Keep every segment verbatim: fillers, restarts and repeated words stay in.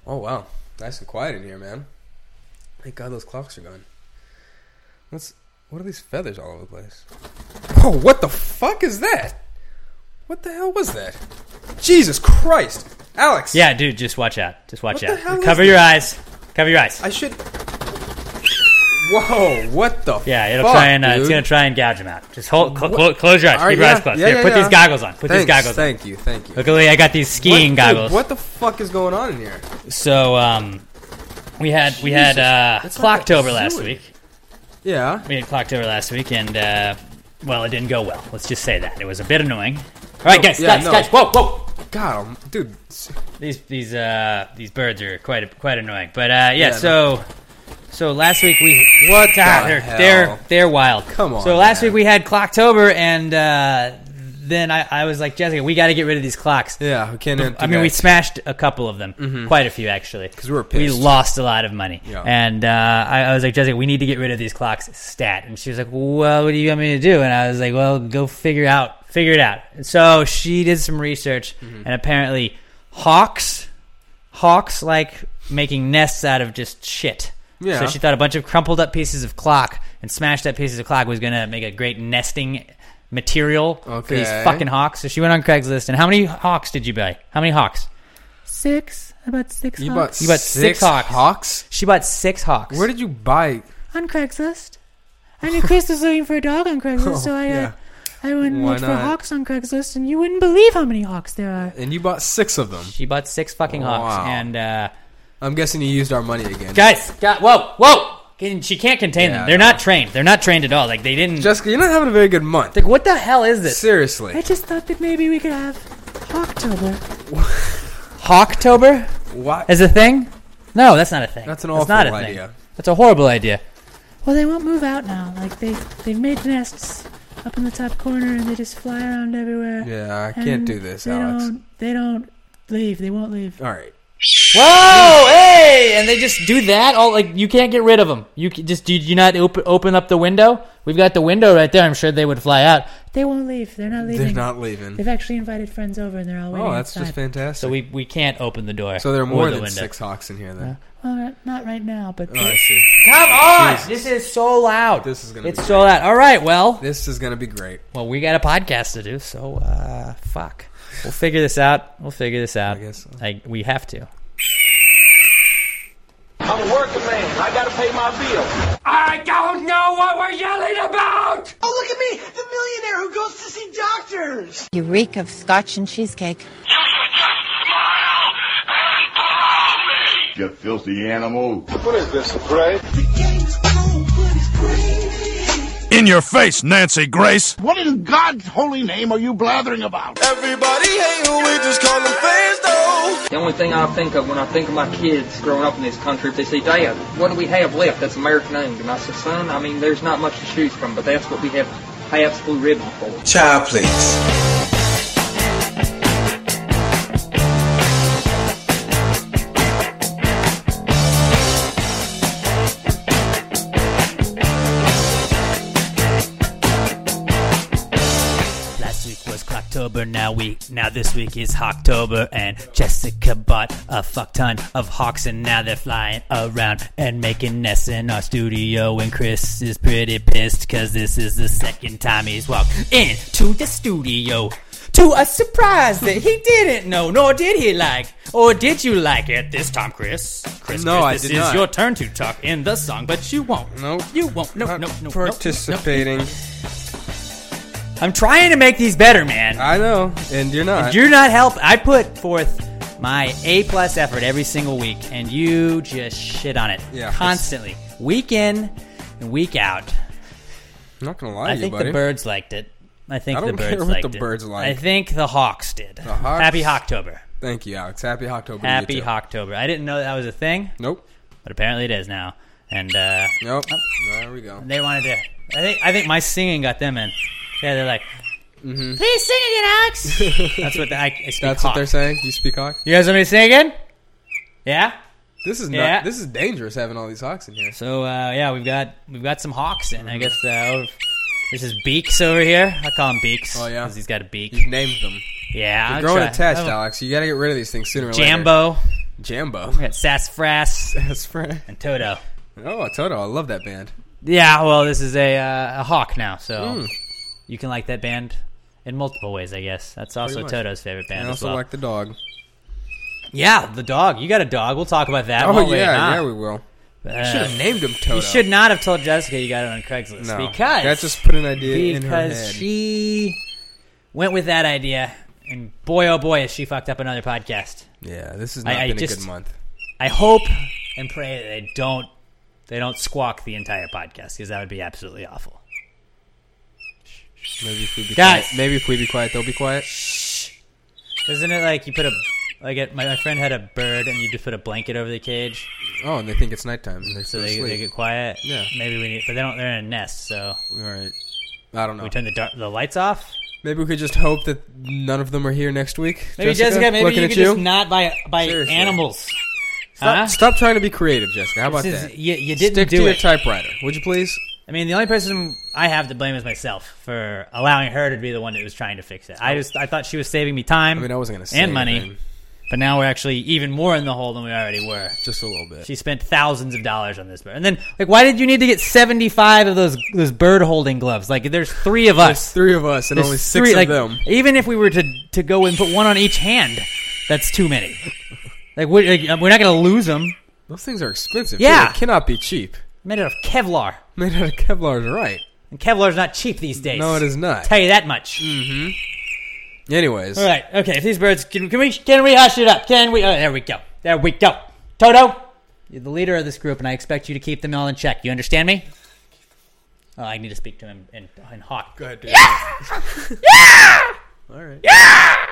Oh, wow. Nice and quiet in here, man. Thank God those clocks are gone. What's, what are these feathers all over the place? Oh, what the fuck is that? What the hell was that? Jesus Christ. Alex. Yeah, dude, just watch out. Just watch What out. the hell Cover is your this? eyes. Cover your eyes. I should... Whoa, what the Yeah, it'll fuck, try and uh, dude? it's gonna try and gouge him out. Just hold, cl- cl- close your eyes. All right, Keep your yeah, eyes closed. yeah, Here, yeah, put yeah. these goggles on. Put Thanks, these goggles thank on. you, thank you. Look, I got these skiing what, goggles. Dude, what the fuck is going on in here? So, um, we had we had uh, it's like a Clocktober last zoo. week. Yeah. We had Clocktober last week, and uh, well, it didn't go well. Let's just say that it was a bit annoying. All right, No, guys, yeah, guys, no. guys, whoa, whoa. God, um, dude. These these uh these birds are quite quite annoying. But uh, yeah, Yeah, so so last week we What God, the they're, hell? they're they're wild. Come on, So last man. week we had Clocktober, and uh, then I, I was like, Jessica, we got to get rid of these clocks. Yeah, we can't. I mean, we smashed a couple of them, Mhm. quite a few actually, 'Cause we were We pissed. lost a lot of money, Yeah. and uh, I, I was like, Jessica, we need to get rid of these clocks, stat. And she was like, well, what do you want me to do? And I was like, well, go figure out, figure it out. And so she did some research, Mm-hmm. and apparently, hawks, hawks like making nests out of just shit. Yeah. So she thought a bunch of crumpled up pieces of clock and smashed up pieces of clock was going to make a great nesting material for these Okay. fucking hawks. So she went on Craigslist. And how many hawks did you buy? How many hawks? Six. I bought six You hawks. bought You bought six six hawks. hawks? She bought six hawks. Where did you buy? On Craigslist. I knew Chris was looking for a dog on Craigslist, so I uh, yeah. I went and Why looked for not? hawks on Craigslist, and you wouldn't believe how many hawks there are. And you bought six of them. She bought six fucking hawks. Wow. And, uh, I'm guessing you used our money again. guys, God, whoa, whoa. Can- She can't contain Yeah, them. They're I know. not trained. They're not trained at all. Like, they didn't. Jessica, you're not having a very good month. like, what the hell is this? Seriously. I just thought that maybe we could have Hawktober. Hawktober What? is a thing? No, that's not a thing. That's an That's awful not a idea. thing. That's a horrible idea. Well, they won't move out now. Like they they've made nests up in the top corner, and they just fly around everywhere. Yeah, I And can't do this, they Alex. Don't, they don't leave. They won't leave. All right. Whoa, hey! And they just do that? All like you can't get rid of them. You can just did you not open open up the window? We've got the window right there. I'm sure they would fly out. They won't leave. They're not leaving. They're not leaving. They've actually invited friends over, and they're all waiting Oh, that's outside. just fantastic. So we we can't open the door. So there are or more the than window. six hawks in here, then. Well, not- not right now, but Oh, I see. Come on! Jesus. This is so loud. This is gonna It's be so loud. All right, well, This is going to be great. well, we got a podcast to do, so uh, fuck. We'll figure this out. We'll figure this out. I guess so. Like, we have to. I'm a working man. I gotta pay my bill. I don't know what we're yelling about! Oh, look at me, the millionaire who goes to see doctors. You reek of scotch and cheesecake. You filthy animal. What is this, a parade? The game's cold, but it's great. In your face, Nancy Grace. What in God's holy name are you blathering about? Everybody hate who we just call them fans, though. The only thing I think of when I think of my kids growing up in this country, if they say, Dad, what do we have left that's American owned? And I say, son, I mean, there's not much to choose from, but that's what we have Pabst Blue Ribbon for. Child, please. Last week was Clocktober, now we now this week is Hawktober, and Jessica bought a fuck ton of hawks, and now they're flying around and making nests in our studio. And Chris is pretty pissed because this is the second time he's walked into the studio to a surprise that he didn't know, nor did he like. Or did you like it this time, Chris? Chris, No, Chris, I this did is not. your turn to talk in the song, but you won't. Nope. You won't. No, Not no, no, no, participating. no, no. I'm trying to make these better, man. I know, and you're not. You're not helping. I put forth my A plus effort every single week, and you just shit on it Yeah, constantly, week in and week out. I'm not going to lie I to think you, buddy. the birds liked it. I think I don't the birds care what liked the it. birds like. I think the hawks did. The hawks? Happy Hawktober. Thank you, Alex. Happy Hawktober. Happy to you too. Hawktober. I didn't know that was a thing, Nope. but apparently it is now. And uh, Nope. There we go. they wanted to. I think. I think my singing got them in. Yeah, they're like, Mm-hmm. please sing again, Alex. that's what the, I, I speak That's hawk. what they're saying? You speak hawk? You guys want me to sing again? Yeah. This is Yeah. not. This is dangerous having all these hawks in here. So uh, yeah, we've got we've got some hawks in. I guess uh, over, there's his Beaks over here. I call him Beaks. Oh, yeah? because he's got a beak. You've named them. Yeah, They're I'm growing try- attached, oh, Alex. You got to get rid of these things sooner or later. Jambo, Jambo. We got Sassafras Sassafras. and Toto. Oh, Toto. I love that band. Yeah, well, this is a uh, a Hawk now, so Mm. you can like that band in multiple ways, I guess. That's also much. Toto's favorite band I as also well. like the dog. Yeah, the dog. You got a dog. We'll talk about that. Oh, won't yeah. we? Huh? Yeah, we will. Uh, You should have named him Toto. You should not have told Jessica you got it on Craigslist. No. Because That just put an idea in her because head. she went with that idea, and boy, oh boy, has she fucked up another podcast. Yeah, this has I- not I been just- a good month. I hope and pray that they don't they don't squawk the entire podcast, because that would be absolutely awful. Maybe if we be Guys. quiet. Maybe if we be quiet, they'll be quiet. Isn't it like you put a like it, my, my friend had a bird and you just put a blanket over the cage Oh, and they think it's nighttime. And they so go to they, sleep. they get quiet? Yeah. Maybe we need, but they don't. They're in a nest, so All right. I don't know. we turn the dark, the lights off. Maybe we could just hope that none of them are here next week. Maybe Jessica, maybe looking you at could you. just not buy buy Seriously. animals. Stop, Huh? stop trying to be creative, Jessica. How about This is- that? You, you didn't Stick do to your it. typewriter, would you please? I mean, the only person I have to blame is myself for allowing her to be the one that was trying to fix it. I just I thought she was saving me time I mean, I wasn't going to say and money, anything. but now we're actually even more in the hole than we already were. Just a little bit. She spent thousands of dollars on this bird, and then like, why did you need to get seventy-five of those those bird holding gloves? Like, there's three of There's us. three of us and There's only six three, of like, them. Even if we were to to go and put one on each hand, that's too many. Like, we're, like, we're not going to lose them. Those things are expensive. Yeah. Too. They cannot be cheap. Made out of Kevlar, Made out of Kevlar is right. and Kevlar's not cheap these days. No, it is not. Tell you that much. Anyways, All right. Okay. If these birds can, can we can we hush it up? Can we? Oh, there we go. There we go. Toto, you're the leader of this group, and I expect you to keep them all in check. You understand me? Oh, I need to speak to him in in Hawk. go ahead, dude. Yeah! Yeah. All right. Yeah.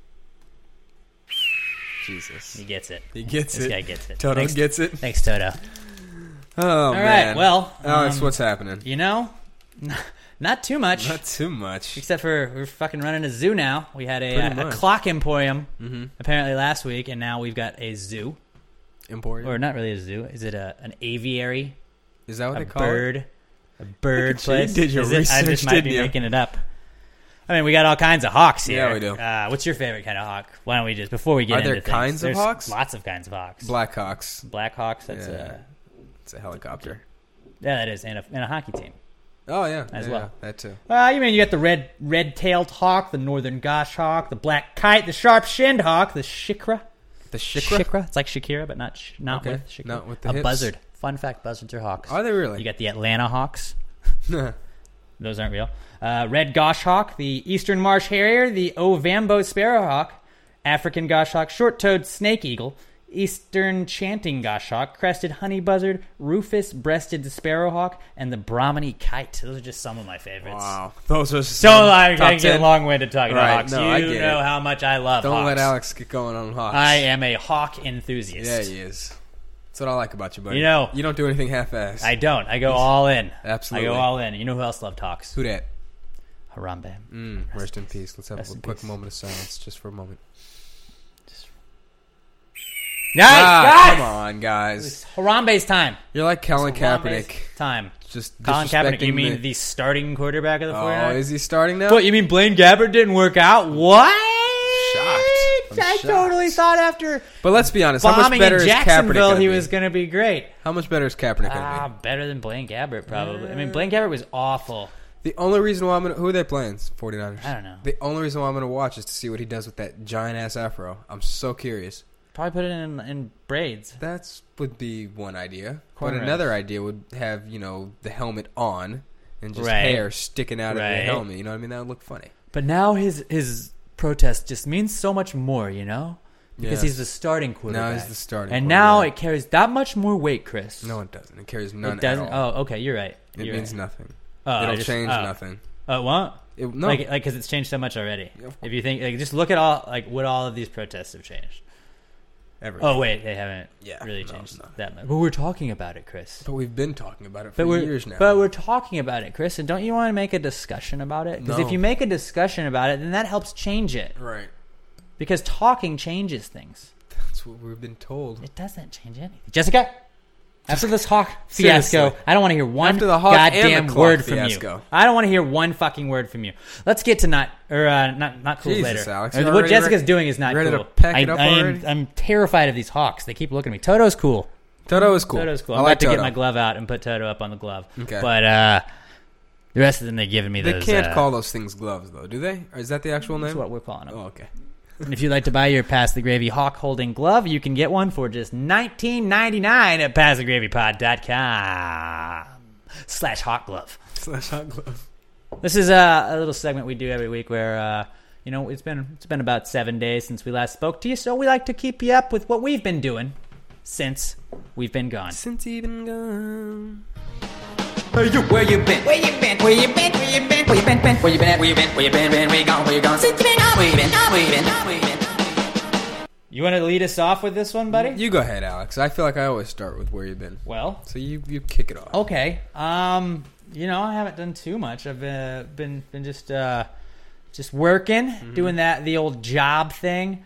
Jesus. He gets it. He gets This it. guy gets it. Toto Thanks, gets it. Thanks, Toto. Oh, All man. right. Well, Oh, that's um, what's happening. you know, not too much. Not too much. Except for we're fucking running a zoo now. We had a, Pretty uh, a much. clock emporium Mm-hmm. apparently last week, and now we've got a zoo. Emporium. Or not really a zoo. Is it a an aviary? Is that what a they call bird? it? A bird at you. You place? did your Is it? I research, just might didn't be you? making it up. I mean, we got all kinds of hawks here. Yeah, we do. Uh, what's your favorite kind of hawk? Why don't we just before we get Are into there things, kinds of there's hawks? Lots of kinds of hawks. Blackhawks. Black hawks. That's Yeah. a It's a helicopter. yeah, that is, and a, and a hockey team. Oh, yeah. As yeah, well. yeah, that too. Uh, you mean you got the red red-tailed hawk, the northern goshawk, the black kite, the sharp-shinned hawk, the shikra. The shikra? It's like Shakira, but not sh- not Okay, with Shakira. not with the a hips. buzzard. Fun fact: buzzards are hawks. Are they really? You got the Atlanta hawks. Those aren't real. Uh, red goshawk, the eastern marsh harrier, the Ovambo sparrowhawk, African goshawk, short-toed snake eagle, eastern chanting goshawk, crested honey buzzard, rufous-breasted sparrowhawk, and the Brahminy kite. Those are just some of my favorites. Wow. Those are So some I, I top get ten. long-winded talking Right, about hawks. no, you I get know it. how much I love Don't hawks. let Alex get going on hawks. I am a hawk enthusiast. Yeah, he is. That's what I like about you, buddy. You know- you don't do anything half-assed. I don't. I go all in. Absolutely. I go all in. You know who else loved hawks? Who that? Harambe. Mm, rest in peace. Let's have Rest a in quick peace. moment of silence, just for a moment. Nice, Ah, guys! come on, guys. It's Harambe's time. You're like Colin It's Harambe's Kaepernick. time. Just Colin Kaepernick, you disrespecting mean the- the starting quarterback of the Oh, 49ers? is he starting now? What, you mean Blaine Gabbert didn't work out? What? Shocked. I'm I shocked. totally thought after But let's be honest. How much bombing better in is Kaepernick Jacksonville going he to was be? going to be great. How much better is Kaepernick Ah, going to better than Blaine Gabbert, probably. I mean, Blaine Gabbert was awful. be? The only reason why I'm going to... Who are they playing? forty-niners. I don't know. The only reason why I'm going to watch is to see what he does with that giant-ass afro. I'm so curious. Probably put it in in braids. That would be one idea. Cornrows. But another idea would have, you know, the helmet on and just Right. hair sticking out of Right. the helmet. You know what I mean? That would look funny. But now his his protest just means so much more, you know? Because Yeah. he's the starting quarterback. Now he's the starting And now quarterback. it carries that much more weight, Chris. No, it doesn't. It carries none it doesn't. at all. Oh, okay, you're right. it You're means right. nothing. Oh, I It'll just- change oh. nothing. Oh, it won't? It, no. Like, like, because it's changed so much already. Yeah, of If you think, like, just look at all, like, what all of these protests have changed. Everything. Oh, wait, they haven't Yeah, really no, changed no. that much. But we're talking about it, Chris. But we've been talking about it for But we're, years now. but we're talking about it, Chris. And don't you want to make a discussion about it? Because No. if you make a discussion about it, then that helps change it. right. Because talking changes things. That's what we've been told. It doesn't change anything. Jessica? After this Hawk Seriously. fiasco, I don't want to hear one After the Hawk and goddamn the clock word from fiasco. you. I don't want to hear one fucking word from you. Let's get to not or uh, not not cool Jesus, later. Alex, Uh, you what already Jessica's re- doing is not ready cool. to pack I, it up I am, already? I'm terrified of these Hawks. They keep looking at me. Toto's cool. Toto is cool. Toto's cool. I I'm like about to Toto. get my glove out and put Toto up on the glove. Okay. But uh, the rest of them, they're giving me They those. can't uh, call those things gloves, though, do they? Or is that the actual name? That's what we're calling them. Oh, okay. And if you'd like to buy your Pass the Gravy Hawk holding glove, you can get one for just nineteen ninety-nine at pass the gravy pod dot com slash hawk glove. Slash hot glove. This is uh, a little segment we do every week where, uh, you know, it's been it's been about seven days since we last spoke to you, so we like to keep you up with what we've been doing since we've been gone. Since you've been gone. Hey, you, where you been? Where you been? Where you been? Where you been? Where you been? been? Where you been? At? Where you been? Where you been? Been? Where you gone? Where you gone? Since you been gone? Where you been? Where you been? Where you been? You want to lead us off with this one, buddy? You go ahead, Alex. I feel like I always start with where you've been. Well, so you you kick it off. Okay. Um, you know, I haven't done too much. I've been been been just uh, just working, mm-hmm. doing that the old job thing.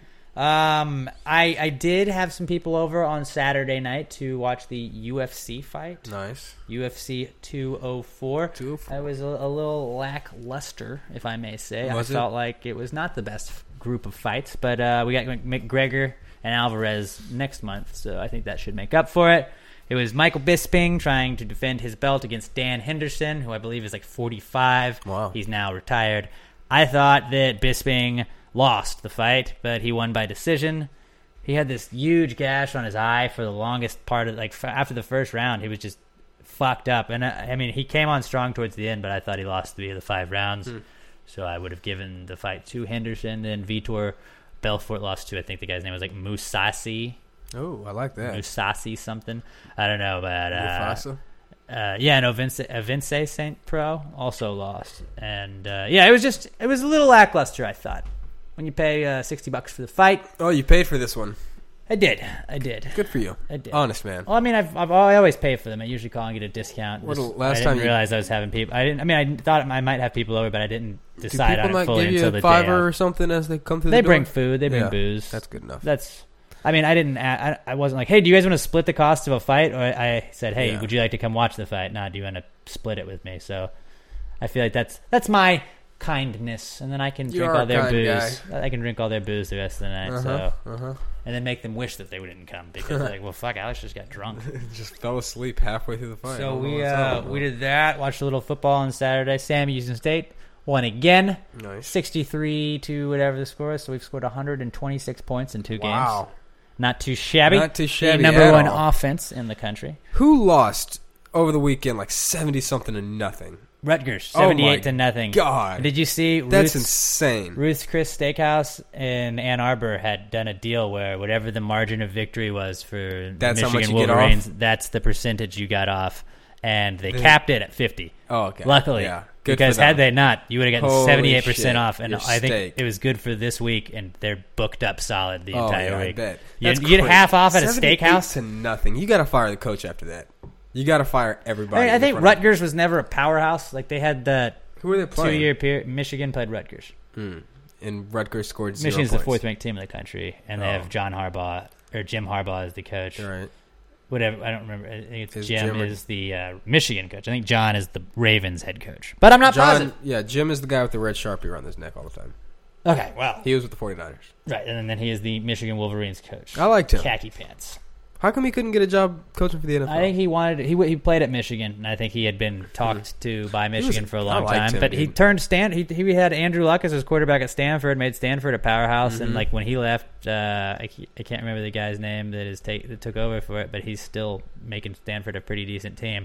Um, I I did have some people over on Saturday night to watch the U F C fight. Nice. U F C two oh four. two oh four. I was a, a little lackluster, if I may say. Was I it? felt like it was not the best group of fights, but uh, we got McGregor and Alvarez next month, so I think that should make up for it. It was Michael Bisping trying to defend his belt against Dan Henderson, who I believe is like forty-five. Wow. He's now retired. I thought that Bisping lost the fight, but he won by decision. He had this huge gash on his eye for the longest part of, like, after the first round, he was just fucked up. And, uh, I mean, he came on strong towards the end, but I thought he lost three of the five rounds. Hmm. So I would have given the fight to Henderson, and Vitor Belfort lost to, I think the guy's name was like Mousasi. Oh, I like that. Mousasi something. I don't know, but... Uh, Mufasa? Uh, yeah, no, Vince, uh, Vince Saint Pro also lost. And, uh, yeah, it was just, it was a little lackluster, I thought. When you pay uh, sixty bucks for the fight. Oh, you paid for this one. I did. I did. Good for you. I did. Honest man. Well, I mean, I've, I've I always pay for them. I usually call and get a discount. What, Just, last I time didn't you- realize I was having people. I didn't. I mean, I thought I might have people over, but I didn't decide Do on people it not fully give you until a the day fiver or of. something as they come through They the door? bring food. They bring Yeah, booze. that's good enough. That's. I mean, I didn't. I, I wasn't like, hey, do you guys want to split the cost of a fight? Or I said, hey, Yeah. would you like to come watch the fight? Nah, do you want to split it with me? So, I feel like that's that's my kindness, and then I can You drink are all a their kind booze. guy. I can drink all their booze the rest of the night. Uh-huh, So, uh-huh. and then make them wish that they didn't come because, like, well, fuck, Alex just got drunk. Just fell asleep halfway through the fight. I So don't know we what's uh, up. we did that. Watched a little football on Saturday. Sam Houston State won again, Nice. sixty-three to whatever the score is. So we've scored one hundred twenty-six points in two Wow. games. Not too shabby. Not too shabby The number at one all. offense in the country. Who lost over the weekend like seventy something to nothing? Rutgers, Oh seventy-eight my to nothing. God. Did you see? That's Ruth's, insane. Ruth's Chris Steakhouse in Ann Arbor had done a deal where whatever the margin of victory was for the That's how Michigan much you get Wolverines, off? that's the percentage you got off, and they They- capped it at fifty. Oh, okay. Luckily, Yeah. Good because for them. had they not, you would have gotten Holy seventy-eight percent shit. off, and Your I think steak. it was good for this week, and they're booked up solid the Oh, entire yeah, I week. bet. You, That's you get crazy. half off at a seventy-eight steakhouse. to nothing. You got to fire the coach after that. You got to fire everybody. I, mean, I in think front of- Rutgers was never a powerhouse. Like they had the Who are they playing? two-year period. Michigan played Rutgers. Hmm. And Rutgers scored zero Michigan's points. the fourth-ranked team in the country, and they Oh. have John Harbaugh or Jim Harbaugh as the coach. Right. Whatever, I don't remember. I think it's Is Jim, Jim or- is the uh, Michigan coach. I think John is the Ravens head coach, but I'm not John, positive. yeah, Jim is the guy with the red Sharpie around his neck all the time. Okay, well, He was with the forty-niners. right, and then he is the Michigan Wolverines coach. I liked him. Khaki pants. How come he couldn't get a job coaching for the N F L? I think he wanted. He he played at Michigan, and I think he had been talked to by Michigan for a long I liked time. him, but he dude. turned Stan. He he had Andrew Luck as his quarterback at Stanford, made Stanford a powerhouse, Mm-hmm. and like when he left, uh, I ca- I can't remember the guy's name that is take that took over for it, but he's still making Stanford a pretty decent team.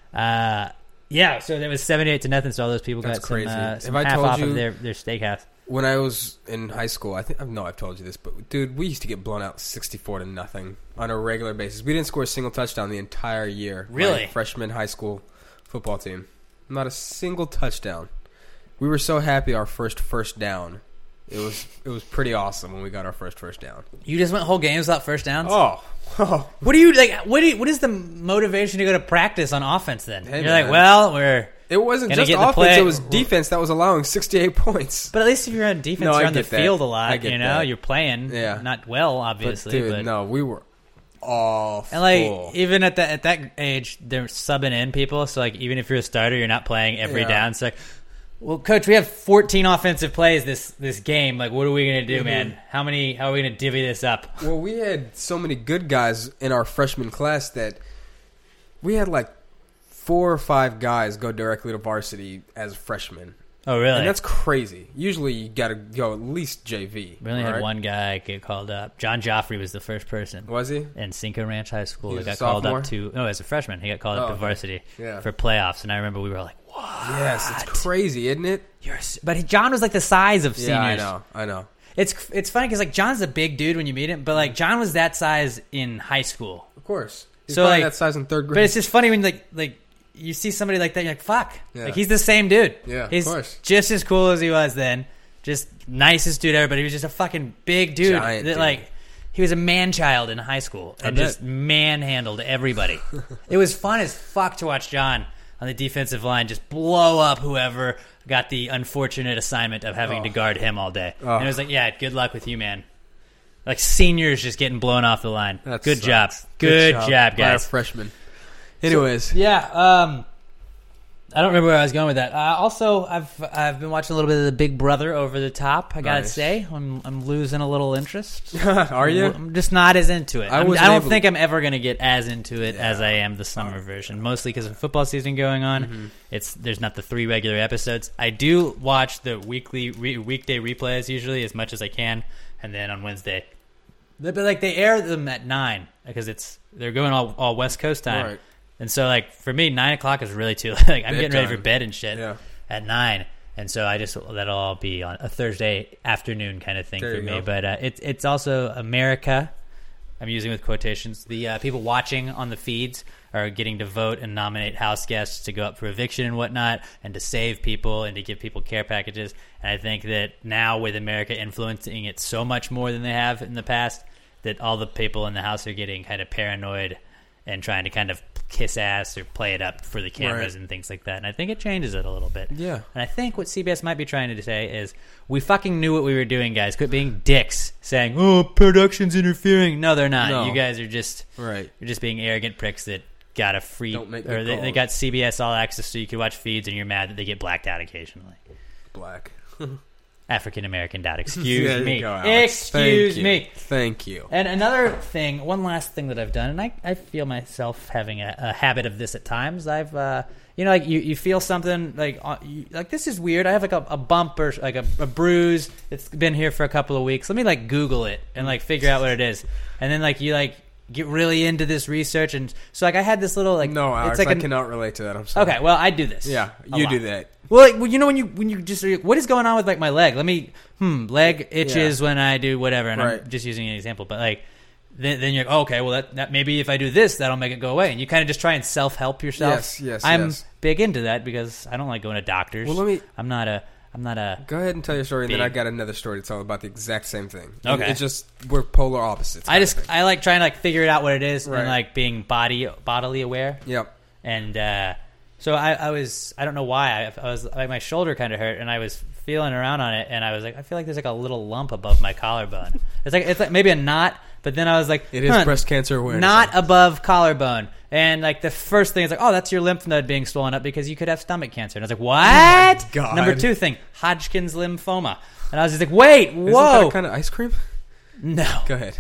Uh, yeah, so there was seventy-eight to nothing. So all those people That's got crazy. some, uh, If some I half told off you- of their their steakhouse. When I was in high school, I think I know I've told you this, but dude, we used to get blown out sixty-four to nothing on a regular basis. We didn't score a single touchdown the entire year. Really? My freshman high school football team, not a single touchdown. We were so happy our first first down. It was it was pretty awesome when we got our first first down. You just went whole games without first downs. Oh, What do you like? What do you, what is the motivation to go to practice on offense? Then Hey, you're like, man. well, we're. it wasn't Gonna just get the offense; play- it was defense that was allowing sixty-eight points. But at least if you're on defense, No, I you're on the get that. field a I lot. get You know, that. you're playing. Yeah. Not well, But obviously. dude, but no, we were awful. And like even at that at that age, they're subbing in people. So like even if you're a starter, you're not playing every Yeah. down. It's like, well, coach, we have fourteen offensive plays this this game. Like, what are we gonna do, Mm-hmm. man? How many? How are we gonna divvy this up? Well, we had so many good guys in our freshman class that we had like four or five guys go directly to varsity as freshmen. Oh, really? And that's crazy. Usually you got to go at least J V. We only right? had one guy get called up. John Joffrey was the first person. Was he? In Cinco Ranch High School. He That was got a called sophomore? up to... No, as a freshman. He got called Oh, up to okay. varsity Yeah. for playoffs. And I remember we were like, what? Yes, it's crazy, isn't it? You're, s- but he- John was like the size of seniors. Yeah, I know. I know. It's it's funny because like John's a big dude when you meet him, but like John was that size in high school. Of course. He's So, probably like- that size in third grade. But it's just funny when like like you see somebody like that, you're like, fuck. Yeah. Like he's the same dude. Yeah, of he's course. just as cool as he was then. Just nicest dude ever, but he was just a fucking big dude. Giant that dude. like he was a man child in high school and bet. just manhandled everybody. It was fun as fuck to watch John on the defensive line just blow up whoever got the unfortunate assignment of having to guard him all day. Oh. And it was like, yeah, good luck with you, man. Like seniors just getting blown off the line. That Good sucks. job. Good, job, by a guys. freshman. Anyways. Yeah, um, I don't remember where I was going with that. Uh, also, I've I've been watching a little bit of the Big Brother Over the Top. I gotta Nice. say, I'm I'm losing a little interest. Are you? I'm just not as into it. I I'm- wasn't I don't able- think I'm ever gonna get as into it as Yeah. I am the summer version. Mostly because of football season going on. Mm-hmm. It's there's not the three regular episodes. I do watch the weekly re- weekday replays usually as much as I can, and then on Wednesday, but like they air them at nine because it's they're going all, all West Coast time. Right. And so, like, for me, nine o'clock is really too late. Like, I'm getting ready for Bedtime. bed and shit Yeah. at nine. And so I just, that'll all be on a Thursday afternoon kind of thing There for you me. go. But uh, it's it's also America, I'm using with quotations. The uh, people watching on the feeds are getting to vote and nominate house guests to go up for eviction and whatnot, and to save people and to give people care packages. And I think that now with America influencing it so much more than they have in the past, that all the people in the house are getting kind of paranoid and trying to kind of kiss ass or play it up for the cameras Right. and things like that. And I think it changes it a little bit. Yeah. And I think what C B S might be trying to say is, we fucking knew what we were doing, guys. Quit being dicks, saying, "Oh, production's interfering." No, they're not. No. You guys are just Right. you're just being arrogant pricks that got a free Don't make or good they, they calls. got C B S All Access so you can watch feeds, and you're mad that they get blacked out occasionally. Black. African American dad. There Excuse you me. go, Alex. Excuse Thank you. me. Thank you. And another thing, one last thing that I've done, and I, I feel myself having a, a habit of this at times. I've, uh, you know, like you, you feel something like, uh, you, like this is weird. I have like a, a bump or like a, a bruise. It's been here for a couple of weeks. Let me like Google it and like figure out what it is. And then like you like get really into this research. And so like I had this little like, No, Alex, it's like I a, cannot relate to that. I'm sorry. Okay, well I do this. Yeah, a you lot. do that. Well, like, well, you know when you when you just what is going on with like my leg? Let me hmm leg itches when I do whatever, and Right. I'm just using an example. But like then, then you're like, oh, okay, well that, that maybe if I do this, that'll make it go away, and you kind of just try and self help yourself. Yes, yes, I'm yes. big into that because I don't like going to doctors. Well, let me- I'm not a. I'm not a. Go ahead and tell your story, and then Big. I got another story to tell about the exact same thing. Okay. It's just we're polar opposites. I kind of just thing. I like trying to like figure it out what it is Right. and like being body bodily aware. Yep. And uh, so I, I was, I don't know why, I, I was, like, my shoulder kind of hurt, and I was feeling around on it, and I was like, I feel like there's like a little lump above my collarbone. It's like, it's like maybe a knot, but then I was like, It is huh, breast cancer awareness. not above collarbone. And like the first thing is like, oh, that's your lymph node being swollen up because you could have stomach cancer. And I was like, what? God. Number two thing, Hodgkin's lymphoma. And I was just like, wait, Isn't whoa. that kind of ice cream? No. Go ahead.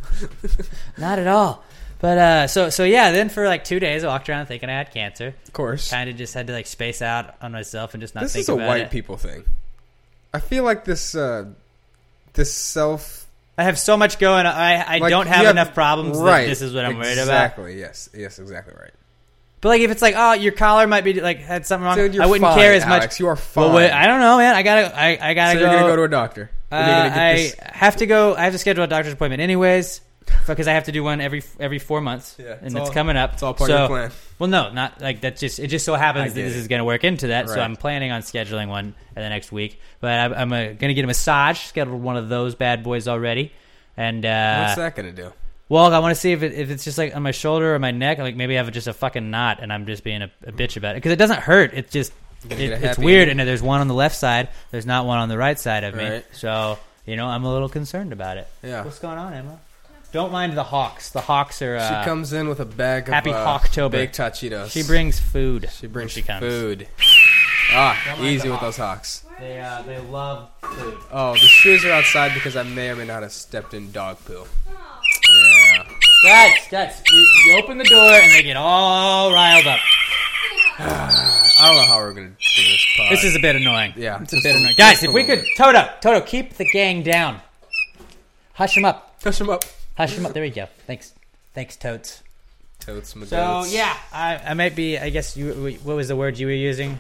Not at all. But uh, so so yeah, then for like two days I walked around thinking I had cancer. Of course. Kind of just had to like space out on myself and just not This think is a about white it. people thing. I feel like this uh, this self. I have so much going. I I like, don't you have enough problems. Right. That this is what I'm worried about. Exactly. Yes. Yes. Exactly right. But like if it's like, oh, your collar might be like had something wrong, Dude, you're I wouldn't fine, care as Alex. much. You are fine. Well, wait, I don't know, man. I gotta. I, I gotta So go. you're gonna go to a doctor. Uh, And you're gonna get I this- have to go. I have to schedule a doctor's appointment anyways, because I have to do one every every four months, Yeah, it's and it's all- coming up. it's all part so, of your plan. Well, no, not like that. Just it just so I happens that get this it. is going to work into that. So Right. I'm planning on scheduling one in the next week. But I'm, I'm uh, going to get a massage. Scheduled one of those bad boys already. And uh, What's that gonna do? well, I want to see if it, if it's just like on my shoulder or my neck. Like maybe I have just a fucking knot, and I'm just being a, a bitch about it because it doesn't hurt. It's just get it, a it's happy weird. ending. And there's one on the left side. There's not one on the right side of me. Right. So you know, I'm a little concerned about it. Yeah. What's going on, Emma? Don't mind the Hawks. The Hawks are. Uh, She comes in with a bag of Happy uh, Hawktober. baked hot Cheetos. She brings food. She brings when she comes. food. Ah, Don't mind easy the with Hawks. those Hawks. They uh, they love food. Oh, the shoes are outside because I may or may not have stepped in dog poo. Yeah. Guys, guys, you, you open the door and they get all riled up. I don't know how we're gonna do this. Pod. This is a bit annoying. Yeah, it's a just bit a- annoying. Guys, just if a we little could, Toto, Toto, keep the gang down. Hush them up. Hush them up. Hush them up. There we go. Thanks, thanks, Totes. Totes, my So goats. yeah, I, I might be. I guess you. What was the word you were using?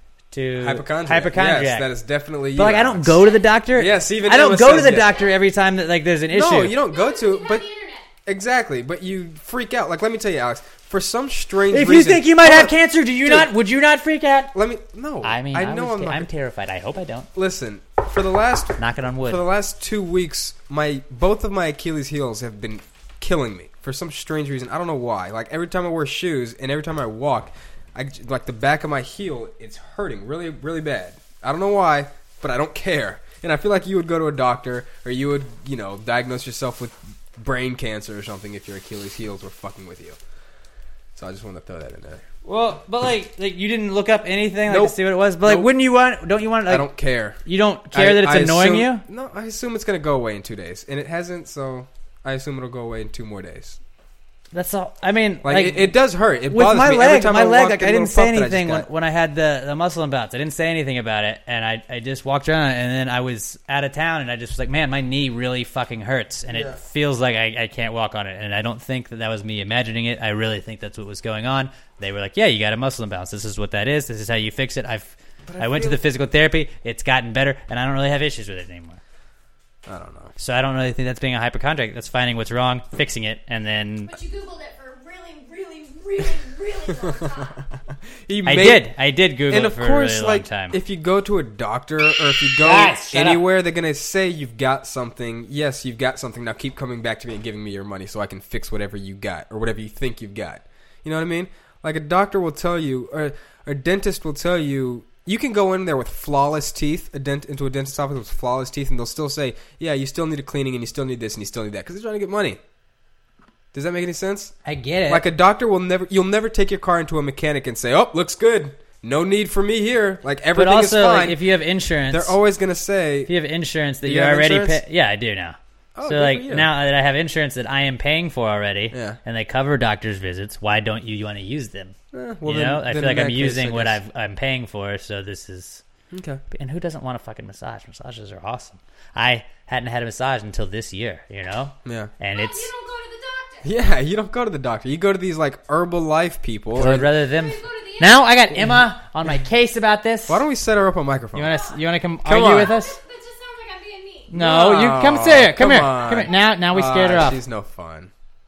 To Hypochondriac. Hypochondriac. Yes, that is definitely you. But like, I don't Alex. go to the doctor. Yes, even I don't Emma go to says the yes. doctor every time that like there's an issue. No, you don't go to, but exactly. But you freak out. Like, let me tell you, Alex. For some strange If reason, you think you might Hold have on. cancer, do you Dude, not? Would you not freak out? Let me. No, I mean, I I know was, I'm not. I'm terrified. I hope I don't. Listen, for the last Knocking on wood. for the last two weeks, my both of my Achilles heels have been killing me for some strange reason. I don't know why. Like every time I wear shoes and every time I walk, I like the back of my heel. It's hurting really, really bad. I don't know why, but I don't care. And I feel like you would go to a doctor or you would, you know, diagnose yourself with brain cancer or something if your Achilles heels were fucking with you. So I just wanted to throw that in there. Well, but like, like you didn't look up anything like Nope. to see what it was. But like, Nope. wouldn't you want? Don't you want? Like, I don't care. You don't care I- that it's I annoying assume- you? No, I assume it's going to go away in two days. And it hasn't, so I assume it'll go away in two more days. That's all. I mean, Like, like it, it does hurt. It with bothers my me. leg, Every time my I leg. walk Like the I didn't little say puff that I anything just when, got. when I had the, the muscle imbalance. I didn't say anything about it, and I I just walked around, and then I was out of town, and I just was like, man, my knee really fucking hurts, and Yeah. it feels like I, I can't walk on it, and I don't think that that was me imagining it. I really think that's what was going on. They were like, yeah, you got a muscle imbalance. This is what that is. This is how you fix it. I've I I, went to feel- the physical therapy. It's gotten better, and I don't really have issues with it anymore. I don't know. So I don't really think that's being a hypochondriac. That's finding what's wrong, fixing it, and then But you Googled it for a really, really, really, really long time. He I made- did. I did Google and it of for course, a really long like, time. if you go to a doctor or if you go Guys, shut anywhere, they're going to say you've got something. Yes, you've got something. Now keep coming back to me and giving me your money so I can fix whatever you got or whatever you think you've got. You know what I mean? Like a doctor will tell you, or a dentist will tell you, you can go in there with flawless teeth, a dent into a dentist's office with flawless teeth, and they'll still say, yeah, you still need a cleaning and you still need this and you still need that because they're trying to get money. Does that make any sense? I get it. Like a doctor will never, you'll never take your car into a mechanic and say, oh, looks good. No need for me here. Like but everything also, is fine. like, if you have insurance, They're always going to say, if you have insurance that Do you, you have already insurance? pay. Yeah, I do now. Oh, so good like for you. now that I have insurance that I am paying for already, Yeah. and they cover doctor's visits, why don't you, you want to use them? Eh, well, you then- know, I then feel in like I'm that case, using I what guess- I've, I'm paying for, so this is. Okay. And who doesn't want a fucking massage? Massages are awesome. I hadn't had a massage until this year, you know? Yeah. And Well, it's. you don't go to the doctor. Yeah, you don't go to the doctor. You go to these like Herbalife people. I'd or- rather them. You go to the Now I got Emma on my case about this. Why don't we set her up on microphone? You want to? You want to come, Come argue on. with us? That just sounds like I'm being mean. No, you come sit here. Come, come here. on. Come here. Now, now we scared her Ah, off. She's no fun.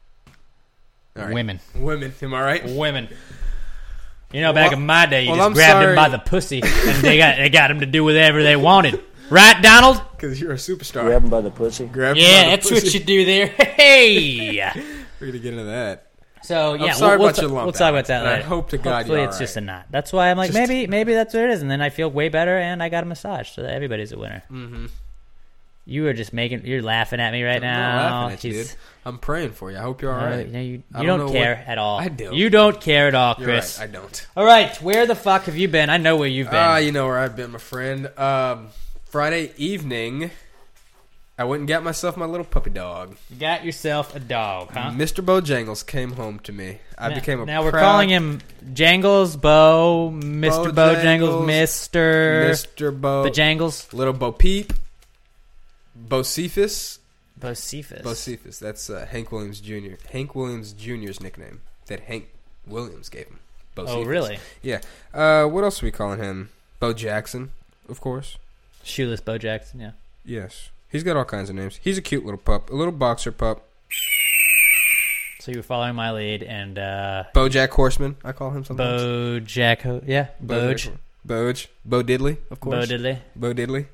All right. Women. Women. Am I right? Women. You know, back Well- in my day, you well, just I'm grabbed sorry. them by the pussy, and they got they got them to do whatever they wanted. Right, Donald? Because you're a superstar. Grab him by the pussy. Grab her Yeah, by the that's what pussy. you do there. Hey. We're gonna get into that. So yeah, I'm sorry we'll, about we'll, your lump, we'll talk about Alex, that and I later. hope to God Hopefully you're it's all just a right. knot. That's why I'm like, Just- maybe maybe that's what it is, and then I feel way better, and I got a massage, so that everybody's a winner. Mm-hmm. You are just making, you're laughing at me right I'm now. not laughing at you, Jeez. dude. I'm praying for you. I hope you're all No, right. no, you, I you don't don't, know care what- at all. I do. You don't care at all, You're Chris. right. I don't. All right, where the fuck have you been? I know where you've been. Ah, you know where I've been, my friend. Um, Friday evening, I went and got myself my little puppy dog. You got yourself a dog, huh? Mister Bojangles came home to me. I now, became a now we're proud calling him Jangles, Bo, Mister Bojangles, Bojangles, Mister Mister Bo, Bojangles, Little Bo Peep, Bocephus, Bocephus. Bocephus. That's uh, Hank Williams Junior Hank Williams Junior's nickname that Hank Williams gave him. Bocephus. Oh, really? Yeah. Uh, what else are we calling him? Bo Jackson, of course. Shoeless Bo Jackson, yeah. Yes. He's got all kinds of names. He's a cute little pup, a little boxer pup. So you were following my lead, and uh, Bojack Horseman, I call him sometimes. Bojack, Ho- yeah, Boj, Boj. Bo Diddley, of course. Bo Diddley. Bo Diddley.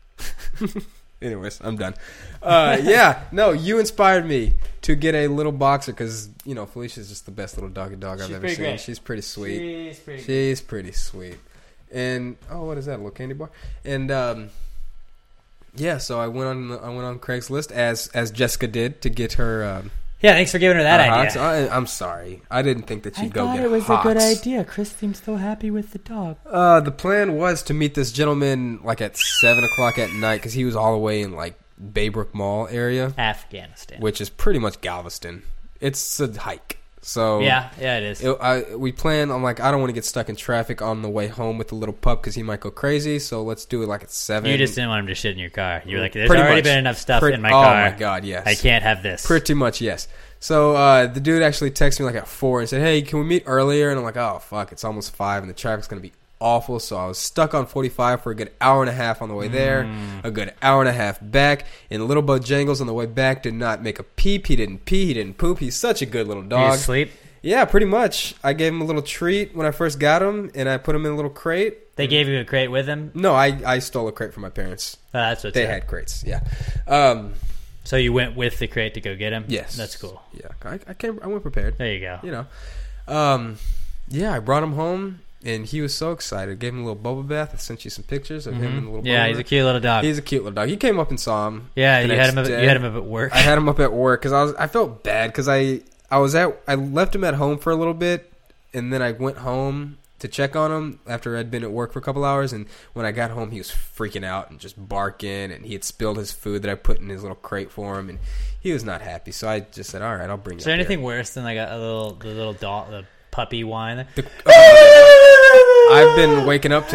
Anyways, I'm done. Uh, yeah, no, you inspired me to get a little boxer because, you know, Felicia's just the best little doggy dog I've She's ever pretty seen. great. She's pretty sweet. She's pretty She's pretty sweet. And, oh, what is that, a little candy bar? And, um, Yeah, so I went on I went on Craigslist as as Jessica did to get her. Um, yeah, thanks for giving her that her idea. Hawks. I, I'm sorry, I didn't think that she'd I go thought get it was Hawks. a good idea. Chris seems so happy with the dog. Uh, the plan was to meet this gentleman like at seven o'clock at night because he was all the way in like Baybrook Mall area, Afghanistan, which is pretty much Galveston. It's a hike. So yeah, yeah, it is. It, I, we plan. I'm like, I don't want to get stuck in traffic on the way home with the little pup because he might go crazy. So let's do it like at seven. You just didn't want him to shit in your car. You were like, "There's Pretty already much. been enough stuff Pretty, in my oh car. Oh my god, yes. I can't have this." Pretty much, yes. So uh, the dude actually texted me like at four and said, "Hey, can we meet earlier?" And I'm like, "Oh fuck, it's almost five and the traffic's gonna be awful." So I was stuck on forty-five for a good hour and a half on the way there, Mm. a good hour and a half back. And Little Bojangles on the way back did not make a peep. He didn't pee. He didn't poop. He's such a good little Did you dog. sleep? Yeah, pretty much. I gave him a little treat when I first got him, and I put him in a little crate. They gave you a crate with him? No, I, I stole a crate from my parents. Oh, that's what they up. had crates. Yeah. Um, so you went with the crate to go get him? Yes. That's cool. Yeah, I I, came, I went prepared. There you go. You know, um, yeah, I brought him home, and he was so excited. Gave him a little bubble bath. I sent you some pictures of Mm-hmm. him in the little. Yeah, bubble he's a bath. cute little dog. He's a cute little dog. He came up and saw him. Yeah, the you had him. next Up, day. you had him up at work. I had him up at work because I was I felt bad because I I was at I left him at home for a little bit, and then I went home to check on him after I'd been at work for a couple hours. And when I got home, he was freaking out and just barking, and he had spilled his food that I put in his little crate for him, and he was not happy. So I just said, "All right, I'll bring you." Is there up anything here. worse than like a, a little the little dog the puppy whine? The, uh, I've been waking up to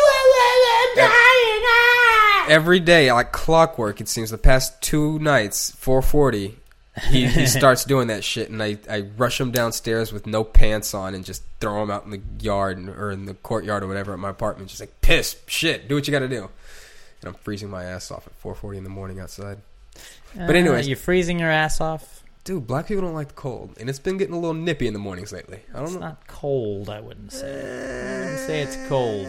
that every day, like clockwork. It seems the past two nights, four forty. He, he starts doing that shit, and I, I rush him downstairs with no pants on and just throw him out in the yard and, or in the courtyard or whatever at my apartment. Just like, piss, shit, do what you got to do. And I'm freezing my ass off at four forty in the morning outside. Uh, But anyways, you're freezing your ass off? Dude, black people don't like the cold, and it's been getting a little nippy in the mornings lately. I don't it's know. It's not cold, I wouldn't say. I wouldn't say it's cold.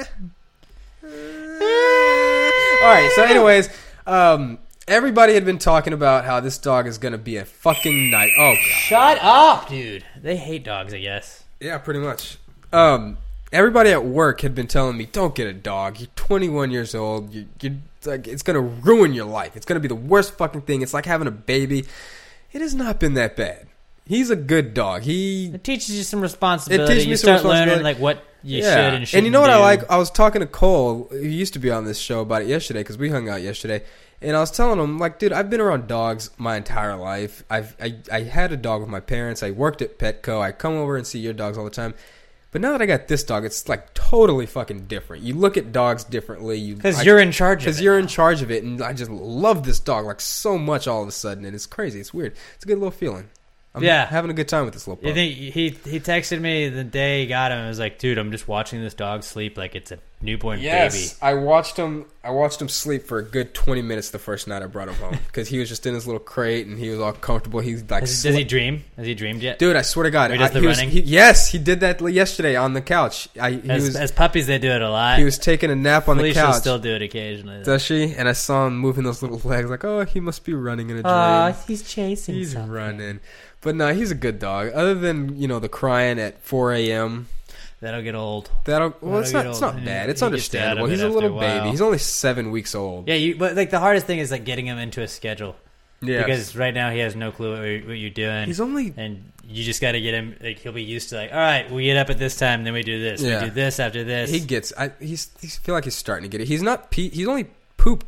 All right, so anyways, um, everybody had been talking about how this dog is going to be a fucking night. Oh, God. Shut up, dude. They hate dogs, I guess. Yeah, pretty much. Um, everybody at work had been telling me, don't get a dog. You're twenty-one years old. You, you, like, it's going to ruin your life. It's going to be the worst fucking thing. It's like having a baby. It has not been that bad. He's a good dog. He It teaches you some responsibility. It teaches me you some start responsibility. learning like what you yeah. should and shouldn't And you know what do. I like? I was talking to Cole, who used to be on this show, about it yesterday because we hung out yesterday. And I was telling him, like, dude, I've been around dogs my entire life. I've I, I had a dog with my parents. I worked at Petco. I come over and see your dogs all the time. But now that I got this dog, it's like totally fucking different. You look at dogs differently. Because you're in charge of it. Because you're in charge of it. And I just love this dog like so much all of a sudden. And it's crazy. It's weird. It's a good little feeling. I'm yeah. having a good time with this little pup. You think he he texted me the day he got him and was like, dude, I'm just watching this dog sleep like it's a newborn yes, baby. I watched him I watched him sleep for a good twenty minutes the first night I brought him home because he was just in his little crate and he was all comfortable. He's like, Does, does he dream? Has he dreamed yet? Dude, I swear to God, Or he does I, the he was, running? he, yes, he did that yesterday on the couch. I, he As, was, as puppies, they do it a lot. he was taking a nap on Felicia the couch. still do it occasionally. though. Does she? And I saw him moving those little legs, like, oh, he must be running in a dream. Aw, he's chasing he's something. running. But no, he's a good dog. Other than you know the crying at four a.m. That'll get old. That'll well, That'll it's get not. It's old. not bad. He- It's he gets out of understandable. it He's a after little a while. baby. He's only seven weeks old. Yeah, you. But like the hardest thing is like getting him into a schedule. Yeah. Because right now he has no clue what you're, what you're doing. He's only and you just got to get him. Like he'll be used to like, all right, we get up at this time, then we do this. Yeah. We do this after this. He gets. I he's. He feel like he's starting to get it. He's not. Pee, he's only pooped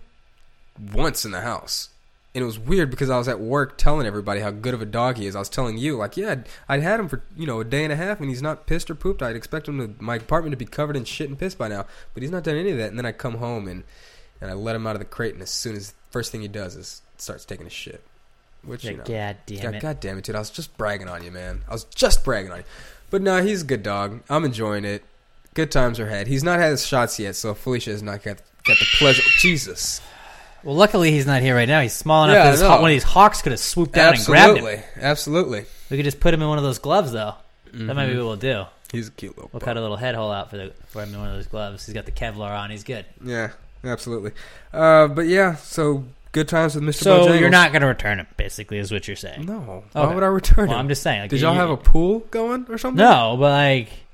once in the house, and it was weird because I was at work telling everybody how good of a dog he is. I was telling you, like, yeah, I'd, I'd had him for you know a day and a half, and he's not pissed or pooped. I'd expect him to my apartment to be covered in shit and piss by now, but he's not done any of that. And then I come home and and I let him out of the crate, and as soon as first thing he does is starts taking a shit. Which Yeah, you know, God damn God, it. God damn it, dude! I was just bragging on you, man. I was just bragging on you. But no, he's a good dog. I'm enjoying it. Good times are had. He's not had his shots yet, so Felicia has not got got the pleasure. Jesus. Well, luckily he's not here right now. He's small enough Yeah, that his I know. haw- one of these hawks could have swooped down Absolutely, and grabbed him. absolutely. We could just put him in one of those gloves, though. That might be what we'll do. He's a cute little. We'll pup. cut a little head hole out for the for him in one of those gloves. He's got the Kevlar on. He's good. Yeah, absolutely. Uh, but yeah, so good times with Mister So Bojangles. you're not going to return him, basically, is what you're saying. No. Okay. Why would I return Well, him? I'm just saying. Like, Did y'all you- have a pool going or something? No, but like,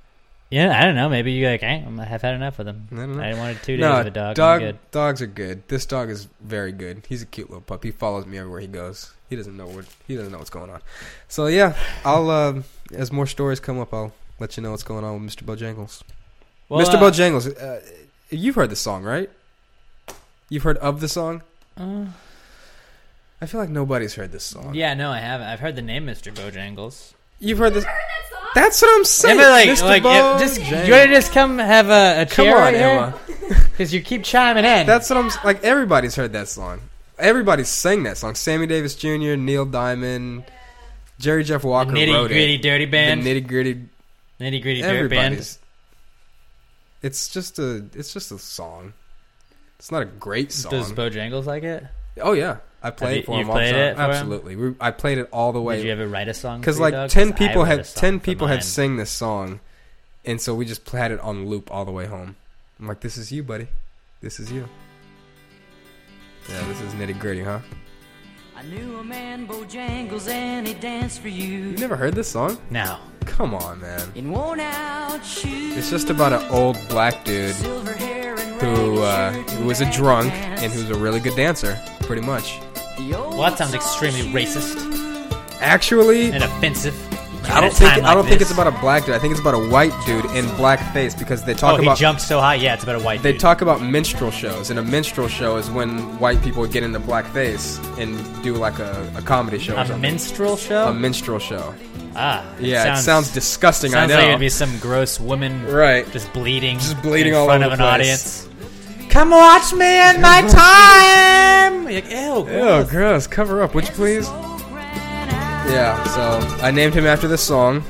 Yeah, I don't know. Maybe you like, hey, I have had enough of them. I don't know. I wanted two days No, of a dog. dog I'm good. dogs are good. This dog is very good. He's a cute little pup. He follows me everywhere he goes. He doesn't know what he doesn't know what's going on. So yeah, I'll um, as more stories come up, I'll let you know what's going on with Mister Bojangles. Well, Mister uh, Bojangles, uh, you've heard the song, right? You've heard of the song? Uh, I feel like nobody's heard this song. yeah, no, I haven't. I've heard the name Mister Bojangles. You've heard this. That's what I'm saying. Emma, like, Mister like it, just Bojangles. you want to just come have a, a Come chair on, right Emma. Because you keep chiming in. That's what I'm s- like. Everybody's heard that song. Everybody's sang that song. Sammy Davis Junior, Neil Diamond, Jerry Jeff Walker Nitty wrote Gritty it. Dirty Band. The Nitty Gritty. Nitty Gritty Dirt Band. Everybody's. It's just a. It's just a song. It's not a great song. Does Bojangles like it? Oh yeah, I played Have it for you- him. you all the played time. it for him? Absolutely. We, I played it all the way. Did you ever write a song? Because for your like dog? ten 'Cause I people wrote a had song ten for people had mine. sang this song, and so we just had it on loop all the way home. I'm like, this is you, buddy. This is you. Yeah, this is Nitty Gritty, huh? I knew a man, Bojangles, and he danced for you. You never heard this song? No. Come on, man. In worn out shoes. It's just about an old black dude Silver hair and who uh, ragged shirt who was a drunk and who's a really good dancer, pretty much. Well, that sounds extremely racist Actually, and offensive. I don't think I don't think it's about a black dude. I think it's about a white dude in blackface because they talk oh, about he jumped so high. Yeah, it's about a white they dude. talk about minstrel shows, and a minstrel show is when white people get into blackface and do like a, a comedy show. or a something. minstrel show. A minstrel show. Ah, Yeah, it sounds disgusting, I Sounds know. like it'd be some gross woman, Right. Just bleeding, Just bleeding in all front over of the an place. audience. Come watch me in my time. You're like, ew, Ew, gross. Cover up, would you please? Yeah, so I named him after this song.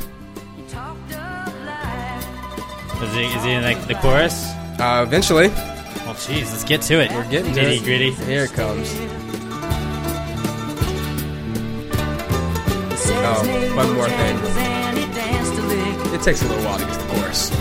Is he, is he in like the chorus? Uh, eventually. Well, jeez, let's get to it. We're getting to nitty it. gritty. Here it comes. Oh, one more thing. It takes a little while to get to the chorus.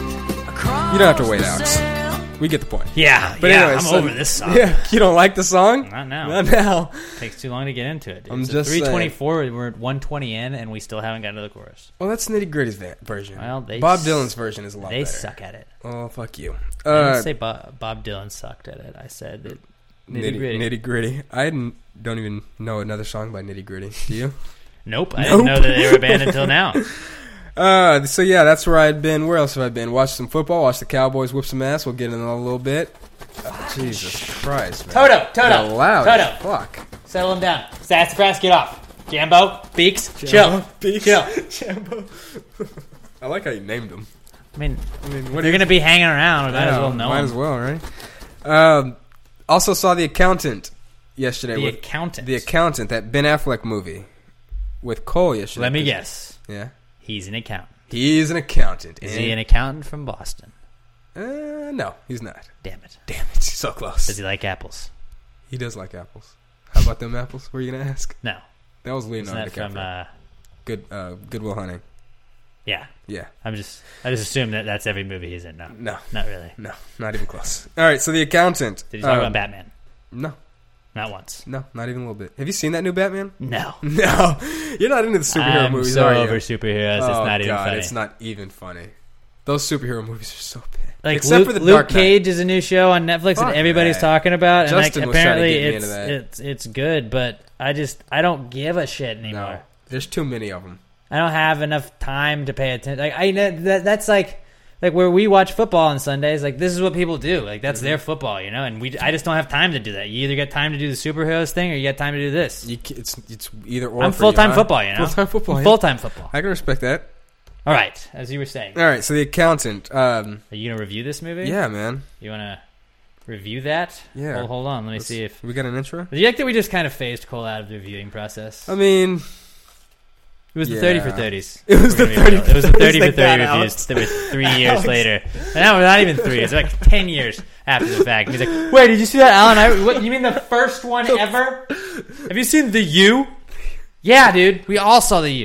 You don't have to wait, Alex. We get the point. Yeah, But yeah, anyways, I'm so- over this song. Yeah, you don't like the song? Not now. Not now. Takes too long to get into it. Dude. I'm It's just three twenty-four. We're at one twenty in, and we still haven't gotten to the chorus. Well, that's Nitty Gritty's va- version. Well, they Bob s- Dylan's version is a lot They better. suck at it. Oh, fuck you. I Uh, didn't say Bob, Bob Dylan sucked at it. I said that Nitty Nitty, Gritty. Nitty Gritty. I didn't, don't even know another song by Nitty Gritty. Do you? Nope, I Nope. didn't know that they were a band until now. Uh, so yeah, that's where I'd been. Where else have I been? Watched some football. Watched the Cowboys whip some ass. We'll get into that a little bit. Oh, Jesus Christ, man. Toto, Toto, You're loud Toto. as fuck. Settle him down. Sassafras, get off. Jambo, Beaks, chill. Beaks. Chill. Jambo. I like how you named them. I mean, I mean, if what they're do you- going to be hanging around. We might Yeah, as well know Might them. as well, right? Um, also saw The Accountant yesterday. The with Accountant. The Accountant, that Ben Affleck movie with Cole yesterday. Let me guess. Yeah. He's an accountant. He's an accountant. Is and- he an accountant from Boston? Uh, no, he's not. Damn it. Damn it, so close. Does he like apples? He does like apples. How about them apples? Were you gonna ask? No. That was Isn't Leonardo that from, DiCaprio. uh, Good, uh, Goodwill Hunting. yeah. Yeah. I'm just, I just assume that that's every movie he's in. No. No, Not really. no, not even close. All right, so The Accountant. Did he talk Um, about Batman? No, Not once. no, not even a little bit. Have you seen that new Batman? No. No, you're not into the superhero I'm movies, so are you? over superheroes. It's oh, not even God, funny. it's not even funny. Those superhero movies are so bad. Like Except Luke, for the Luke Dark Knight. Cage is a new show on Netflix Fuck and everybody's that. talking about, and Justin like was trying to apparently get me it's, into that. it's it's good, but I just I don't give a shit anymore. No, there's too many of them. I don't have enough time to pay attention. Like I that, that's like like where we watch football on Sundays. Like this is what people do. Like that's Mm-hmm. their football, you know. And we I just don't have time to do that. You either get time to do the superheroes thing or you get time to do this. You, ca- it's it's either or. I'm for full time you, huh? football, you know. Full time football. I'm yeah. full time football. I can respect that. All right, as you were saying, All right, so The Accountant. Um, are you gonna review this movie? yeah, man. You wanna review that? Yeah. Hold, hold on. Let me Let's- see if. we got an intro. Do you like that we just kind of phased Cole out of the reviewing process? I mean, It was the Yeah. thirty for thirties. It was We're the gonna be real. thirty It was the for thirty for thirties. Like thirty that, reviews. Alex. That was three years Alex. later. And that was not even three. It's like ten years after the fact. And he's like, "Wait, did you see that Alan? I- what, you mean the first one ever? Have you seen The U? Yeah, dude. We all saw The U.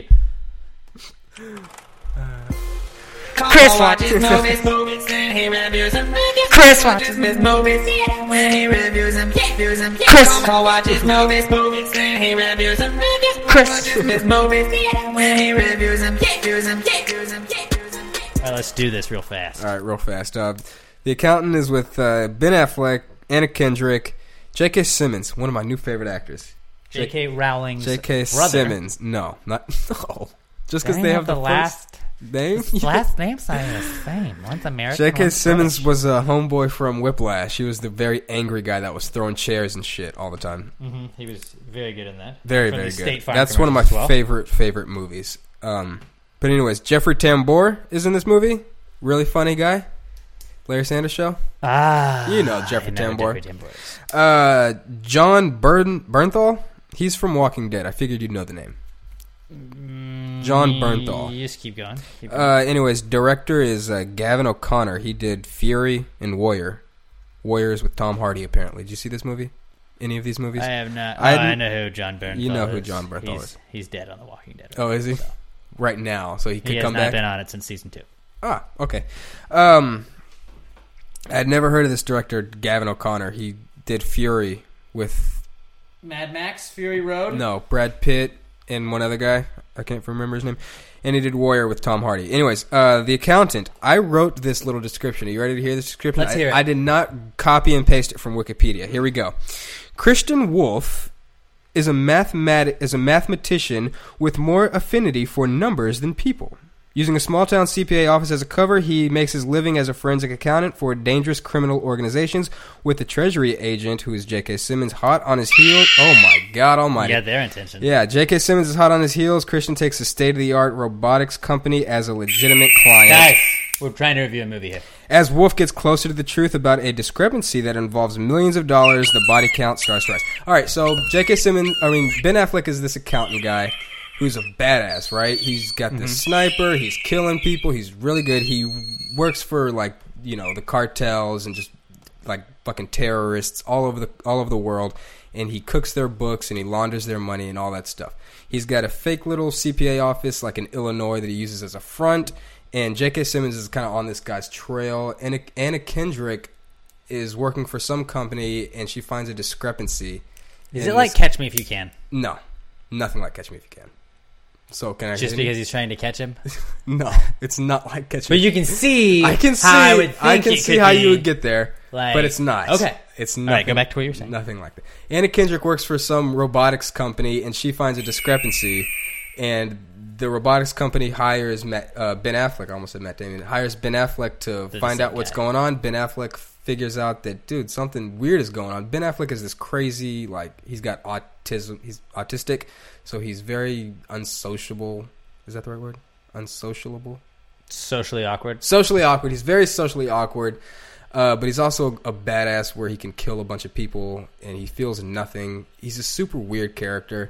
Chris watches movies, movies, and he reviews them. Chris watches his movies when he reviews them. Reviews them. Chris watches movies, movies, and he reviews them. Chris watches his movies when he reviews them. Reviews them. Reviews them. All right, let's do this real fast. All right, real fast. Uh, the Accountant is with uh, Ben Affleck, Anna Kendrick, J K. Simmons, one of my new favorite actors. J K. Rowling's J K. brother. Simmons. No, not no. Just because Dang, they have the the last first name. His last name's not even the same. One's American. J K. one's Simmons British. was a homeboy from Whiplash. He was the very angry guy that was throwing chairs and shit all the time. Mm-hmm. He was very good in that. Very, From very the good. State Farm That's one of my commercials as well. favorite favorite movies. Um, but anyways, Jeffrey Tambor is in this movie. Really funny guy. Larry Sanders Show. Ah, You know Jeffrey I know who Tambor. Jeffrey Tambor is. Uh, John Burn Bernthal. He's from Walking Dead. I figured you'd know the name. John Bernthal. You just keep going. Keep going. Uh, anyways, director is uh, Gavin O'Connor. He did Fury and Warrior. Warriors with Tom Hardy, apparently. Did you see this movie? Any of these movies? I have not. I oh, I didn't- know who John Bernthal is. You know who John Bernthal he's, is. He's dead on The Walking Dead. Oh, is he? So. Right now, so he could He has come not back. been on it since season two. Ah, okay. Um, I'd never heard of this director, Gavin O'Connor. He did Fury with Mad Max Fury Road. no Brad Pitt and one other guy. I can't remember his name. And he did Warrior with Tom Hardy. Anyways, uh, The Accountant. I wrote this little description. Are you ready to hear this description? Let's I, hear it. I did not copy and paste it from Wikipedia. Here we go. Christian Wolff is a mathemat- is a mathematician with more affinity for numbers than people. Using a small-town C P A office as a cover, he makes his living as a forensic accountant for dangerous criminal organizations with the Treasury agent, who is J K. Simmons, hot on his heels. Oh, my God almighty. You got their intention. Yeah, J K. Simmons is hot on his heels. Christian takes a state-of-the-art robotics company as a legitimate client. Guys, we're trying to review a movie here. As Wolf gets closer to the truth about a discrepancy that involves millions of dollars, the body count starts to rise. All right, so J K. Simmons, I mean, Ben Affleck is this accountant guy who's a badass, right? He's got this Mm-hmm. sniper. He's killing people. He's really good. He works for, like, you know, the cartels and just, like, fucking terrorists all over the all over the world. And he cooks their books and he launders their money and all that stuff. He's got a fake little C P A office, like in Illinois, that he uses as a front. And J K. Simmons is kind of on this guy's trail. Anna, Anna Kendrick is working for some company, and she finds a discrepancy. Is in it like this- Catch Me If You Can? No, nothing like Catch Me If You Can. So can I Just continue? because he's trying to catch him? No, it's not like Catch Me. But you can see I can see. how I would think I can it see could how be. you would get there, Like- but it's not. Okay. it's All nothing. right, go back to what you were saying. Nothing like that. Anna Kendrick works for some robotics company, and she finds a discrepancy, and the robotics company hires Matt, uh, Ben Affleck. I almost said Matt Damon. Hires Ben Affleck to the find same out what's guy. going on. Ben Affleck figures out that, dude, something weird is going on. Ben Affleck is this crazy, like, he's got autism. He's autistic, so he's very unsociable. Is that the right word? Unsociable? Socially awkward. Socially awkward. He's very socially awkward, uh, but he's also a badass where he can kill a bunch of people and he feels nothing. He's a super weird character.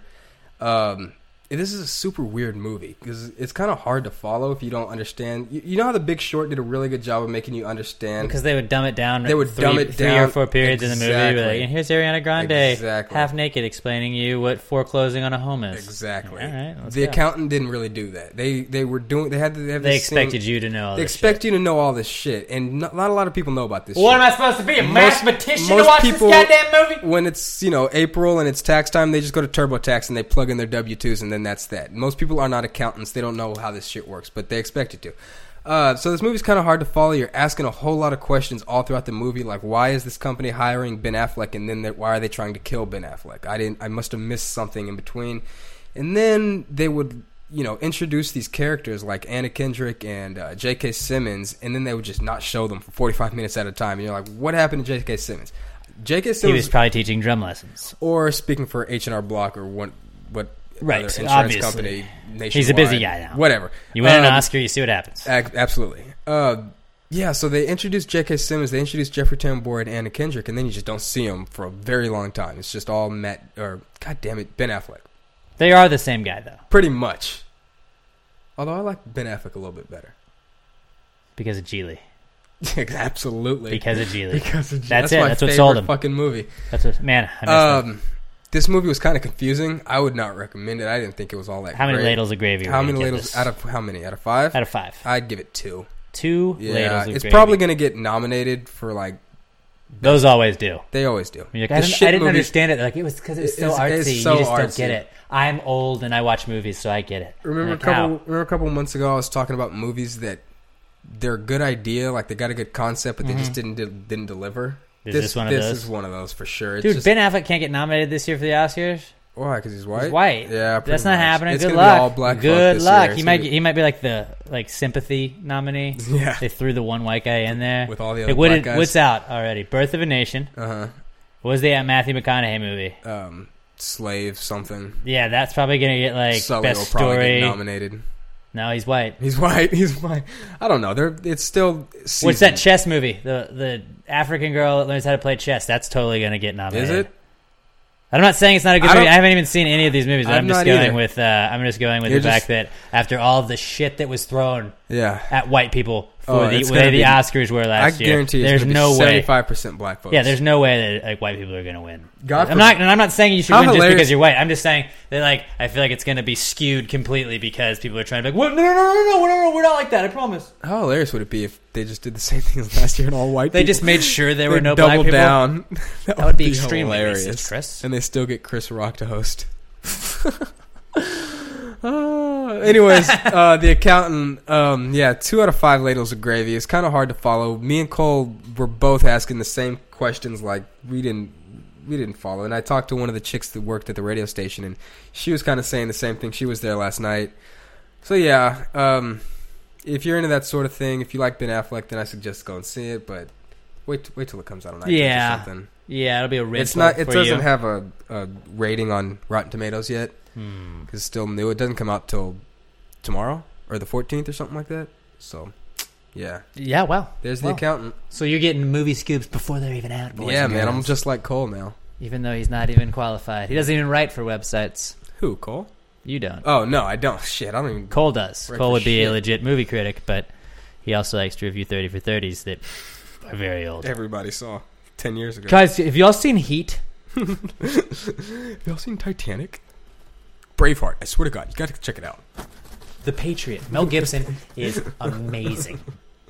Um, this is a super weird movie because it's kind of hard to follow if you don't understand. You, you know how The Big Short did a really good job of making you understand? Because they would dumb it down. They would three, dumb it three down. or four periods in the movie. Exactly. Like, and here's Ariana Grande, Exactly. half naked, explaining you what foreclosing on a home is. Exactly. All right, let's the go. accountant didn't really do that. They they were doing. They had to. They, have They this scene- expected you to know all They this expect shit. you to know all this shit, and not, not a lot of people know about this. What shit. am I supposed to be, a Most- mathematician to most watch people- this goddamn movie? When it's, you know, April and it's tax time, they just go to TurboTax and they plug in their W two's and then that's that. Most people are not accountants. They don't know how this shit works, but they expect you to. Uh, so this movie's kind of hard to follow. You're asking a whole lot of questions all throughout the movie, like why is this company hiring Ben Affleck, and then they're- why are they trying to kill Ben Affleck? I didn't. I must have missed something in between. And then they would, you know, introduce these characters like Anna Kendrick and uh, J K. Simmons, and then they would just not show them for forty-five minutes at a time. And you're like, what happened to J K. Simmons? J K. He Simmons, was probably teaching drum lessons. or speaking for H and R Block or what, what Right, other insurance obviously. company nationwide. He's a busy guy now. Whatever. You win an Um, Oscar, you see what happens. Ac- absolutely. Uh, yeah, so they introduced J K. Simmons, they introduced Jeffrey Tambor and Anna Kendrick, and then you just don't see them for a very long time. It's just all Matt, or God damn it, Ben Affleck. They are the same guy, though, Pretty much. Although I like Ben Affleck a little bit better. because of Geely. Absolutely. Because of Geely. Because of Geely. That's, That's it. my That's what favorite sold him. fucking movie. That's what, man, I missed that. Um, this movie was kind of confusing. I would not recommend it. I didn't think it was all that How many great. ladles of gravy? How were you many gonna give ladles? this? Out of how many? Out of five? Out of five. I'd give it two. Two Yeah, ladles of it's gravy. probably going to get nominated for like. Those always do. They always do. You're like, I The didn't, shit I didn't movies- understand it. Like it was because it was so It's- artsy. it's so you just artsy. don't get it. I'm old and I watch movies, so I get it. Remember Like, a couple. how? Remember a couple months ago, I was talking about movies that they're a good idea, like they got a good concept, but Mhm. they just didn't de- didn't deliver. Is this, this one of this those? is one of those for sure. It's Dude, just, Ben Affleck can't get nominated this year for the Oscars. why? Because he's white. He's white. Yeah, pretty that's not much. happening. It's Good gonna be luck. all black folk Good this luck. year. He It's might gonna be- he might be like the like sympathy nominee. Yeah. They threw the one white guy in there With all the Hey, other what black did- guys. What's out already? Birth of a Nation. Uh huh. What was the Matthew McConaughey movie? Um, slave something. Yeah, that's probably gonna get like Sully best will probably story. get nominated. No, he's white. He's white. He's white. I don't know. They're it's still. What's seasoned. that chess movie? The the African girl that learns how to play chess. That's totally gonna get nominated. Is it? I'm not saying it's not a good I movie. don't- I haven't even seen any of these movies. But I'm I'm just not going either. with. Uh, I'm just going with You're the just- fact that after all of the shit that was thrown Yeah. at white people for Oh, the it's way gonna the be- Oscars were last I year, guarantee it's there's gonna be no way. seventy-five percent black folks. Yeah, there's no way that like white people are going to win. God I'm for- not, and I'm not saying you should How win just hilarious- because you're white. I'm just saying that like I feel like it's going to be skewed completely because people are trying to be like, what? No, no, no, no, no, no, no, we're not like that. I promise. How hilarious would it be if they just did the same thing as last year and all white They people? just made sure there were They no black doubled people. down. that, That would be extremely racist, Chris. And they still get Chris Rock to host. Uh, anyways, uh, the accountant, um, yeah, two out of five ladles of gravy. It's kind of hard to follow. Me and Cole were both asking the same questions, like we didn't, we didn't follow. And I talked to one of the chicks that worked at the radio station, and she was kind of saying the same thing. She was there last night. So yeah, um, if you're into that sort of thing, if you like Ben Affleck, then I suggest go and see it. But wait, wait till it comes out on iTunes Yeah. or something. Yeah, it'll be a rental. It's not. It for doesn't you. have a, a rating on Rotten Tomatoes yet Hmm. because it's still new. It doesn't come out till tomorrow or the fourteenth or something like that. So, yeah. Yeah, well, There's the well. accountant. So you're getting movie scoops before they're even out, boys Yeah, and man. I'm girls. just like Cole now. Even though he's not even qualified, he doesn't even write for websites. Who, Cole? You don't. Oh no, I don't. Shit, I don't even. Cole does. write Cole for would be shit. a legit movie critic, but he also likes to review thirty for thirties that are very old. Everybody saw ten years ago. Guys, have y'all seen Heat? Y'all seen Titanic? Braveheart. I swear to God, you got to check it out. The Patriot. Mel Gibson is amazing.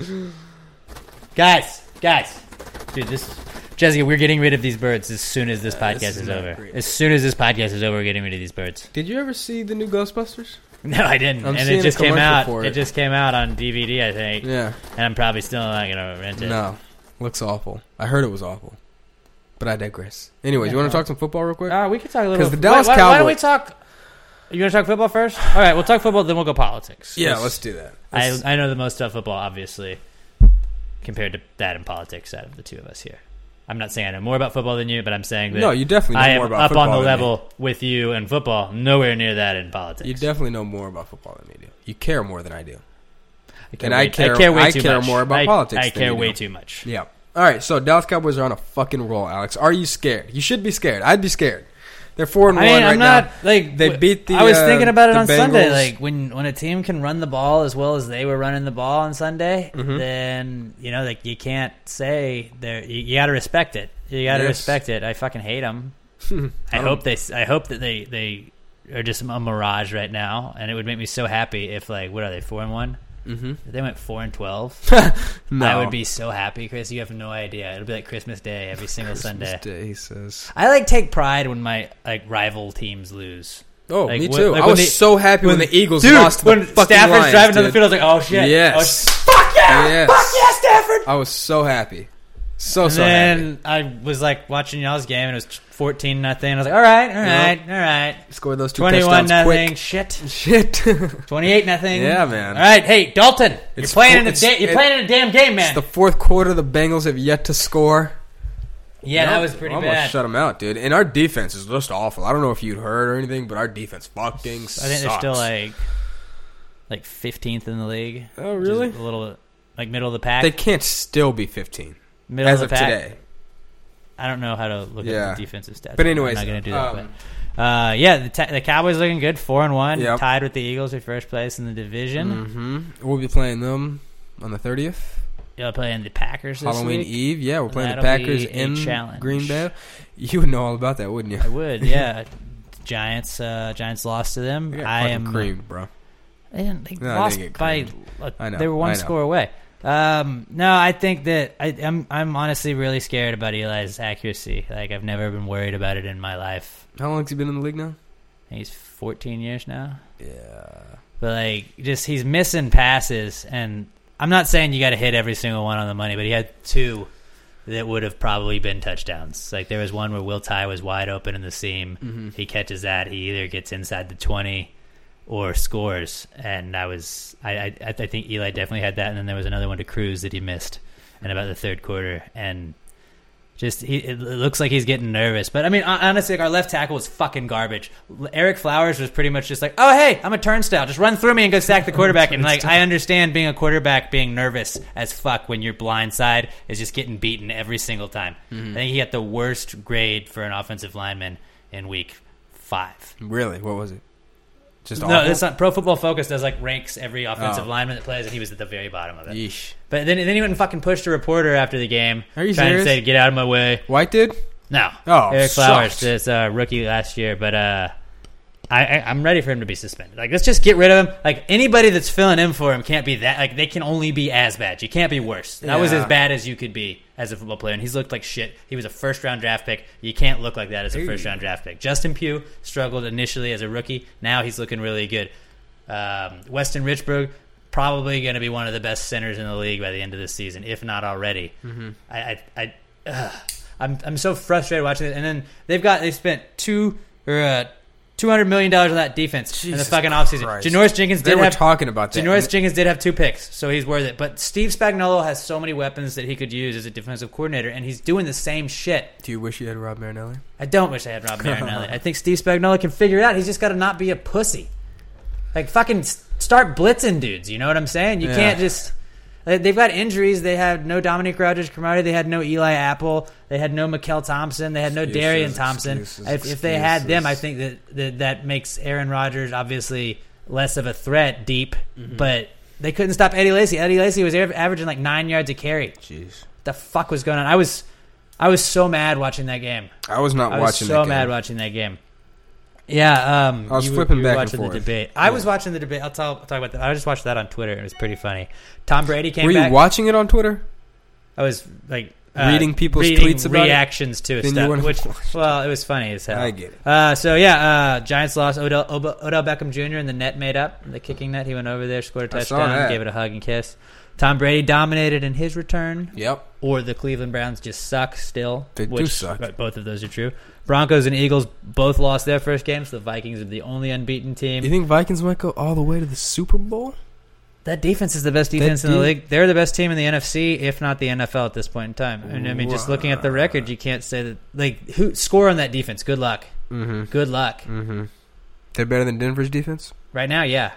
guys, guys, dude, this Jessica, we're getting rid of these birds as soon as this Uh, podcast this is is not over. great. As soon as this podcast is over, we're getting rid of these birds. Did you ever see the new Ghostbusters? No, I didn't, I'm and seeing it a just came commercial out. for It. it. just came out on D V D, I think. Yeah. And I'm probably still not gonna rent it. No, looks awful. I heard it was awful, but I digress. Anyways, you Yeah, want to well. talk some football real quick? Uh, we could talk a little. Because the Dallas why, why, why don't we Cowboys- talk? You want to talk football first? All right, we'll talk football, then we'll go politics. Yeah, Let's- let's do that. I Let's- I know the most about football, obviously, compared to that in politics out of the two of us here. I'm not saying I know more about football than you, but I'm saying that No, you definitely know I am more about up football on the than me. level with you in football. Nowhere near that in politics. You definitely know more about football than me do. You care more than I do. I care and way, I care. I care way I too care much. more about I, politics. I than care you way do. too much. Yeah. All right. So Dallas Cowboys are on a fucking roll, Alex. Are you scared? You should be scared. I'd be scared. They're four and I one mean, right I'm not now. like They w- beat the. I was uh, thinking about it the on Sunday. Bengals. Like when when a team can run the ball as well as they were running the ball on Sunday, Mhm. then you know, like you can't say they're. You, you got to respect it. You got to Yes. respect it. I fucking hate them. I I hope they. I hope that they they are just a mirage right now, and it would make me so happy if like what are they four and one? Mm-hmm. If they went four and twelve, No. I would be so happy, Chris. You have no idea. It'll be like Christmas Day every single Christmas Sunday. Day, he says. I like take pride when my like rival teams lose. Oh, Like, me wh- too. like I when was they- so happy when, the Eagles dude, lost to the when fucking Stafford's Lions, driving down the dude. field, I was like, "Oh shit!" Yes. Oh, sh- fuck yeah! Yes. Fuck yeah, Stafford! I was so happy. So And so happy. then I was like watching y'all's game, and it was fourteen nothing. I was like, "All right, all right, all right." Scored those two Twenty-one touchdowns nothing. quick. Shit. Shit. Twenty-eight nothing. Yeah, man. All right, hey Dalton, you're It's playing fo- in a it's- da- you're it- playing in a damn game, man. It's the fourth quarter. The Bengals have yet to score. yeah, You know, that was pretty almost bad. shut them out, dude. And our defense is just awful. I don't know if you'd heard or anything, but our defense fucking I sucks. think they're still like like fifteenth in the league. Oh, which is really? A little like middle of the pack. They can't still be fifteen middle as of of the pack. today. I don't know how to look Yeah. at the defensive stats. But anyways, I'm not going to do that. um, but uh, yeah, the, ta- the Cowboys looking good, four and one, Yep. tied with the Eagles for first place in the division. Mm-hmm. We'll be playing them on the thirtieth. Y'all playing the Packers this Halloween week? Eve. Yeah, we're playing the That'll Packers be a in challenge. Green Bay. You would know all about that, wouldn't you? I would, yeah. Giants, uh, Giants lost to them. They got I fucking am creamed, bro. They, didn't, they No, they lost didn't get by. creamed. Uh, I know, They were one I know. score away. Um, no, I think that I, I'm. I'm honestly really scared about Eli's accuracy. Like I've never been worried about it in my life. How long has he been in the league now? I think he's fourteen years now. Yeah. But like, just he's missing passes, and I'm not saying you got to hit every single one on the money, but he had two that would have probably been touchdowns. Like there was one where Will Tye was wide open in the seam. Mm-hmm. He catches that. He either gets inside the twenty or scores. And I was, I, I, I think Eli definitely had that. And then there was another one to Cruz that he missed in about the third quarter. And just, he, it looks like he's getting nervous. But I mean, honestly, like our left tackle was fucking garbage. Eric Flowers was pretty much just like, oh, hey, I'm a turnstile. Just run through me and go sack the quarterback. And like, I understand being a quarterback being nervous as fuck when your blind side is just getting beaten every single time. Mm-hmm. I think he got the worst grade for an offensive lineman in week five. Really? What was it? Just no, awful? That's not. Pro Football Focus does like ranks every offensive oh. lineman that plays, and he was at the very bottom of it. Yeesh. But then, then he went and fucking pushed a reporter after the game. Are you trying serious? to say, "Get out of my way." White did? No. Oh, Eric Flowers, sucked. this uh, rookie last year, but uh, I, I, I'm ready for him to be suspended. Like, let's just get rid of him. Like, anybody that's filling in for him can't be that. Like, they can only be as bad. You can't be worse. That yeah. was as bad as you could be as a football player, and he's looked like shit. He was a first-round draft pick. You can't look like that as a first-round draft pick. Justin Pugh struggled initially as a rookie. Now he's looking really good. Um, Weston Richburg, probably going to be one of the best centers in the league by the end of this season, if not already. Mm-hmm. I, I, I ugh. I'm I'm so frustrated watching it. And then they've got they spent two or uh, two hundred million dollars on that defense Jesus in the fucking offseason. Janoris Jenkins they did were have talking about that. Janoris Jenkins did have two picks, so he's worth it. But Steve Spagnuolo has so many weapons that he could use as a defensive coordinator, and he's doing the same shit. Do you wish you had Rob Marinelli? I don't wish I had Rob Marinelli. I think Steve Spagnuolo can figure it out. He's just got to not be a pussy. Like fucking start blitzing dudes. You know what I'm saying? You yeah. can't just. They've got injuries. They had no Dominique Rodgers-Cromartie. They had no Eli Apple. They had no Mikael Thompson. They had no excuses, Darian Thompson. Excuses, if, excuses. if they had them, I think that, that that makes Aaron Rodgers obviously less of a threat deep. Mm-hmm. But they couldn't stop Eddie Lacy. Eddie Lacy was averaging like nine yards a carry. Jeez, what the fuck was going on? I was, I was so mad watching that game. I was not I watching. was so that mad game. watching that game. Yeah, um, I was you flipping were, you back were and watching forth. the debate. I yeah. was watching the debate. I'll, tell, I'll talk about that. I just watched that on Twitter. It was pretty funny. Tom Brady came Were back. you watching it on Twitter? I was like uh, reading people's reading tweets about reactions it? to it Then stuff. you Which, well, it was funny as hell. I get it. Uh, so yeah, uh, Giants lost. Odell, Odell Beckham Junior and the net made up. The kicking net. He went over there, scored a touchdown, gave it a hug and kiss. Tom Brady dominated in his return. Yep. Or the Cleveland Browns just suck still. They which, do suck. But both of those are true. Broncos and Eagles both lost their first games. So the Vikings are the only unbeaten team. You think Vikings might go all the way to the Super Bowl? That defense is the best defense that in the de- league. They're the best team in the N F C, if not the N F L at this point in time. And I mean, just looking at the record, you can't say that. Like, who score on that defense? Good luck. Mm-hmm. Good luck. Mm-hmm. They're better than Denver's defense? Right now, yeah.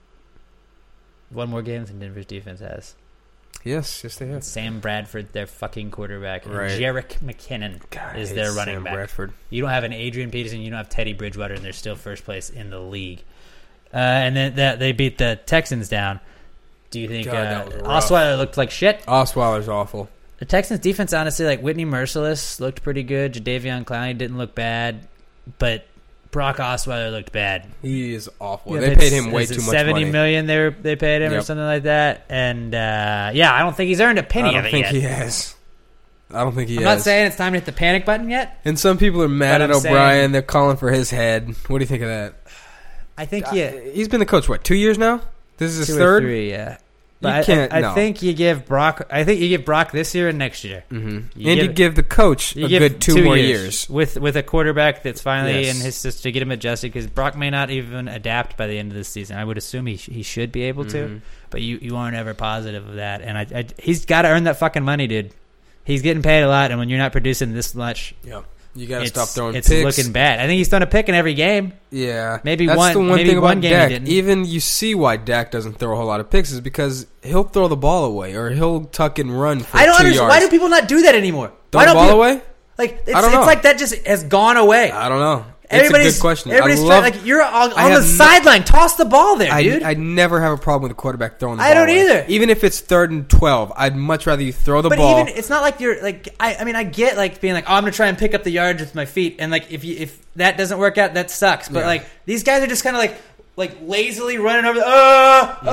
One more game than Denver's defense has. Yes, yes they have. Sam Bradford, their fucking quarterback. And right. Jerick McKinnon God, is their running Sam back. Bradford. You don't have an Adrian Peterson. You don't have Teddy Bridgewater, and they're still first place in the league. Uh, and then that they beat the Texans down. Do you think God, uh, Osweiler looked like shit? Osweiler's awful. The Texans' defense, honestly, like Whitney Merciless looked pretty good. Jadeveon Clowney didn't look bad, but Brock Osweiler looked bad. He is awful. Yeah, they paid him way is too it much seventy money. million they were, they paid him Yep. or something like that. And uh, yeah, I don't think he's earned a penny I don't of it think yet. he has. I don't think he I'm has. not saying it's time to hit the panic button yet. And some people are mad But at I'm O'Brien. saying- They're calling for his head. What do you think of that? I think yeah, He's been the coach, what, two years now? This is his two third? or three, yeah. You But I, can't, I, I no. think you give Brock. I think you give Brock this year and next year. Mm-hmm. You and give you it- give the coach You a give good two, two more years, years. with with a quarterback that's finally Yes. in his system to get him adjusted, because Brock may not even adapt by the end of the season. I would assume he sh- he should be able to, Mhm. but you, you aren't ever positive of that. And I, I he's got to earn that fucking money, dude. He's getting paid a lot, and when you're not producing this much, Yep. You got to it's, stop throwing it's picks. looking bad. I think he's done a pick in every game. Yeah. Maybe That's one- the one maybe thing one about game he Dak. didn't. Even you see why Dak doesn't throw a whole lot of picks is because he'll throw the ball away or he'll tuck and run for I don't two understand. yards. Why do people not do that anymore? Throw why the don't ball people, away? Like it's, I don't it's know. like that just has gone away. I don't know. It's a Everybody's good question. Everybody's I trying, love, like you're on, I on the have no- sideline. Toss the ball there, I, dude. I never have a problem with a quarterback throwing the I ball don't away. either. Even if it's third and twelve, I'd much rather you throw the but ball. even it's not like you're like I, I mean I get like being like, oh, I'm gonna try and pick up the yards with my feet, and like if you if that doesn't work out, that sucks. But Yeah. like these guys are just kind of like like lazily running over the uh uh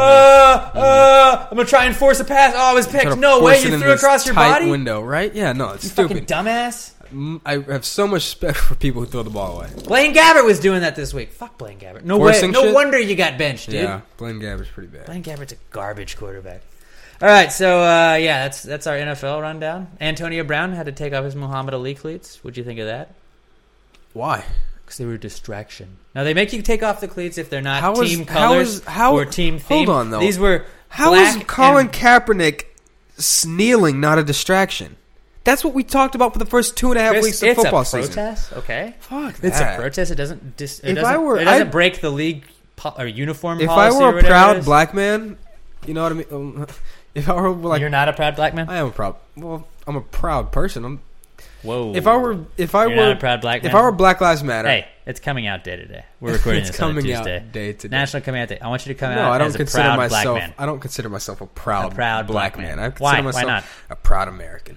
uh I'm gonna try and force a pass. Oh, I was picked. Try to No force way, it you in threw this across your tight body. window, right? Yeah, no, it's You stupid. fucking dumbass. Mm, I have so much respect for people who throw the ball away. Blaine Gabbert was doing that this week. Fuck Blaine Gabbert. No Forcing way. No shit? wonder you got benched, dude. Yeah, Blaine Gabbert's pretty bad. Blaine Gabbert's a garbage quarterback. All right, so uh, yeah, that's that's our N F L rundown. Antonio Brown had to take off his Muhammad Ali cleats. What'd you think of that? Why? Because they were a distraction. Now they make you take off the cleats if they're not How was- team how colors is- how- or team theme. hold on, though. These were How black is Colin and- Kaepernick kneeling not a distraction? That's what we talked about for the first two and a half Chris, weeks of it's football a season. protest, okay? Fuck It's that. a protest. It doesn't. Dis, it If doesn't, I were- it doesn't I'd- break the league po- or uniform If I policy. were or a whatever it proud is. black man, you know what I mean. Um, if I were like, You're not a proud black man. I am a proud. Well, I'm a proud person. I'm. Whoa. If I were, if I You're were not a proud black man? if I were Black Lives Matter, Hey, it's coming out day to day. We're recording It's this on a coming out Tuesday. day to day. National Coming Out Day. I want you to come no, out I don't as a consider proud myself. black man. I don't consider myself a proud, A proud black, black man. man. I consider Why? Why myself not? a proud American.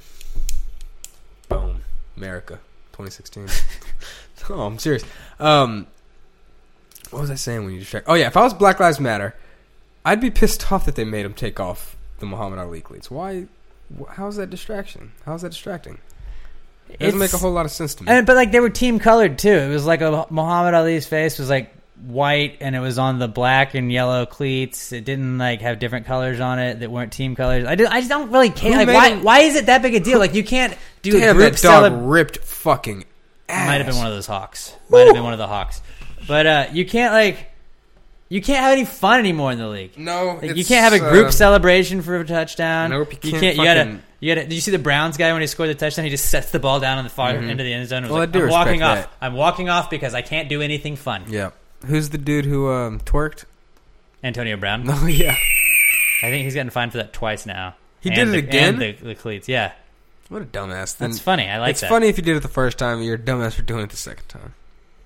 Boom, America, twenty sixteen. Oh, I'm serious. Um, what was I saying when you distract? Oh yeah, if I was Black Lives Matter, I'd be pissed off that they made him take off the Muhammad Ali cleats. Why? wh- How is that distraction? How is that distracting? It doesn't It's- make a whole lot of sense to me. And, but like they were team colored too. It was like a Muhammad Ali's face was like white, and it was on the black and yellow cleats. It didn't like have different colors on it that weren't team colors. I, did, I just don't really care. Who Like, made why? him- Why is it that big a deal? Like you can't do Damn, a group that dog celeb- ripped fucking ass. Might have been one of those hawks. Might have been one of the hawks. But uh, you can't like. You can't have any fun anymore in the league. No, like, you it's, can't have a group uh, celebration for a touchdown. Nope, you you can't can't. You gotta. fucking- You gotta. Did you see the Browns guy when he scored the touchdown? He just sets the ball down on the far Mhm. end of the end zone. And was Well, like, I do I'm respect walking off. that. I'm walking off because I can't do anything fun. Yeah. Who's the dude who um, twerked? Antonio Brown. Oh yeah. I think he's gotten fined for that twice now. He And did it the- again? And the, the cleats. Yeah. What a dumbass. That's funny. I like it's that. funny if you did it the first time. You're a dumbass for doing it the second time.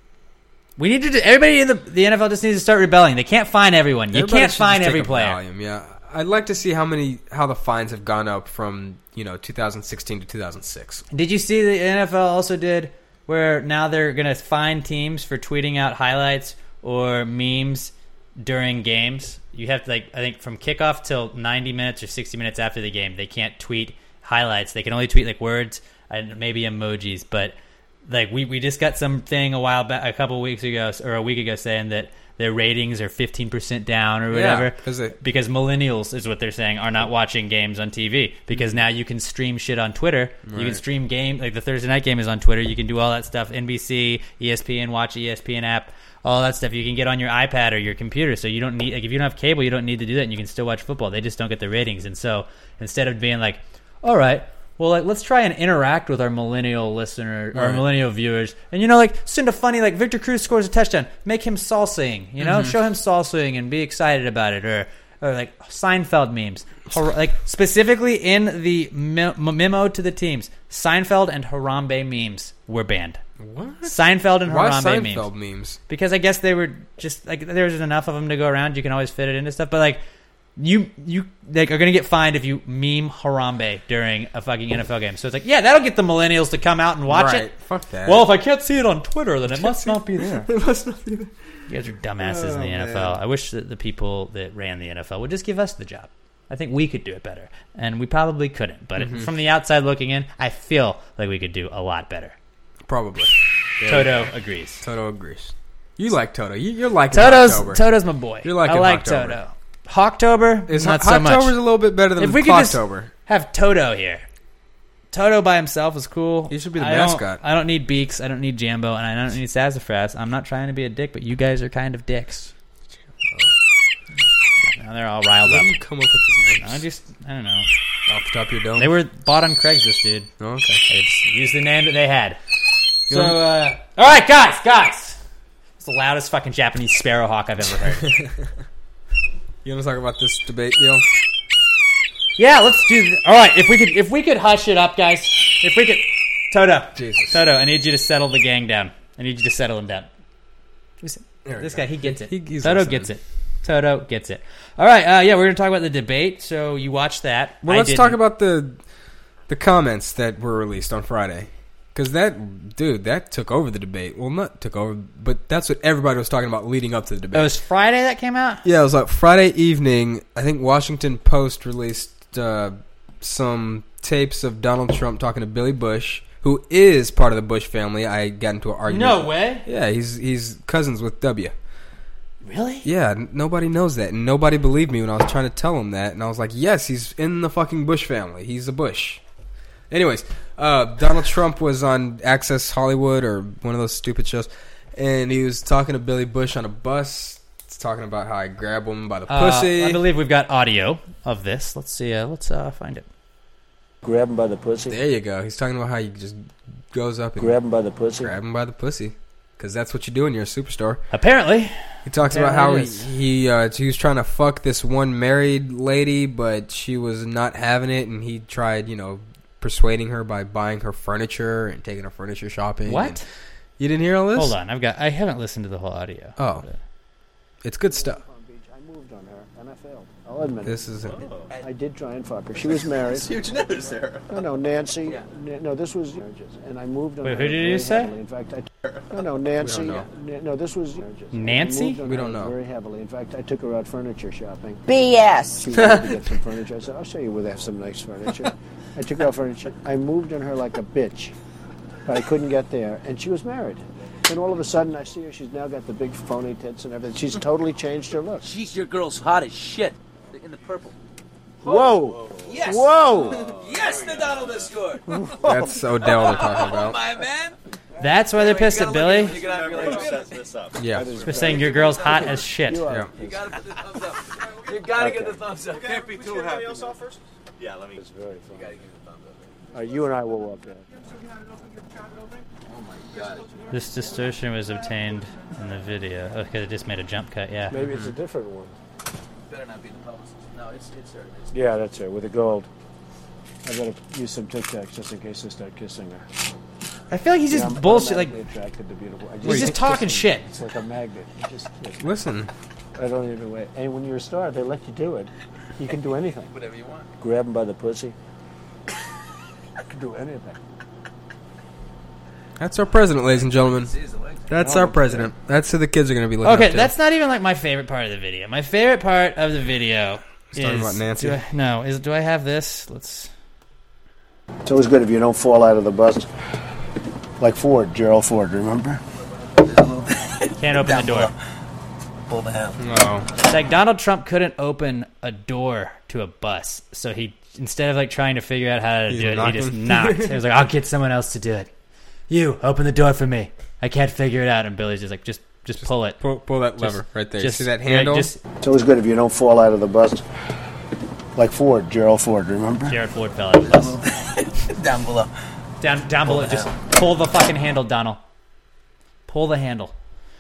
We need to do, everybody in the, the N F L just needs to start rebelling. They can't fine everyone. You Everybody can't should fine just every take a player. Valium, yeah. I'd like to see how many how the fines have gone up from, you know, two thousand sixteen to two thousand six. Did you see the N F L also did where now they're going to fine teams for tweeting out highlights or memes during games? You have to, like, I think from kickoff till ninety minutes or sixty minutes after the game, they can't tweet highlights. They can only tweet like words and maybe emojis. But like we, we just got something a while back, a couple weeks ago or a week ago, saying that their ratings are fifteen percent down or whatever. Yeah, 'cause they- because millennials is what they're saying are not watching games on T V because now you can stream shit on Twitter. You can Right. stream game like the Thursday night game is on Twitter. You can do all that stuff. N B C, E S P N, watch E S P N app, all that stuff. You can get on your iPad or your computer. So you don't need like if you don't have cable, you don't need to do that, and you can still watch football. They just don't get the ratings. And so instead of being like, all right, well, like let's try and interact with our millennial listener, our Right. millennial viewers, and you know, like send a funny like Victor Cruz scores a touchdown, make him salsaing, you know, Mhm. show him salsaing and be excited about it, or or like Seinfeld memes, Har- like specifically in the me- memo to the teams, Seinfeld and Harambe memes were banned. What? Seinfeld and Why Harambe Seinfeld memes? memes? Because I guess they were just like there was enough of them to go around. You can always fit it into stuff, but like. You you like are gonna get fined if you meme Harambe during a fucking N F L game. So it's like, yeah, that'll get the millennials to come out and watch Right. it. Fuck that. Well, if I can't see it on Twitter, then it must not be there. It must not be there. You guys are dumbasses in Oh, the N F L. man. I wish that the people that ran the N F L would just give us the job. I think we could do it better, and we probably couldn't. But Mhm. from the outside looking in, I feel like we could do a lot better. Probably. Yeah. Toto agrees. Toto agrees. You like Toto. You, you're liking Toto's October. Toto's my boy. You're liking I like October. Toto. Hawktober, Is not Ho- so much. Hawktober's a little bit better than if we could just Clocktober. have Toto here. Toto by himself is cool. He should be the I don't- mascot. I don't need Beaks. I don't need Jambo, and I don't need Sassafras. I'm not trying to be a dick, but you guys are kind of dicks. Now they're all riled Where up. do you come up with these names? I just, I don't know. Off the top of your dome? They were bought on Craigslist, dude. Oh, okay. They just used the name that they had. You So, know- uh, all right, guys, guys. It's the loudest fucking Japanese sparrowhawk I've ever heard. You want to talk about this debate deal? Yeah, let's do. Th- all right, if we could, if we could hush it up, guys. If we could, Toto, Jesus. Toto, I need you to settle the gang down. I need you to settle him down. Who's- There we This go. guy, he gets it. He- he's Toto listening. gets it. Toto gets it. All right, uh, yeah, we're gonna talk about the debate. So you watched that. Well, I let's didn't. talk about the the comments that were released on Friday. Because that, dude, that took over the debate. Well, not took over, but that's what everybody was talking about leading up to the debate. It was Friday that came out. Yeah, it was like Friday evening. I think Washington Post released uh, some tapes of Donald Trump talking to Billy Bush, who is part of the Bush family. I got into an argument. No way. Yeah, he's he's cousins with W. Really? Yeah, n- nobody knows that, and nobody believed me when I was trying to tell him that, and I was like, yes, he's in the fucking Bush family. He's a Bush. Anyways, uh, Donald Trump was on Access Hollywood or one of those stupid shows, and he was talking to Billy Bush on a bus. He's talking about how I grab him by the pussy. Uh, I believe we've got audio of this. Let's see. Uh, let's uh, find it. Grab him by the pussy. There you go. He's talking about how he just goes up and grab him by the pussy. Grab him by the pussy. Because that's what you do when you're a superstar. Apparently. He talks Apparently about how he he, uh, he was trying to fuck this one married lady, but she was not having it, and he tried, you know, persuading her by buying her furniture and taking her furniture shopping. What? You didn't hear all this? Hold on. I've got. I haven't listened to the whole audio. Oh. It's good stuff. I moved on her, and I failed. I'll admit this it. is it. I did try and fuck her. She was married. Huge news, Sarah. No, no, Nancy. N- no, this was and I moved on Wait, her. who did very you say? heavily. In fact, I. No, no, Nancy. We don't N- No, this was Nancy? I moved on We her don't know. Very heavily. In fact, I took her out furniture shopping. B S. She wanted to get some furniture. I said, "I'll show you where they have some nice furniture." I took her out furniture. I moved on her like a bitch, but I couldn't get there, and she was married. Then all of a sudden, I see her. She's now got the big phony tits and everything. She's totally changed her look. She's your girl's hot as shit. In the purple. Whoa! Yes! Whoa! Yes, the Donald has scored! That's Odell they're talking about. My man! That's why they're pissed at Billy. Yeah. They're saying your girl's hot as shit. Yeah. You gotta put the thumbs up. You gotta get the thumbs up. Can't be too happy. Else off first? Yeah, let me. It's very fun. You gotta give the thumbs up. All right, you and I will up there. Oh my god. This distortion was obtained in the video. Okay, they just made a jump cut. Yeah. Maybe it's a different one. Better not be the publicist. No, it's it's her. It's Yeah, that's it, with the gold. I gotta use some Tic Tacs just in case I start kissing her. I feel like he's just Yeah, I'm bullshit. Like automatically attracted to beautiful. I he's just talking shit. It's like a magnet. You just, like, Listen. I don't even wait. And when you're a star, they let you do it. You can do anything. whatever you want. Grab him by the pussy. I can do anything. That's our president, ladies and gentlemen. That's our president. That's who the kids are going to be looking Okay, up to. that's not even like my favorite part of the video. My favorite part of the video He's talking is about Nancy. do I, no, is do I have this? Let's. It's always good if you don't fall out of the bus. Like Ford, Gerald Ford, remember? Can't open the door. Pull the handle. No. It's like Donald Trump couldn't open a door to a bus, so he instead of like trying to figure out how to He's do it, he just knocking. knocked. He was like, "I'll get someone else to do it. You open the door for me. I can't figure it out." And Billy's just like, "Just, just, pull it. Pull, pull that Just- lever right there. just- See that yeah, handle? just- It's always good if you don't fall out of the bus. Like Ford, Gerald Ford, remember? Jared Ford fell out of the bus. Down below. Down, down Pull below. the Just handle. pull the fucking handle, Donald. Pull the handle.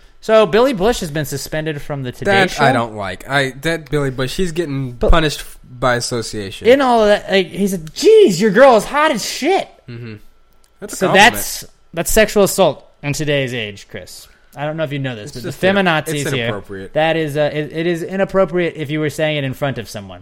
So Billy Bush has been suspended from the Today that Show. I don't like. I that Billy Bush, he's getting punished f- by association. In all of that, like, he said, "Geez, your girl is hot as shit." Mm-hmm. That's a So compliment. that's that's sexual assault in today's age, Chris. I don't know if you know this, It's but the just in- feminazis it's here. inappropriate. That is, uh, it, it is inappropriate if you were saying it in front of someone.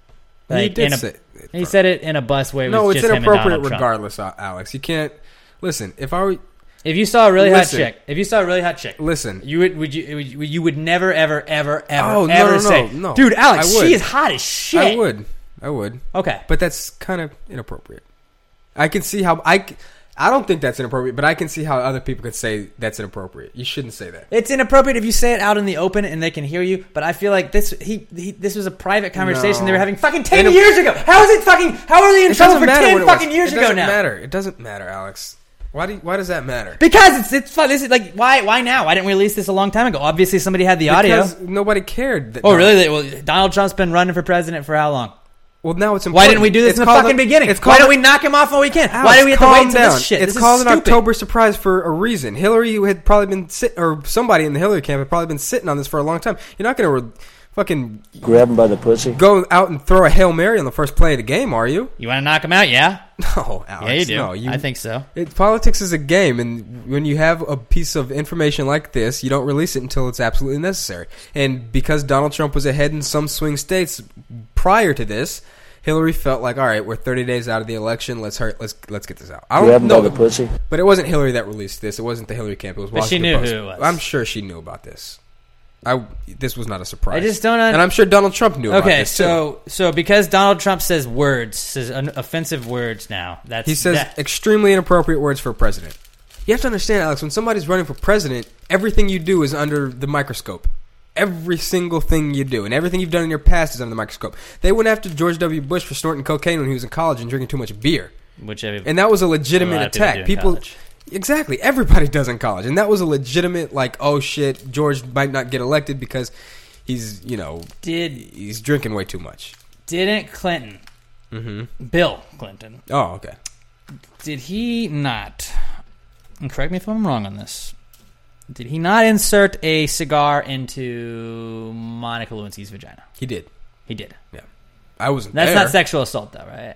He Like did in a, say it he said it in a bus where it no, was it's just him and inappropriate Donald Trump. regardless, Al- Alex. You can't listen. If I were If you saw a really Listen. hot chick, if you saw a really hot chick, listen, you would would you would you, you would never ever ever ever Oh, no, ever no, no, say, no. "Dude, Alex, I would. she is hot as shit." I would, I would. Okay, but that's kind of inappropriate. I can see how I. c- I don't think that's inappropriate, but I can see how other people could say that's inappropriate. You shouldn't say that. It's inappropriate if you say it out in the open and they can hear you. But I feel like this he, he this was a private conversation No. they were having fucking ten Inap- years ago. How is it fucking? How are they in It trouble doesn't for matter ten when it was. fucking years it ago doesn't now? matter. It doesn't matter, Alex. Why do you, why does that matter? Because it's it's fun. This is like why why now? Why didn't we release this a long time ago? Obviously somebody had the audio. Because nobody cared. That Oh really? Well, Donald Trump's been running for president for how long? Well, now it's important. Why didn't we do this It's in the called fucking a- beginning? it's Why called don't a- we knock him off when we can? Alex, Why do we have to calm wait until down. this shit? It's This called is an stupid. October surprise for a reason. Hillary had probably been sit, or somebody in the Hillary camp had probably been sitting on this for a long time. You're not going to re- fucking Grab him by the pussy. go out and throw a Hail Mary on the first play of the game, are you? You want to knock him out? Yeah. No, Alex. Yeah, you do. No, you, I think so. It, politics is a game, and when you have a piece of information like this, you don't release it until it's absolutely necessary. And because Donald Trump was ahead in some swing states prior to this, Hillary felt like, all right, we're thirty days out of the election. Let's hurry, let's let's get this out. I Grab don't him know, by the pussy. but it wasn't Hillary that released this. It wasn't the Hillary camp. It was But she Washington knew Post. who it was. I'm sure she knew about this. I this was not a surprise. I just don't un- and I'm sure Donald Trump knew about Okay, this too. so so because Donald Trump says words, says un- offensive words now. That's He says that- extremely inappropriate words for a president. You have to understand, Alex, when somebody's running for president, everything you do is under the microscope. Every single thing you do and everything you've done in your past is under the microscope. They went after George W. Bush for snorting cocaine when he was in college and drinking too much beer. Which and that was a legitimate a attack. People, people exactly everybody does in college, and that was a legitimate like, oh shit, George might not get elected because he's you know did he's drinking way too much. Didn't Clinton, mm-hmm. Bill Clinton? Oh, okay. Did he not? And correct me if I'm wrong on this. Did he not insert a cigar into Monica Lewinsky's vagina? He did. He did. Yeah. I wasn't That's there. not sexual assault, though, right?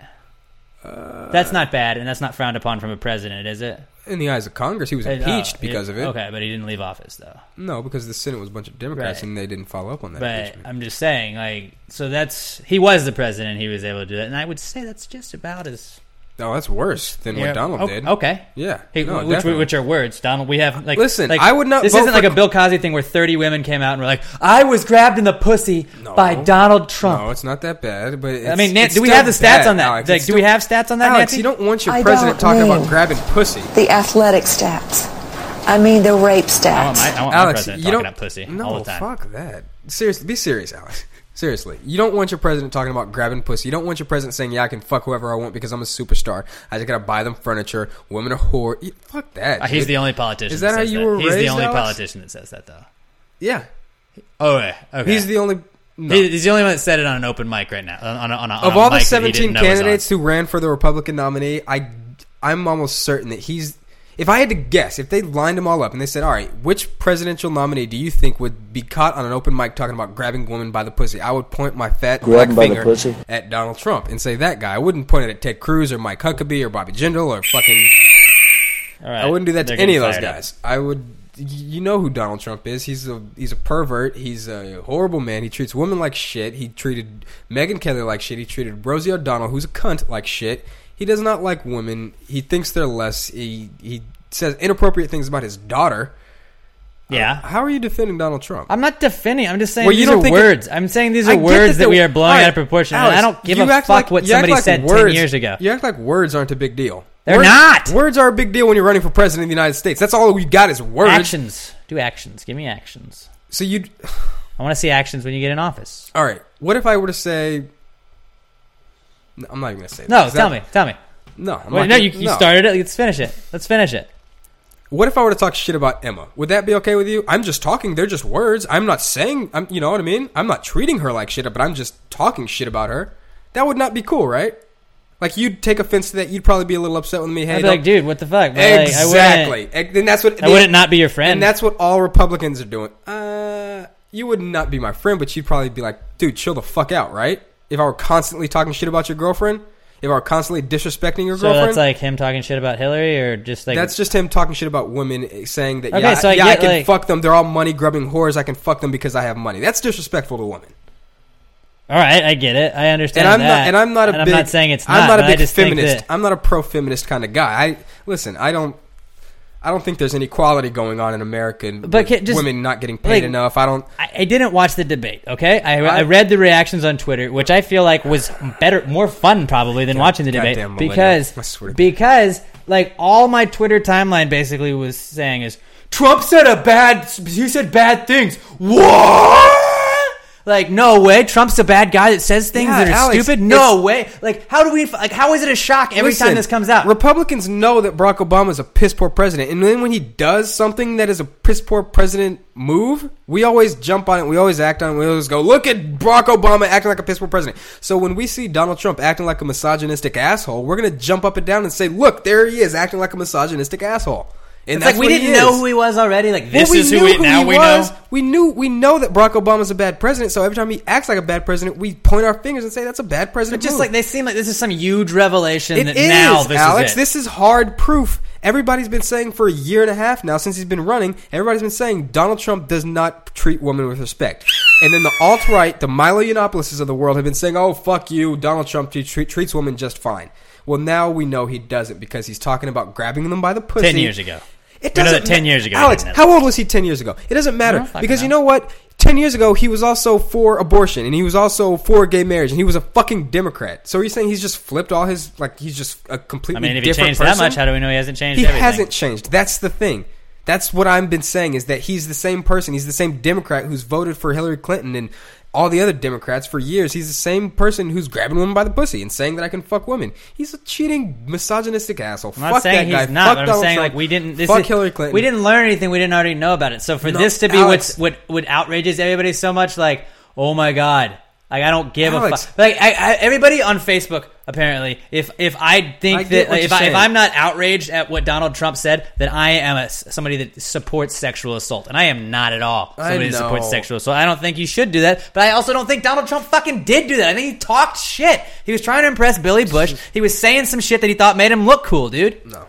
Uh, that's not bad, and that's not frowned upon from a president, is it? In the eyes of Congress, he was impeached oh, because he, of it. Okay, but he didn't leave office, though. No, because the Senate was a bunch of Democrats, right. and they didn't follow up on that But impeachment. I'm just saying, like, so that's... He was the president, he was able to do that, and I would say that's just about as... No, that's worse than yeah. what Donald oh, did. Okay. Yeah. Hey, no, which, definitely. which are words, Donald. We have like. Listen, like, I would not. This vote isn't for, like a Bill Cosby thing where thirty women came out and were like, "I was grabbed in the pussy no, by Donald Trump." No, it's not that bad. But it's, I mean, Nancy, it's do we still have the stats bad, on that? Alex. Like, do still, we have stats on that, Alex, Nancy? you don't want your I president don't talking mean about grabbing pussy. The athletic stats. I mean the rape stats. I want my, I want my Alex, president you talking don't. about pussy No, all the time. fuck that. Seriously, be serious, Alex. Seriously, you don't want your president talking about grabbing pussy. You don't want your president saying, "Yeah, I can fuck whoever I want because I'm a superstar. I just gotta buy them furniture. Women are whore." Fuck that. Uh, he's dude. the only politician. Is that, that how says you that. were He's raised, the only Alex? politician that says that, though. Yeah. Oh, okay. okay. He's the only. No. He's the only one that said it on an open mic right now. On a, on a, on of a all the mic that he seventeen didn't know was on. candidates who ran for the Republican nominee, I, I'm almost certain that he's. If I had to guess, if they lined them all up and they said, all right, which presidential nominee do you think would be caught on an open mic talking about grabbing women by the pussy? I would point my fat Grab black him by the finger pussy? at Donald Trump and say that guy. I wouldn't point it at Ted Cruz or Mike Huckabee or Bobby Jindal or fucking... All right. I wouldn't do that to They're any of getting those fired guys. I would... You know who Donald Trump is. He's a he's a pervert. He's a horrible man. He treats women like shit. He treated Megyn Kelly like shit. He treated Rosie O'Donnell, who's a cunt, like shit. He does not like women. He thinks they're less. He he says inappropriate things about his daughter. Yeah. Uh, how are you defending Donald Trump? I'm not defending. I'm just saying Well, you these don't are think words. it- I'm saying these I are get words that, that we the- are blowing all right, out of proportion. Alex, and I don't give you a act fuck like- what you act somebody like said words, ten years ago. You act like words aren't a big deal. They're words, not. Words are a big deal when you're running for president of the United States. That's all we got is words. Actions. Do actions. Give me actions. So you... I want to see actions when you get in office. All right. What if I were to say... No, I'm not even going to say that. No, Is tell that- me. Tell me. No. I'm Wait, not no, gonna- you, you no. started it. Let's finish it. Let's finish it. What if I were to talk shit about Emma? Would that be okay with you? I'm just talking. They're just words. I'm not saying... I'm, you know what I mean? I'm not treating her like shit, but I'm just talking shit about her. That would not be cool, right? Like, you'd take offense to that. You'd probably be a little upset with me. Hey, I'd be don't- like, dude, what the fuck? But, like, exactly. I Ex- then that's what... I wouldn't not be your friend. And that's what all Republicans are doing. Uh, you would not be my friend, but you'd probably be like, dude, chill the fuck out, right? If I were constantly talking shit about your girlfriend, if I were constantly disrespecting your so girlfriend, that's like him talking shit about Hillary, or just like that's just him talking shit about women, saying that Okay, yeah, so I yeah, get, I can like- fuck them. They're all money grubbing whores. I can fuck them because I have money. That's disrespectful to women. All right, I get it. I understand And I'm that. not. And I'm not a and big. I'm not saying it's not. I'm not a but I big just think feminist. that- I'm not a pro-feminist kind of guy. I listen. I don't. I don't think there's any equality going on in America. But with can- just- women not getting paid like, enough. I don't. I, I didn't watch the debate. Okay, I, I- I read the reactions on Twitter, which I feel like was better, more fun probably than God- watching the debate goddamn millennial. because I swear to God. because like all my Twitter timeline basically was saying is Trump said a bad. He said bad things. What? Like, no way. Trump's a bad guy that says things Yeah, that are Alex, stupid. No it's- way. Like, how do we? Like, how is it a shock every Listen, time this comes out? Republicans know that Barack Obama is a piss poor president, and then when he does something that is a piss poor president move, we always jump on it. We always act on it. We always go, "Look at Barack Obama acting like a piss poor president." So when we see Donald Trump acting like a misogynistic asshole, we're gonna jump up and down and say, "Look, there he is acting like a misogynistic asshole." And It's that's like we what he didn't know is. who he was already. Like, Well, this we is knew who we who now he we was. know. We knew we know that Barack Obama's a bad president. So every time he acts like a bad president, we point our fingers and say that's a bad president. But just move." like they seem like this is some huge revelation It that is, now this Alex. is it. This is hard proof. Everybody's been saying for a year and a half now since he's been running. Everybody's been saying Donald Trump does not treat women with respect. And then the alt-right, the Milo Yiannopoulos of the world have been saying, "Oh, fuck you, Donald Trump treat, treats women just fine." Well, now we know he doesn't because he's talking about grabbing them by the pussy. Ten years ago. It We know doesn't that ten ma- years ago he Alex, didn't how old was he ten years ago? It doesn't matter I don't fucking because you know. know what? Ten years ago, he was also for abortion and he was also for gay marriage and he was a fucking Democrat. So are you saying he's just flipped all his like he's just a completely I mean, if he different changed person? that much, how do we know he hasn't changed He everything? hasn't changed. That's the thing. That's what I've been saying, is that he's the same person. He's the same Democrat who's voted for Hillary Clinton and all the other Democrats for years. He's the same person who's grabbing women by the pussy and saying that I can fuck women. He's a cheating, misogynistic asshole. I'm not fuck saying that guy. he's not, fuck but I'm Donald saying Trump. like we didn't. This fuck is, Hillary Clinton. We didn't learn anything we didn't already know about it. So for No, this to be Alex, what's, what what outrages everybody so much, like, oh my god. Like, I don't give Alex. a fuck. Like, I, I, everybody on Facebook, apparently, if if I think I that, get what like, if, you're I, if saying. I'm not outraged at what Donald Trump said, then I am a, somebody that supports sexual assault. And I am not at all I somebody that know. supports sexual assault. I don't think you should do that. But I also don't think Donald Trump fucking did do that. I think he talked shit. He was trying to impress Billy Bush. He was saying some shit that he thought made him look cool, dude. No.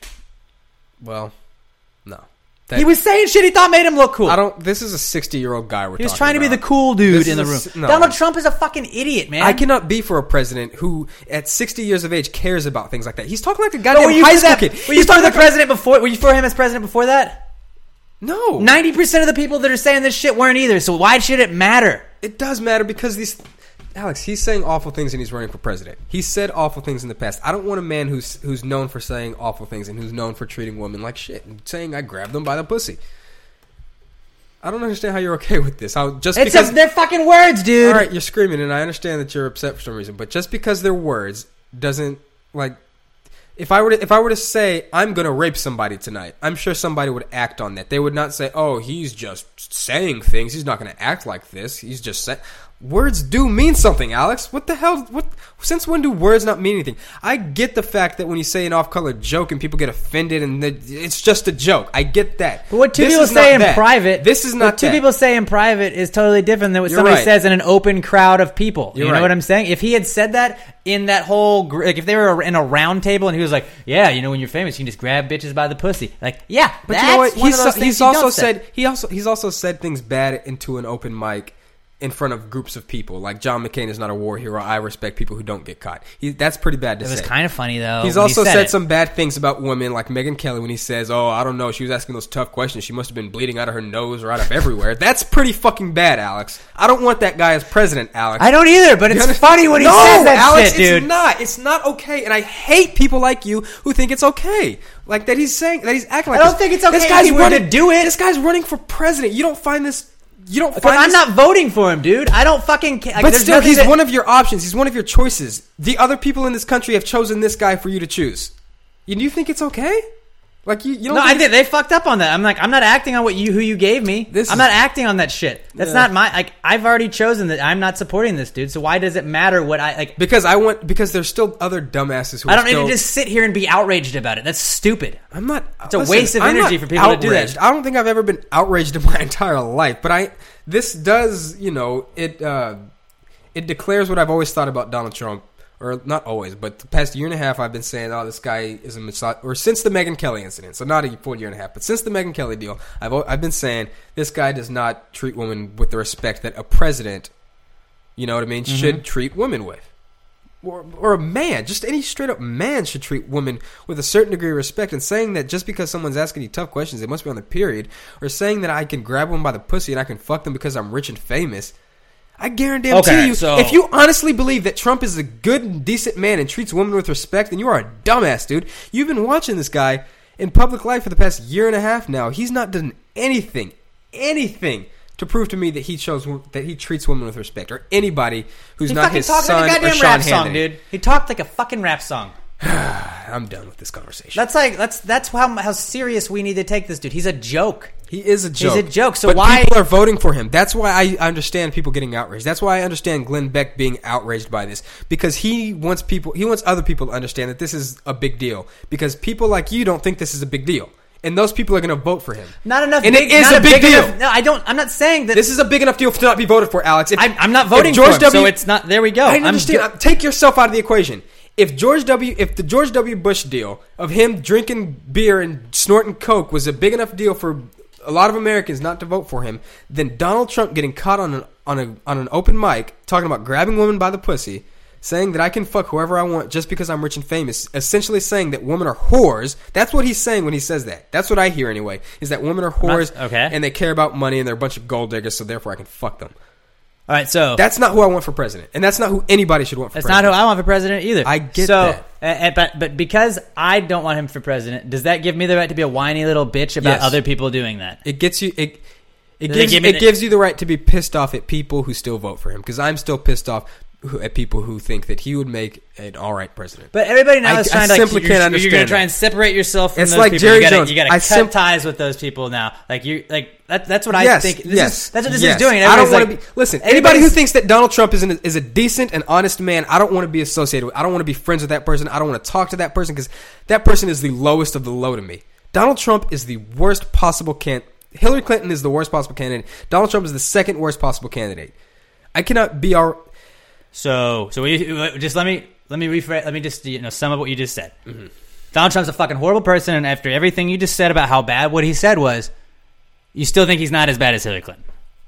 Well, no. He was saying shit he thought made him look cool. I don't. This is a sixty-year-old guy we're He was talking trying to be about. the cool dude This in the room. is a s- no. Donald Trump is a fucking idiot, man. I cannot be for a president who, at sixty years of age, cares about things like that. He's talking like a No, goddamn were you high for school that? kid. Were He's you for talking the like a- president before? Were you for him as president before that? No. Ninety percent of the people that are saying this shit weren't either. So why should it matter? It does matter because these... Alex, he's saying awful things and he's running for president. He's said awful things in the past. I don't want a man who's who's known for saying awful things and who's known for treating women like shit and saying I grabbed them by the pussy. I don't understand how you're okay with this. How just It's because a, they're fucking words, dude. all right, you're screaming, and I understand that you're upset for some reason, but just because they're words doesn't like. If I were to, if I were to say I'm gonna rape somebody tonight, I'm sure somebody would act on that. They would not say, "Oh, he's just saying things. He's not gonna act like this. He's just saying." Words do mean something, Alex. What the hell? What? Since when do words not mean anything? I get the fact that when you say an off-color joke and people get offended and the, it's just a joke. I get that. But what two This people is say not in that. private, This is not what two that. people say in private is totally different than what You're somebody right. says in an open crowd of people. You're you know right. what I'm saying? If he had said that in that whole, gr- like if they were in a round table and he was like, "Yeah, you know, when you're famous, you can just grab bitches by the pussy." Like, yeah, But that's you know what? one He's, of those so- things he's you also don't say. said he also he's also said things bad into an open mic in front of groups of people. Like John McCain is not a war hero. I respect people who don't get caught. He, that's pretty bad to It say. was kind of funny though. He's when also he said, said it. some bad things about women, like Megyn Kelly, when he says, "Oh, I don't know, she was asking those tough questions. She must have been bleeding out of her nose or out of everywhere." That's pretty fucking bad, Alex. I don't want that guy as president, Alex. I don't either, but You it's understand? funny when he no, says that Alex, shit, dude. It's not. It's not okay, and I hate people like you who think it's okay. Like that he's saying that he's acting like I don't this. think it's okay This if guy's he were running to do it. This guy's running for president. You don't find this. You don't Because find. I'm this, not voting for him, dude. I don't fucking care. Like, but there's still, nothing he's that- one of your options. He's one of your choices. The other people in this country have chosen this guy for you to choose. You, do you think it's okay? Like you, you don't. No, think I think they fucked up on that. I'm like, I'm not acting on what you who you gave me. This I'm is- not acting on that shit. That's Yeah. not my like. I've already chosen that. I'm not supporting this dude. So why does it matter what I like? Because I want. Because there's still other dumbasses who. I are don't still, need to just sit here and be outraged about it. That's stupid. I'm not. It's a listen, waste of I'm energy not for people to do outraged. that. I don't think I've ever been outraged in my entire life. But I. This does. You know. It. Uh, it declares what I've always thought about Donald Trump. Or not always, but the past year and a half, I've been saying, "Oh, this guy is a misog-" or since the Megyn Kelly incident. So not a full year and a half, but since the Megyn Kelly deal, I've al- I've been saying this guy does not treat women with the respect that a president, you know what I mean, Mm-hmm. should treat women with, or or a man, just any straight up man should treat women with a certain degree of respect. And saying that just because someone's asking you tough questions, they must be on the period, or saying that I can grab them by the pussy and I can fuck them because I'm rich and famous. I guarantee Okay, you, so- if you honestly believe that Trump is a good and decent man and treats women with respect, then you are a dumbass, dude. You've been watching this guy in public life for the past year and a half now. He's not done anything, anything to prove to me that he shows that he treats women with respect, or anybody who's He not fucking his talked son like a or goddamn Sean rap song, Hannity. dude. He talked like a fucking rap song. I'm done with this conversation. That's like that's that's how how serious we need to take this dude. He's a joke. He is a joke. He's a joke. So but why people are voting for him? That's why I understand people getting outraged. That's why I understand Glenn Beck being outraged by this, because he wants people. He wants other people to understand that this is a big deal. Because people like you don't think this is a big deal, and those people are going to vote for him. Not enough. And big, it is not a big deal. Enough, no, I don't. I'm not saying that. This is a big enough deal to not be voted for, Alex. If, I'm, I'm not if voting George for him, W. so it's not. There we go. I I'm understand. go- Take yourself out of the equation. If George W. If the George W. Bush deal of him drinking beer and snorting coke was a big enough deal for a lot of Americans not to vote for him, then Donald Trump getting caught on an on a on an open mic talking about grabbing women by the pussy, saying that I can fuck whoever I want just because I'm rich and famous, essentially saying that women are whores. That's what he's saying when he says that. That's what I hear anyway. Is that women are whores, okay, and they care about money and they're a bunch of gold diggers, so therefore I can fuck them. All right, so that's not who I want for president, and that's not who anybody should want for that's president. not who I want for president either. I get so, that. Uh, but but because I don't want him for president, does that give me the right to be a whiny little bitch about Yes. other people doing that? It gets you. It, it Does it gives give me it the- gives you the right to be pissed off at people who still vote for him. Because I'm still pissed off who, at people who think that he would make an all right president. But everybody now I, is I trying to simply like, can't you're, understand. you're going to try that. and separate yourself from It's those like people. Jerry you gotta, Jones. You got to I cut sim- ties with those people now. Like you, like that. That's what I yes, think. This yes, is, that's what this yes. is doing. I don't Everybody's want like, to be. Listen, anybody who thinks that Donald Trump is an, is a decent and honest man, I don't want to be associated with. I don't want to be friends with that person. I don't want to talk to that person because that person is the lowest of the low to me. Donald Trump is the worst possible can. Hillary Clinton is the worst possible candidate. Donald Trump is the second worst possible candidate. I cannot be our. So, so we, just let me let me rephrase. Let me just you know sum up what you just said. Mm-hmm. Donald Trump's a fucking horrible person, and after everything you just said about how bad what he said was, you still think he's not as bad as Hillary Clinton.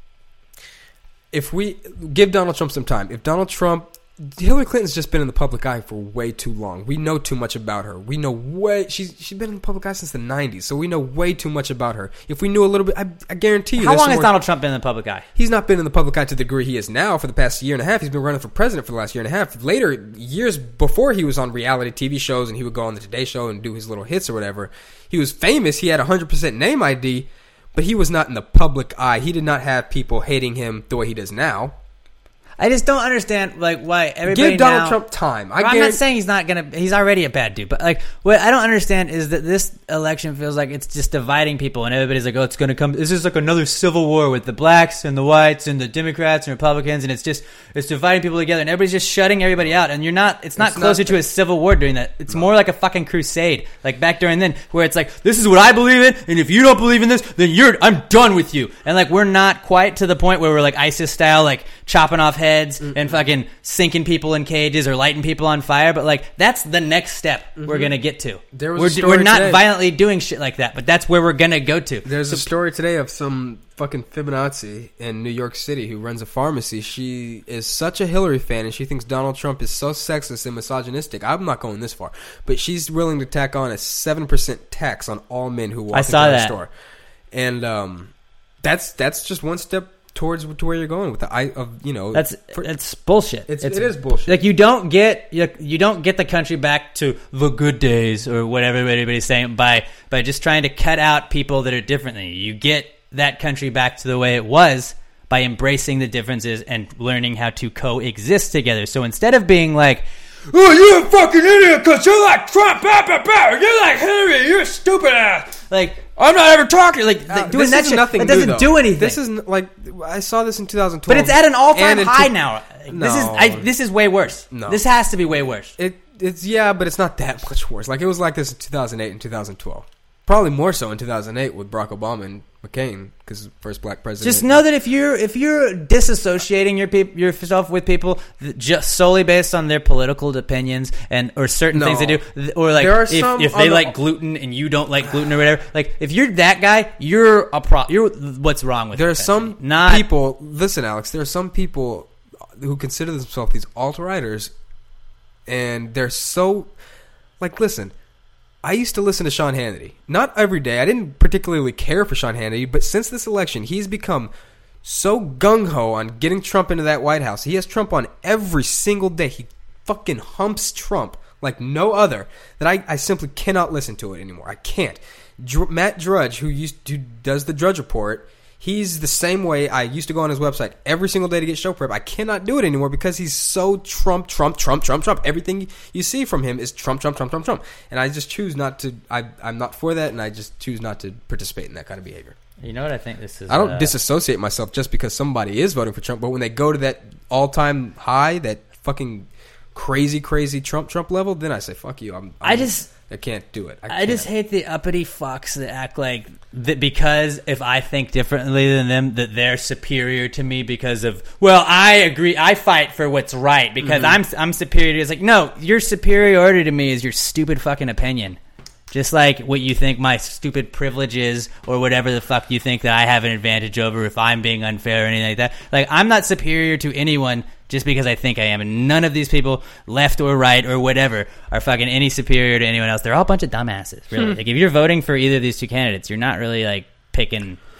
If we give Donald Trump some time, if Donald Trump, Hillary Clinton's just been in the public eye for way too long. We know too much about her. We know way she's she's been in the public eye since the nineties, so we know way too much about her. If we knew a little bit, I, I guarantee you. How long has more, Donald Trump been in the public eye? He's not been in the public eye to the degree he is now for the past year and a half. He's been running for president for the last year and a half. Later, years before he was on reality T V shows and he would go on the Today Show and do his little hits or whatever, he was famous. He had a one hundred percent name I D, but he was not in the public eye. He did not have people hating him the way he does now. I just don't understand, like, why everybody Give Donald now, Trump time. I Well, I'm guarantee- not saying he's not gonna. He's already a bad dude, but like, what I don't understand is that this election feels like it's just dividing people, and everybody's like, "Oh, it's gonna come. This is like another civil war with the blacks and the whites and the Democrats and Republicans, and it's just it's dividing people together, and everybody's just shutting everybody out. And you're not. It's not It's closer not- to a civil war doing that. It's more like a fucking crusade, like back during then, where it's like, this is what I believe in, and if you don't believe in this, then you're I'm done with you. And like, we're not quite to the point where we're like ISIS style, like chopping off heads mm-hmm. and fucking sinking people in cages or lighting people on fire, but like that's the next step mm-hmm. we're gonna get to. There was we're, a story we're not today. violently doing shit like that, but that's where we're gonna go to. There's So- a story today of some fucking feminazi in New York City who runs a pharmacy. She is such a Hillary fan, and she thinks Donald Trump is so sexist and misogynistic. I'm not going this far, but she's willing to tack on a seven percent tax on all men who walk I into saw her that. store, and um, that's that's just one step towards to where you're going with the I of you know That's for, that's bullshit. It's, It's, it is bullshit. Like you don't get you, you don't get the country back to the good days or whatever anybody's saying by by just trying to cut out people that are different than you. You get that country back to the way it was by embracing the differences and learning how to coexist together. So instead of being like, "Oh, you're a fucking idiot because you're like Trump, bah, bah, bah, you're like Hillary, you're a stupid ass," like I'm not ever talking like Uh, doing this that is shit. nothing That doesn't new, though. do anything. This is n- like I saw this in two thousand twelve, But it's at an all-time and in high two- now. No. This is I, this is way worse. No. This has to be way worse. It it's yeah, but it's not that much worse. Like it was like this in two thousand eight and two thousand twelve. Probably more so in two thousand eight with Barack Obama and McCain because first black president. Just know that if you're if you're disassociating your peop- yourself with people th- just solely based on their political opinions and or certain No. things they do, th- or like There are if, some if on they the- like gluten and you don't like gluten or whatever, like if you're that guy, you're a pro. You're what's wrong with There the are some country. Not people. Listen, Alex. There are some people who consider themselves these alt-righters, and they're so like. Listen, I used to listen to Sean Hannity. Not every day. I didn't particularly care for Sean Hannity, but since this election, he's become so gung-ho on getting Trump into that White House. He has Trump on every single day. He fucking humps Trump like no other that I, I simply cannot listen to it anymore. I can't. Dr- Matt Drudge, who used who does the Drudge Report, he's the same way. I used to go on his website every single day to get show prep. I cannot do it anymore because he's so Trump, Trump, Trump, Trump, Trump. Everything you see from him is Trump, Trump, Trump, Trump, Trump. And I just choose not to. I, I'm not for that, and I just choose not to participate in that kind of behavior. You know what I think this is? I don't uh, disassociate myself just because somebody is voting for Trump, but when they go to that all-time high, that fucking crazy, crazy Trump, Trump level, then I say, fuck you. I'm, I'm I just... I can't do it. I, I can't. just hate the uppity fucks that act like that because if I think differently than them, that they're superior to me because of, well, I agree, I fight for what's right because Mm-hmm. I'm I'm superior. It's like, no, your superiority to me is your stupid fucking opinion. Just like what you think my stupid privilege is or whatever the fuck you think that I have an advantage over if I'm being unfair or anything like that. Like, I'm not superior to anyone just because I think I am. And none of these people, left or right or whatever, are fucking any superior to anyone else. They're all a bunch of dumbasses, really. Hmm. Like, if you're voting for either of these two candidates, you're not really, like, picking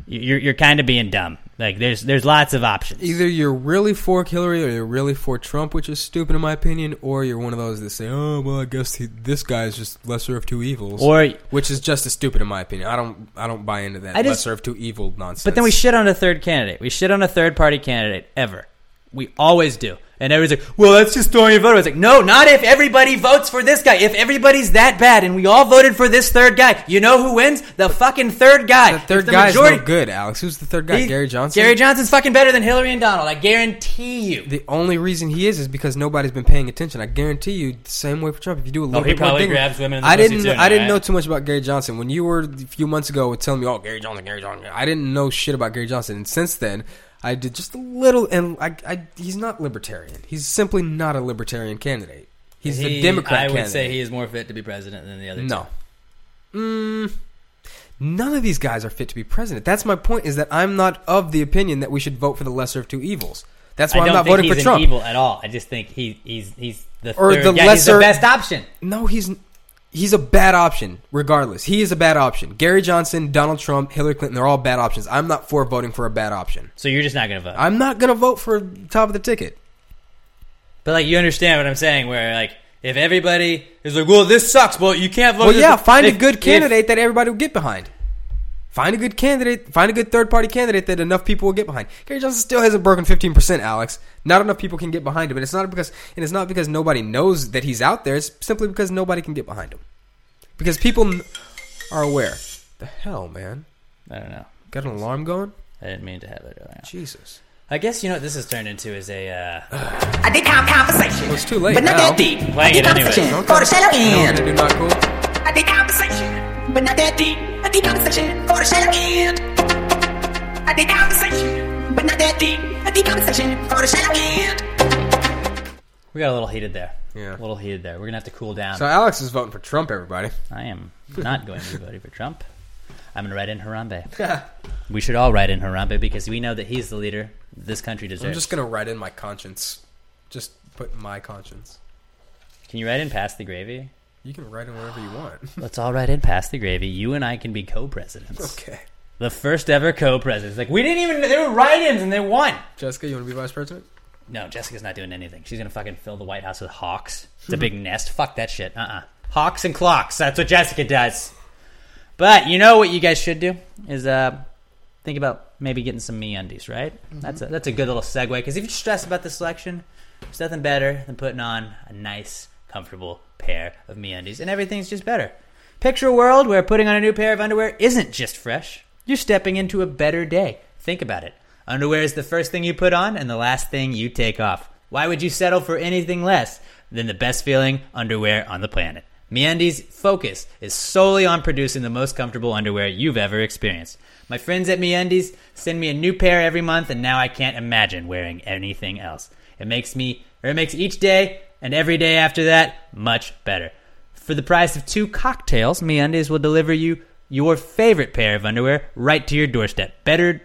you're you're kind of being dumb. Like there's there's lots of options. Either you're really for Hillary or you're really for Trump, which is stupid in my opinion, or you're one of those that say, "Oh, well, I guess he, this guy is just lesser of two evils," or which is just as stupid in my opinion. I don't I don't buy into that I just, lesser of two evil nonsense. But then we shit on a third candidate. We shit on a third party candidate ever. We always do. And everyone's like, well, that's just throwing a vote. I was like, no, not if everybody votes for this guy. If everybody's that bad and we all voted for this third guy, you know who wins? The fucking third guy. The third the guy's majority- no good, Alex. Who's the third guy? He- Gary Johnson? Gary Johnson's fucking better than Hillary and Donald. I guarantee you. The only reason he is is because nobody's been paying attention. I guarantee you, the same way for Trump. If you do a little Oh, he bit more probably digging- grabs women in the I pussy didn't. too, I didn't right? know too much about Gary Johnson when you were a few months ago telling me, "Oh, Gary Johnson, Gary Johnson." I didn't know shit about Gary Johnson, and since then, I did just a little. And I, I he's not libertarian. He's simply not a libertarian candidate. He's He- a Democrat. I would candidate. say he is more fit to be president than the other No. two. Mm, none of these guys are fit to be president. That's my point. Is that I'm not of the opinion that we should vote for the lesser of two evils. That's why I I'm don't not think voting he's for an Trump. evil at all. I just think he he's he's the Or third the guy. lesser He's the best option. No, he's he's a bad option. Regardless, he is a bad option. Gary Johnson, Donald Trump, Hillary Clinton—they're all bad options. I'm not for voting for a bad option. So you're just not going to vote. I'm not going to vote for top of the ticket. But like you understand what I'm saying, where like if everybody is like, well, this sucks, well, you can't vote. Well, this yeah, way. find If- a good if- candidate that everybody will get behind. Find a good candidate. Find a good third-party candidate that enough people will get behind. Gary Johnson still hasn't broken fifteen percent, Alex. Not enough people can get behind him, and it's not because and it's not because nobody knows that he's out there. It's simply because nobody can get behind him. Because people n- are aware. The hell, man? I don't know. Got an alarm going? I didn't mean to have it earlier. Jesus. I guess you know what this has turned into is a. Uh, I did count conversation. Well, it's too late But not now. that deep. Playing I did it anyway. conversation Okay. for the shallow end. No, they do not cool. I did conversation, but not that deep. I did conversation for the shallow end. I did conversation, but not that deep. I did conversation for the shallow end. we got a little heated there. Yeah. A little heated there. We're gonna have to cool down. So Alex is voting for Trump, everybody. I am not going to be voting for Trump. I'm going to write in Harambe. We should all write in Harambe because we know that he's the leader this country deserves. I'm just going to write in my conscience. Just put my conscience. Can you write in Pass the Gravy? You can write in whatever you want. Let's all write in Pass the Gravy. You and I can be co-presidents. Okay. The first ever co-presidents. Like, we didn't even... They were write-ins and they won. Jessica, you want to be vice president? No, Jessica's not doing anything. She's going to fucking fill the White House with hawks. It's a big nest. Fuck that shit. Uh-uh. Hawks and clocks. That's what Jessica does. But you know what you guys should do is uh, think about maybe getting some MeUndies, right? Mm-hmm. That's a, that's a good little segue because if you're stressed about this election, there's nothing better than putting on a nice, comfortable pair of MeUndies, and everything's just better. Picture a world where putting on a new pair of underwear isn't just fresh. You're stepping into a better day. Think about it. Underwear is the first thing you put on and the last thing you take off. Why would you settle for anything less than the best feeling underwear on the planet? MeUndies' focus is solely on producing the most comfortable underwear you've ever experienced. My friends at MeUndies send me a new pair every month, and now I can't imagine wearing anything else. It makes me, or it makes each day and every day after that much better. For the price of two cocktails, MeUndies will deliver you your favorite pair of underwear right to your doorstep. Better,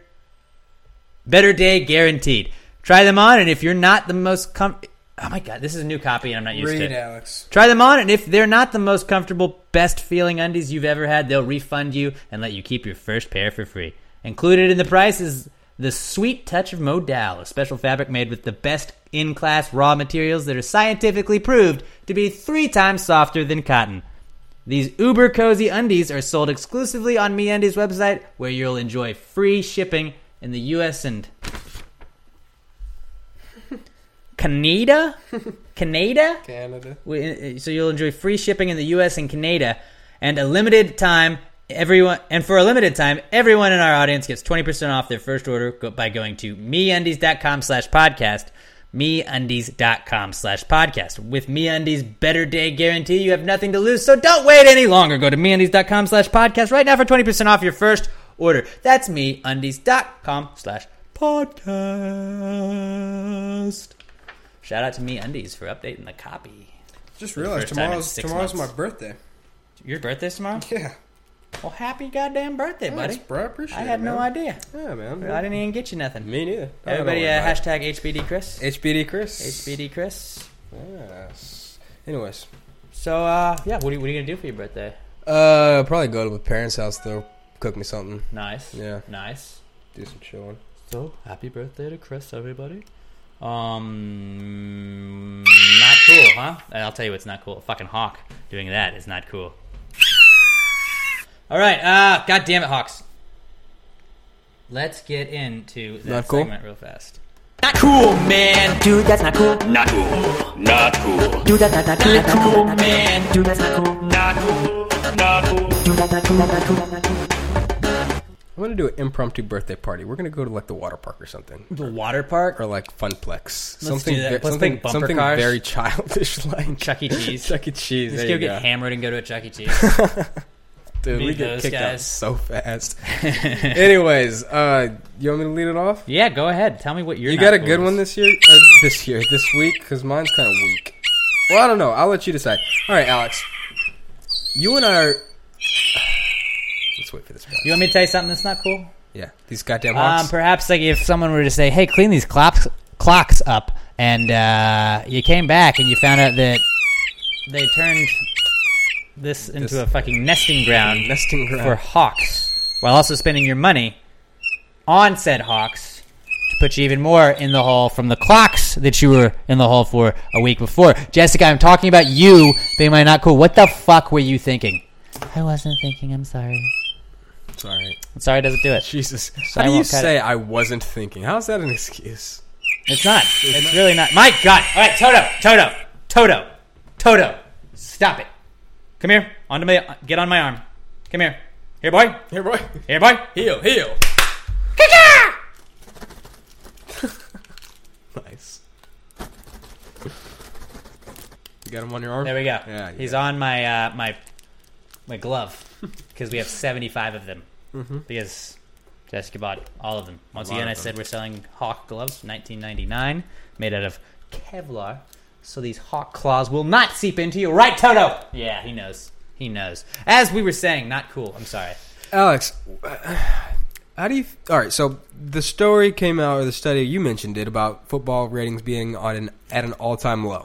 better day guaranteed. Try them on, and if you're not the most com- oh my god, this is a new copy, and I'm not used Read, to it. Alex. Try them on, and if they're not the most comfortable, best feeling undies you've ever had, they'll refund you and let you keep your first pair for free. Included in the price is the sweet touch of Modal, a special fabric made with the best in-class raw materials that are scientifically proved to be three times softer than cotton. These uber cozy undies are sold exclusively on MeUndies' website, where you'll enjoy free shipping in the U S and Canada? Canada? Canada. So you'll enjoy free shipping in the U S and Canada, and a limited time, everyone, and for a limited time, everyone in our audience gets twenty percent off their first order by going to MeUndies.com slash podcast, MeUndies.com slash podcast. With MeUndies' better day guarantee, you have nothing to lose, so don't wait any longer. Go to MeUndies.com slash podcast right now for twenty percent off your first order. That's MeUndies.com slash podcast. Shout out to MeUndies for updating the copy. Just For the realized first time in tomorrow's six tomorrow's months. my birthday. Your birthday's tomorrow? Yeah. Well, happy goddamn birthday, buddy. Thanks, bro. I appreciate I it, had no man. idea. Yeah, man. I didn't even get you nothing. Me neither. Everybody, uh, hashtag H B D Chris. H B D Chris. H B D Chris. Yes. Anyways. So, uh, yeah, what are, you, what are you going to do for your birthday? Uh, probably go to my parents' house, throw cook me something. Nice. Yeah. Nice. Do some chilling. So, happy birthday to Chris, everybody. Um, not cool, huh? I'll tell you what's not cool. Fucking Hawk doing that is not cool. All right, uh, God damn it, Hawks. Let's get into that Not cool? segment real fast. Not cool, man. Dude, that's not cool. Not cool. Not cool. Dude, that's not, not, not, not cool, man. Dude, that's not cool. Not cool. Not cool. Dude, that's not cool. Not cool. Not cool. I'm gonna do an impromptu birthday party. We're gonna go to like the water park or something. The water park or like Funplex. Let's something do that. ve- Let's something, make bumper something cars. very childish like Chuck E. Cheese. Chuck E. Cheese. Let's There go you get go. hammered and go to a Chuck E. Cheese. Dude, Meet we get those kicked out guys. so fast. Anyways, uh, you want me to lead it off? Yeah, go ahead. Tell me what you're. You not got a cool good with. one this year? Uh, this year, this week? Because mine's kind of weak. Well, I don't know. I'll let you decide. All right, Alex. You and I are... Let's wait for this. You want me to tell you something that's not cool? Yeah, these goddamn Hawks. Um, perhaps like if someone were to say, "Hey, clean these clocks clocks up," and uh, you came back and you found out that they turned this into This- a fucking nesting ground, nesting ground for hawks, while also spending your money on said hawks to put you even more in the hole from the clocks that you were in the hole for a week before. Jessica, I'm talking about you being my not cool. What the fuck were you thinking? I wasn't thinking. I'm sorry. Sorry. Sorry doesn't do it. Jesus. So How I do you won't cut say it. I wasn't thinking? How's that an excuse? It's not. It's really not. My God. All right, Toto. Toto. Toto. Toto. Stop it. Come here. Onto my. Get on my arm. Come here. Here, boy. Here, boy. Here, boy. Heel, heel. Nice. You got him on your arm? There we go. Yeah. He's on my uh, my my glove because we have seventy-five of them. Mhm. Because Jessica bought all of them. Once A lot again, of I them. said we're selling Hawk gloves, nineteen ninety-nine, made out of Kevlar, so these Hawk claws will not seep into you. Right, Toto? Yeah, he knows. He knows. As we were saying, not cool. I'm sorry. Alex, how do you... All right, so the story came out, or the study, you mentioned it, about football ratings being on an at an all-time low.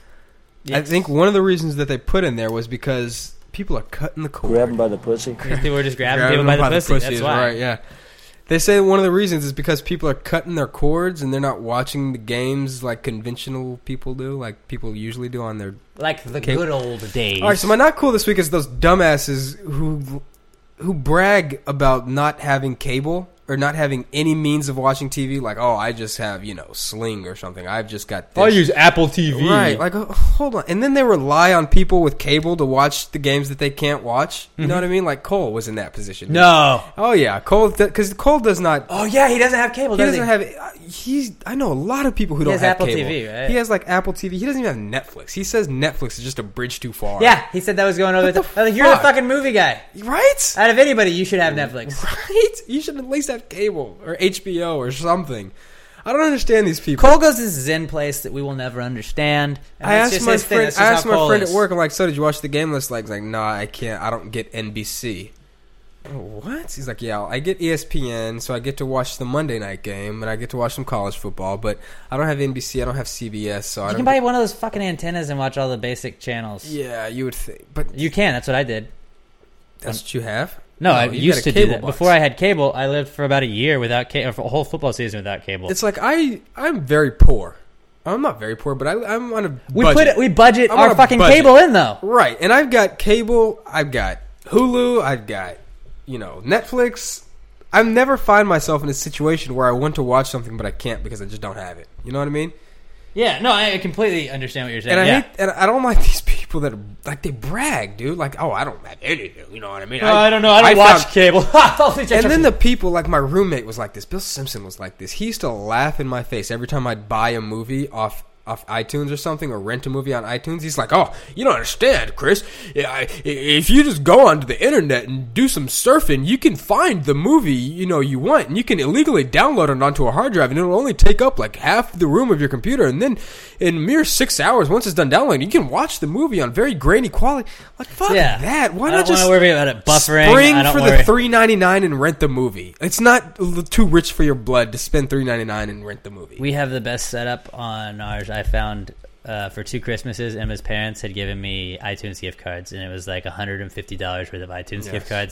I Yes. think one of the reasons that they put in there was because people are cutting the cord. Grab him by the pussy. People were just grabbing Grabbing people by them the pussy. That's is why. Right, yeah. They say one of the reasons is because people are cutting their cords and they're not watching the games like conventional people do, like people usually do on their... Like the cable. good old days. All right, so my not cool this week is those dumbasses who who brag about not having cable or not having any means of watching T V. Like, oh, I just have, you know, Sling or something. I've just got this. I use Apple T V. Right, like, oh, hold on. And then they rely on people with cable to watch the games that they can't watch. You know Mhm. what I mean? Like, Cole was in that position. No. Oh, yeah. Cole, because Cole does not... Oh, yeah, he doesn't have cable, He does doesn't he? have... uh, He's... I know a lot of people who He don't has have Apple cable. T V, right? He has, like, Apple T V. He doesn't even have Netflix. He says Netflix is just a bridge too far. Yeah, he said that was going over What the. the Like, you're the fuck? fucking movie guy, right? Out of anybody, you should have Netflix. Right? You should at least have cable or H B O or something. I don't understand these people. Cole goes to this Zen place that we will never understand. And I that's asked just my his thing. friend. That's I just asked how my Cole friend is. at work. I'm like, "So did you watch the game list?" Like, he's like, "Nah, I can't. I don't get N B C." Oh, what? He's like, "Yeah, I get E S P N, so I get to watch the Monday night game, and I get to watch some college football, but I don't have N B C. I don't have C B S, so I You don't." can buy one of those fucking antennas and watch all the basic channels. Yeah, you would think, but you can. That's what I did. That's what you have. No, I you got used a to do cable that. box. Before I had cable, I lived for about a year without cable, for a whole football season without cable. It's like I, I'm very poor. I'm not very poor, but I, I'm on a we budget. put it, we budget I'm on our a fucking budget. cable in though. Right, and I've got cable, I've got Hulu, I've got, you know, Netflix. I never find myself in a situation where I want to watch something but I can't because I just don't have it. You know what I mean? Yeah, no, I completely understand what you're saying. And I yeah. hate, and I don't like these people that are, like, they brag, dude. Like, oh, I don't have anything. You know what I mean? Oh, I don't know. I don't watch cable. And then the people, like my roommate was like this. Bill Simpson was like this. He used to laugh in my face every time I'd buy a movie off off iTunes or something, or rent a movie on iTunes. He's like, "Oh, you don't understand, Chris. Yeah, I- If you just go onto the internet and do some surfing, you can find the movie you know you want, and you can illegally download it onto a hard drive, and it'll only take up like half the room of your computer. And then, in mere six hours, once it's done downloading, you can watch the movie on very grainy quality. Like, fuck Yeah. that. Why I not don't just wanna worry about it buffering. Spring I don't for worry. the three ninety nine and rent the movie. It's not l- too rich for your blood to spend three ninety nine and rent the movie. We have the best setup on ours. I found uh, for two Christmases, Emma's parents had given me iTunes gift cards, and it was like one hundred fifty dollars worth of iTunes Yes. gift cards.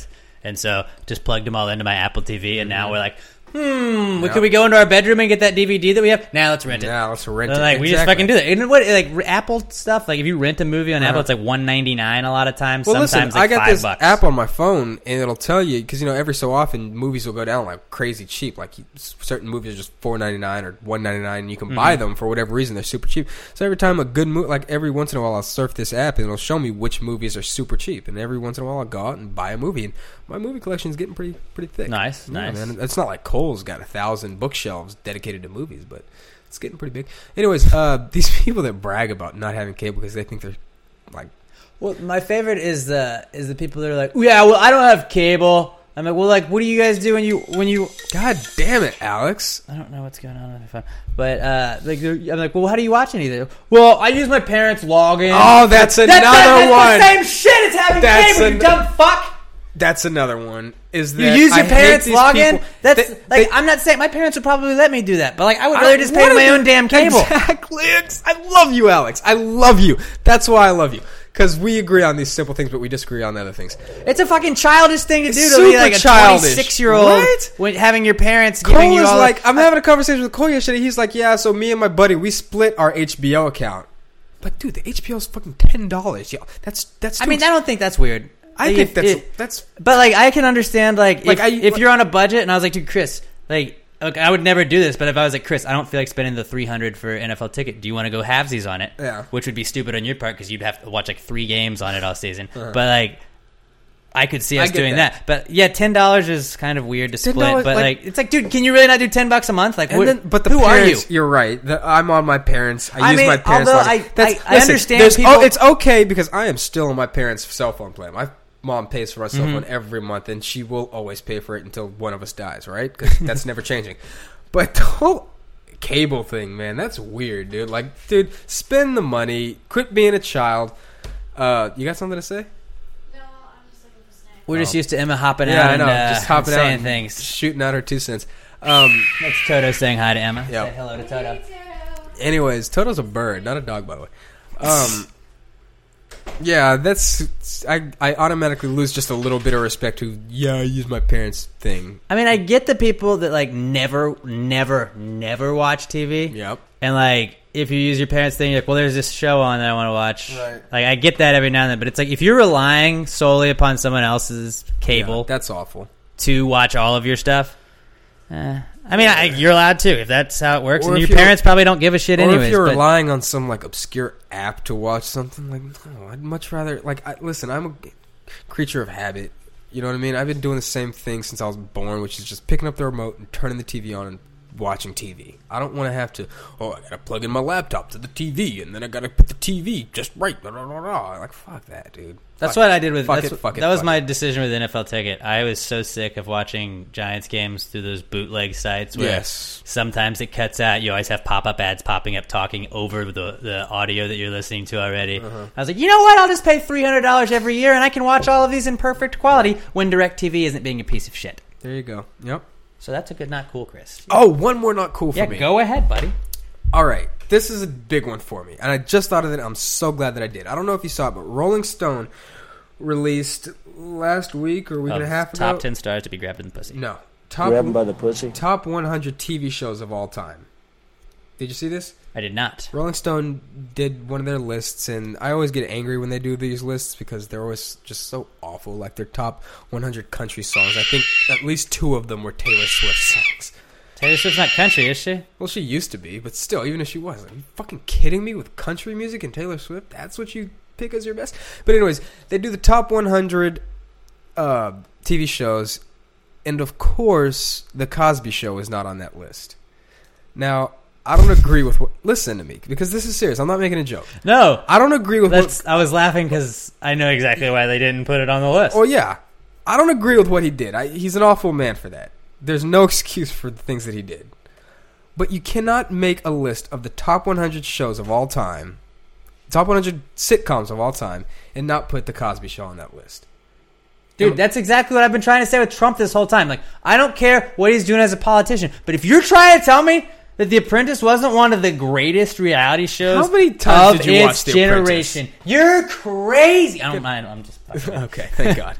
And so just plugged them all into my Apple T V, and now we're like, hmm, Yep. could we go into our bedroom and get that D V D that we have? Now let's rent it. Now let's rent They're it. Like we just Exactly. fucking do that. And what like Apple stuff? Like if you rent a movie on Uh-huh. Apple, it's like one ninety nine a lot of times. Well, Sometimes listen, like I got five this bucks. app on my phone, and it'll tell you because you know every so often movies will go down like crazy cheap. Like you- certain movies are just four ninety nine or one ninety nine, and you can Mm-hmm. buy them for whatever reason. They're super cheap. So every time a good movie, like every once in a while, I'll surf this app, and it'll show me which movies are super cheap. And every once in a while, I'll go out and buy a movie. And my movie collection is getting pretty pretty thick. Nice, Yeah, nice. man. It's not like Kohl's got a thousand bookshelves dedicated to movies, but it's getting pretty big. Anyways, uh, these people that brag about not having cable because they think they're like. Well, my favorite is the is the people that are like, yeah, well, I don't have cable. I'm like, well, like, what do you guys do when you when you? God damn it, Alex! I don't know what's going on on my phone, but uh, like, they're- I'm like, well, how do you watch anything? Well, I use my parents' login. Oh, that's That- another that- one. That's the same shit as having That's cable, an- you dumb fuck. That's another one. Is You that use I your hate parents' these login. people. That's They- like they- I'm not saying my parents would probably let me do that, but like I would I rather just pay wanna my do- own damn cable. Exactly. I love you, Alex. I love you. That's why I love you. Because we agree on these simple things, but we disagree on the other things. It's a fucking childish thing to It's do to be super like a childish. twenty-six year old Right? when having your parents giving Cole you is all like, the, I'm having a conversation with Cole yesterday. He's like, yeah, so me and my buddy, we split our H B O account. Like, dude, the H B O is fucking ten dollars. Yo, that's that's. I too mean, I ex- don't think that's weird. I Like, think if that's it- that's. But like, I can understand like, Like, if, I- if you're on a budget, and I was like, dude, Chris, like, look, I would never do this, but if I was like, Chris, I don't feel like spending the three hundred for N F L ticket. Do you want to go halvesies on it? Yeah. Which would be stupid on your part because you'd have to watch like three games on it all season. Uh-huh. But like, I could see I us get doing that. that. But yeah, ten dollars is kind of weird to split. ten dollars, But like- like, it's like, dude, can you really not do ten bucks a month? Like, And what, then, but the who parents, are you? You're right. The, I'm on my parents. I, I use mean, my parents. although login. I- That's- I- I understand there's- people- Oh, it's okay because I am still on my parents' cell phone plan. My mom pays for our cell Mhm. phone every month, and she will always pay for it until one of us dies. Right? Because that's never changing. But the whole cable thing, man, that's weird, dude. Like, dude, spend the money. Quit being a child. Uh, you got something to say? We're just Oh. used to Emma hopping Yeah, out I and know. uh, just hopping out saying and things. shooting out her two cents. Um, That's Toto saying hi to Emma. Yeah. Say hello to Toto. Anyways, Toto's a bird, not a dog, by the way. Um, yeah, that's I. I automatically lose just a little bit of respect to yeah, I use my parents' thing. I mean, I get the people that like never, never, never watch T V. Yep. And like, if you use your parents' thing, you're like, well, there's this show on that I want to watch. Right. Like, I get that every now and then, but it's like if you're relying solely upon someone else's cable, Yeah, that's awful. to watch all of your stuff. Eh. I mean, I, you're allowed to if that's how it works, Or and if your you're- parents probably don't give a shit Or anyways. if you're but- relying on some like obscure app to watch something, like no, I'd much rather like I, listen. I'm a creature of habit. You know what I mean? I've been doing the same thing since I was born, which is just picking up the remote and turning the T V on and watching T V. I don't want to have to. Oh, I gotta plug in my laptop to the T V, and then I gotta put the T V just right. Blah, blah, blah, blah. Like fuck that, dude. That's Fuck what it. I did with Fuck that's it, what- fuck it, that was fuck my it. decision with N F L Ticket. I was so sick of watching Giants games through those bootleg sites where Yes. sometimes it cuts out. You always have pop-up ads popping up talking over the, the audio that you're listening to already. Uh-huh. I was like, you know what? I'll just pay three hundred dollars every year and I can watch all of these in perfect quality when DirecTV isn't being a piece of shit. There you go. Yep. So that's a good not cool, Chris. Oh, one more not cool for Yeah, me. go ahead, buddy. All right, this is a big one for me, and I just thought of it. I'm so glad that I did. I don't know if you saw it, but Rolling Stone released last week or a week Of and a half ago. top ten stars to be grabbed in the pussy. No, top Grab 'em by the pussy. top one hundred T V shows of all time. Did you see this? I did not. Rolling Stone did one of their lists, and I always get angry when they do these lists because they're always just so awful. Like their top one hundred country songs. I think at least two of them were Taylor Swift songs. Taylor Swift's not country, is she? Well, she used to be, but still, even if she was, are you fucking kidding me with country music and Taylor Swift? That's what you pick as your best? But anyways, they do the top one hundred uh, T V shows, and of course, The Cosby Show is not on that list. Now, I don't agree with what... Listen to me, because this is serious. I'm not making a joke. No. I don't agree with That's, what... I was laughing because I know exactly why they didn't put it on the list. Oh, yeah. I don't agree with what he did. I, he's an awful man for that. There's no excuse for the things that he did. But you cannot make a list of the top one hundred shows of all time, top one hundred sitcoms of all time, and not put The Cosby Show on that list. Dude, that's exactly what I've been trying to say with Trump this whole time. Like, I don't care what he's doing as a politician, but if you're trying to tell me that The Apprentice wasn't one of the greatest reality shows How many times of did you watch its The generation, you're crazy. I don't mind. I'm just Okay, thank God.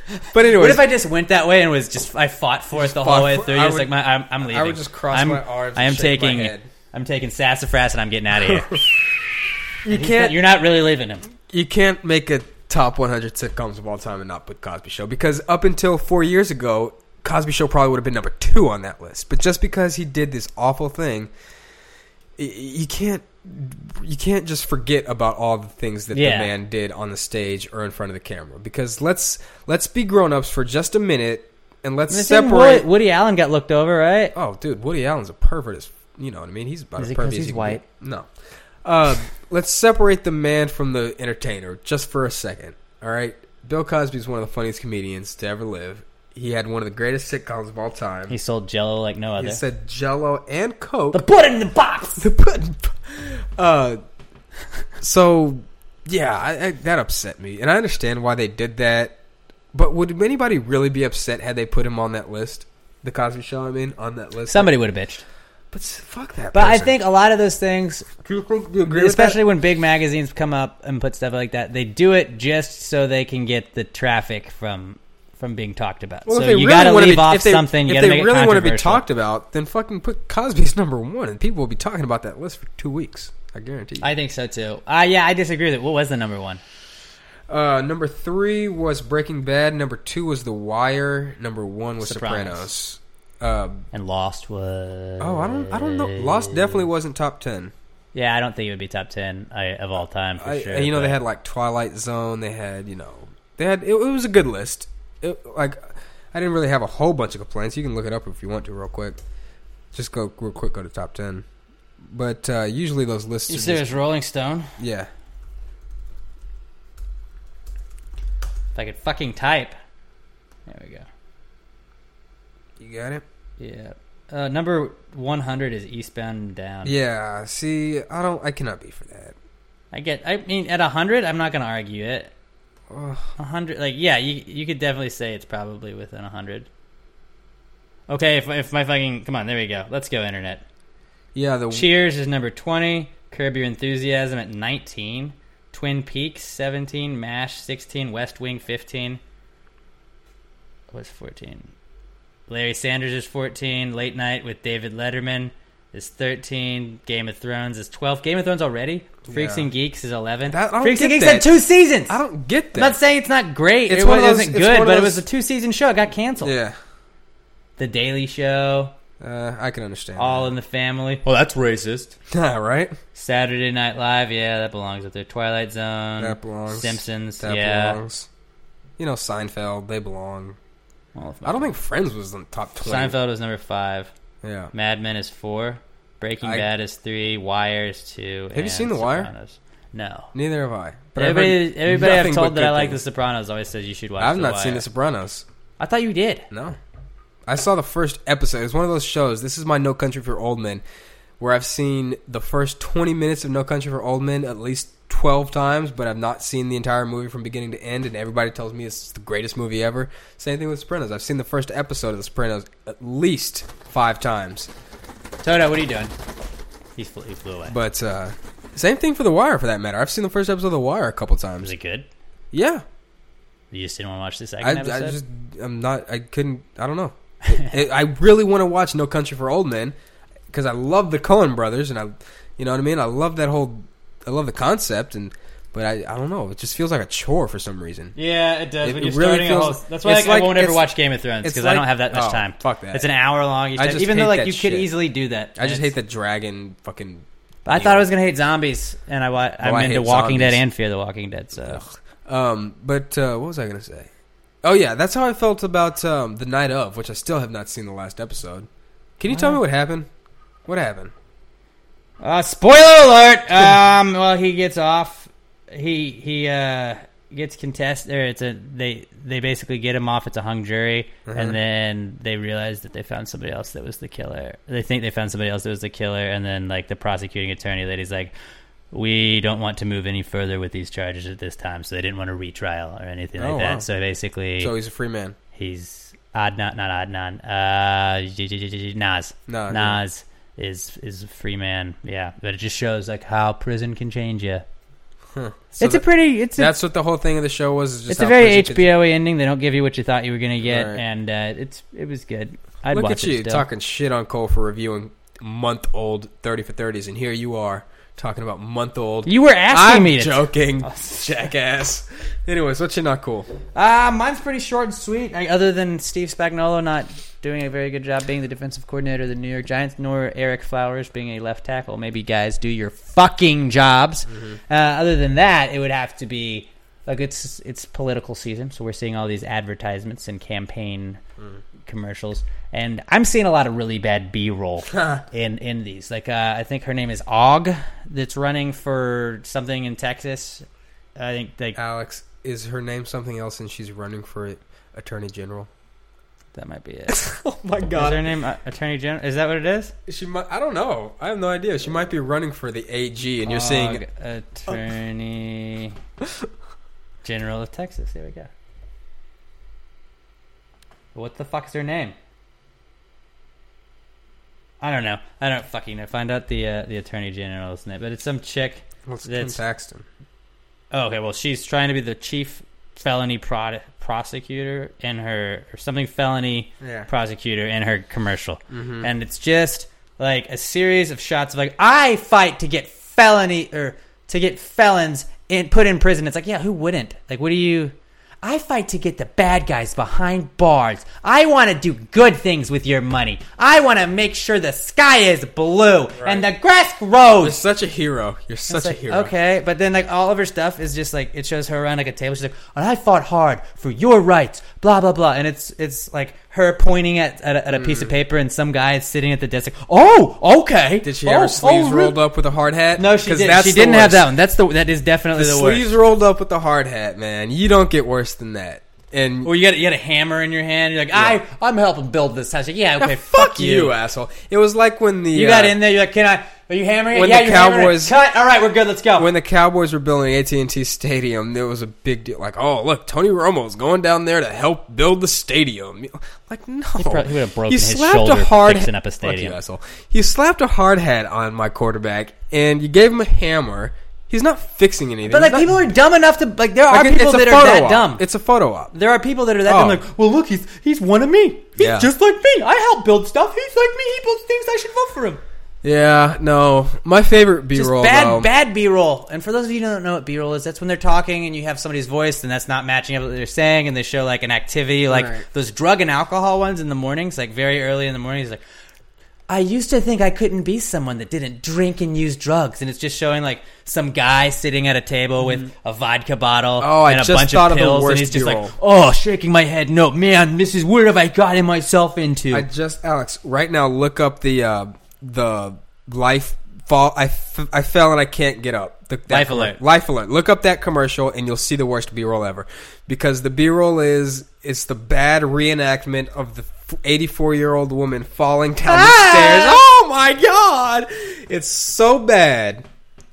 But anyway, what if I just went that way and was just I fought for it the whole way for- through? I Just would- like my, I'm, I'm leaving. I would just cross I'm, my arms I am and shake my taking. head. I'm taking sassafras and I'm getting out of here. You He's can't. not- you're not really leaving him. You can't make a top one hundred sitcoms of all time and not put Cosby Show, because up until four years ago, Cosby Show probably would have been number two on that list. But just because he did this awful thing, y- you can't you can't just forget about all the things that Yeah. the man did on the stage or in front of the camera. Because let's let's be grown-ups for just a minute and let's I think separate. Woody, Woody Allen got looked over, right? Oh, dude, Woody Allen's a pervert. As, you know what I mean? He's about Is as it 'cause pervy as he's he can white? get. No. Uh, let's separate the man from the entertainer just for a second. All right? Bill Cosby is one of the funniest comedians to ever live. He had one of the greatest sitcoms of all time. He sold Jello like no other. He said Jello and Coke. The pudding in the box. The pudding. Uh, so, yeah, I, I, that upset me. And I understand why they did that. But would anybody really be upset had they put him on that list? The Cosby Show, I mean, on that list? Somebody would have bitched. But fuck that But I person. think a lot of those things, Do you, think, do you agree with especially that? when big magazines come up and put stuff like that, they do it just so they can get the traffic from from being talked about. Well, so if they you really got to wanna leave be, off if they, something. You if got to they make really it want to be controversial. talked about, then fucking put Cosby as number one, and people will be talking about that list for two weeks. I guarantee you. I think so too. Uh, yeah, I disagree with it. What was the number one? Uh, number three was Breaking Bad. Number two was The Wire. Number one was Sopranos. Sopranos. Um, And Lost was. oh, I don't, I don't know. Lost definitely wasn't top ten. Yeah, I don't think it would be top ten I, of all time for I, sure. and you know, but- they had like Twilight Zone. They had, you know, they had. It, it was a good list. It, like, I didn't really have a whole bunch of complaints. You can look it up if you want to, real quick. Just go real quick. Go to top ten. But uh, usually those lists. You are said it just, was Rolling Stone? yeah. If I could fucking type. There we go. You got it. Yeah. Uh, number one hundred is Eastbound and Down. Yeah. See, I don't. I cannot be for that. I get. I mean, at one hundred, I'm not going to argue it. Ugh. one hundred, like, yeah, you you could definitely say it's probably within one hundred. Okay, if, if my fucking... Come on, there we go. Let's go, Internet. Yeah. The Cheers is number twenty. Curb Your Enthusiasm at nineteen. Twin Peaks, seventeen. MASH, sixteen. West Wing, fifteen. What's fourteen? Larry Sanders is fourteen. Late Night with David Letterman is thirteen. Game of Thrones is twelve. Game of Thrones already? Freaks Yeah. and Geeks is eleven. That- I don't Freaks and get Geeks that. had two seasons. I don't get that. I'm not saying it's not great. It's it one of those- wasn't it's good, one of but it those- was a two-season show. It got canceled. Yeah. The Daily Show, Uh, I can understand. All in the Family. Well, that's racist. that. right? Saturday Night Live, yeah, that belongs up there. Twilight Zone, That belongs. Simpsons, That yeah. belongs. You know, Seinfeld. They belong. Well, I don't think Friends was in the top twenty. Seinfeld was number five. Yeah. Mad Men is four. Breaking I- Bad is three. Wire is two. Have you and seen The Wire? Sopranos. No. Neither have I. But I've Everybody, heard everybody I've nothing told but that I good like The things. Sopranos always says you should watch I've The not Wire. seen The Sopranos. I thought you did. No. I saw the first episode. It's one of those shows. This is my No Country for Old Men, where I've seen the first twenty minutes of No Country for Old Men at least twelve times, but I've not seen the entire movie from beginning to end, and everybody tells me it's the greatest movie ever. Same thing with Sopranos. I've seen the first episode of The Sopranos at least five times. Toto, what are you doing? He's flew, he flew away. But uh, same thing for The Wire, for that matter. I've seen the first episode of The Wire a couple times. Was it good? Yeah. You just didn't want to watch the second I, episode? I just, I'm not, I couldn't, I don't know. it, it, I really want to watch No Country for Old Men because I love the Coen brothers, and I, you know what I mean? I love that whole, I love the concept, and but I, I don't know. It just feels like a chore for some reason. Yeah, it does. It- when it you're really starting feels- a whole, that's why it's like, like- I won't ever it's- watch Game of Thrones it's because I don't like- have that much oh, time. fuck that. It's an hour long. Each I time. just Even hate though like that you could shit. easily do that. I just And hate it's- the dragon fucking. I thought I was gonna hate zombies, and I wa- I'm Oh, I into hate Walking Dead zombies. and Fear the Walking Dead. So Um, but uh, what was I gonna say? Oh yeah, that's how I felt about um, The Night Of, which I still have not seen the last episode. Can you tell me what happened? What happened? Uh, spoiler alert! Um, well, he gets off. He he uh, gets contested. Or it's a they they basically get him off. It's a hung jury, Uh-huh. and then they realize that they found somebody else that was the killer. They think they found somebody else that was the killer, and then like the prosecuting attorney lady's like, "We don't want to move any further with these charges at this time," so they didn't want a retrial or anything Oh, like that. wow. So basically, So he's a free man. He's Adnan, not Adnan. Uh, J- J- J- J- Nas. Nas, Nas is is a free man. Yeah, but it just shows like how prison can change you. Huh. So it's a that- pretty. It's a, That's what the whole thing of the show was. is Just it's a how very crazy H B O-y ending. They don't give you what you thought you were going to get, Right. and uh, it's it was good. I'd Look watch at it you still. talking shit on Cole for reviewing month-old thirty for thirties, and here you are talking about month-old. You were asking I'm me to- joking, jackass. Anyways, what's your not cool? Uh, mine's pretty short and sweet. I, other than Steve Spagnuolo not doing a very good job being the defensive coordinator of the New York Giants, nor Eric Flowers being a left tackle. Maybe guys do your fucking jobs. Mm-hmm. Uh, other than that, it would have to be like it's it's political season, so we're seeing all these advertisements and campaign Mm. commercials, and I'm seeing a lot of really bad B-roll in in these. Like uh, I think her name is Og, that's running for something in Texas. I think like Alex, is her name something else, and she's running for Attorney General? That might be it. Oh my god! Is her name uh, Attorney General? Is that what it is? She might. I don't know. I have no idea. She might be running for the A G, and you're seeing Attorney General of Texas. There we go. What the fuck is her name? I don't know. I don't fucking know. Find out the uh, the Attorney General's name, but it's some chick. What's Kim Paxton? Oh, okay. Well, she's trying to be the chief felony prod- prosecutor in her, or something felony Yeah. prosecutor in her commercial. Mhm. And it's just like a series of shots of like, I fight to get felony, or to get felons in, put in prison. It's like, yeah, who wouldn't? Like, what do you... I fight to get the bad guys behind bars. I want to do good things with your money. I want to make sure the sky is blue and the grass grows. You're such a hero. You're such It's a like, hero. okay, but then like all of her stuff is just like it shows her around like a table. She's like, and I fought hard for your rights, blah blah blah, and it's it's like her pointing at at a, at a piece of paper, and some guy is sitting at the desk. Like, oh, okay. Did she oh, have her sleeves oh, rolled up with a hard hat? No, she 'Cause did. that's She the didn't have worst. that one. That's the that is definitely The the, sleeves worst. rolled up with the hard hat, man. You don't get worse than that. And Well, you got you got a hammer in your hand. You're like, Yeah. I I'm helping build this house. Like, yeah, okay, Yeah, fuck, you, you. asshole. It was like when the You uh, got in there. You're like, can I? Are you hammering it? when Yeah, the you're hammering it. Cowboys Cut. All right, we're good. Let's go. When the Cowboys were building A T and T Stadium, there was a big deal. Like, oh, look, Tony Romo's going down there to help build the stadium. Like, no, He pro- he would have broken you his slapped shoulder a hard fixing up a Fuck stadium. you, asshole. You slapped a hard hat on my quarterback, and you gave him a hammer. He's not fixing anything. But like He's people not, are dumb enough to like. There like, are it- people it's a that are photo that op. dumb. It's a photo op. There are people that are that Oh. dumb. Like, well, look, he's he's one of me. He's Yeah. just like me. I help build stuff. He's like me. He builds things. I should vote for him. Yeah, no. My favorite B-roll, Just bad, though. bad B-roll. And for those of you who don't know what B-roll is, that's when they're talking and you have somebody's voice and that's not matching up with what they're saying, and they show like an activity, like Right. those drug and alcohol ones in the mornings, like very early in the morning. He's like, I used to think I couldn't be someone that didn't drink and use drugs, and it's just showing like some guy sitting at a table with a vodka bottle Oh, I and a just bunch thought of of the pills, and worst he's just B-roll. like, oh, shaking my head. No, man, this is what have I gotten myself into? I just, Alex, right now look up the uh, the life fall. I, f- I fell and I can't get up. The, that Life commer- alert. Life alert. Look up that commercial and you'll see the worst B-roll ever. Because the B-roll is it's the bad reenactment of the eighty-four year old woman falling down the Ah! stairs. Oh my god! It's so bad.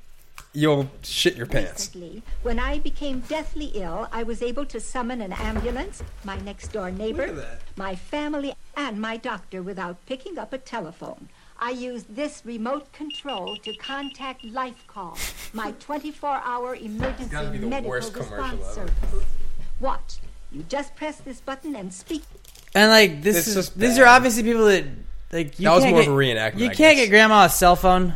You'll shit your pants. Recently, when I became deathly ill, I was able to summon an ambulance, my next door neighbor, my family, and my doctor without picking up a telephone. I used this remote control to contact Life Call, my twenty-four hour emergency gotta be the medical worst commercial response ever. service. Watch. You just press this button and speak. And like this It's is just these bad. are obviously people that like you That was can't more get, of a reenactment, You I can't guess. get grandma a cell phone.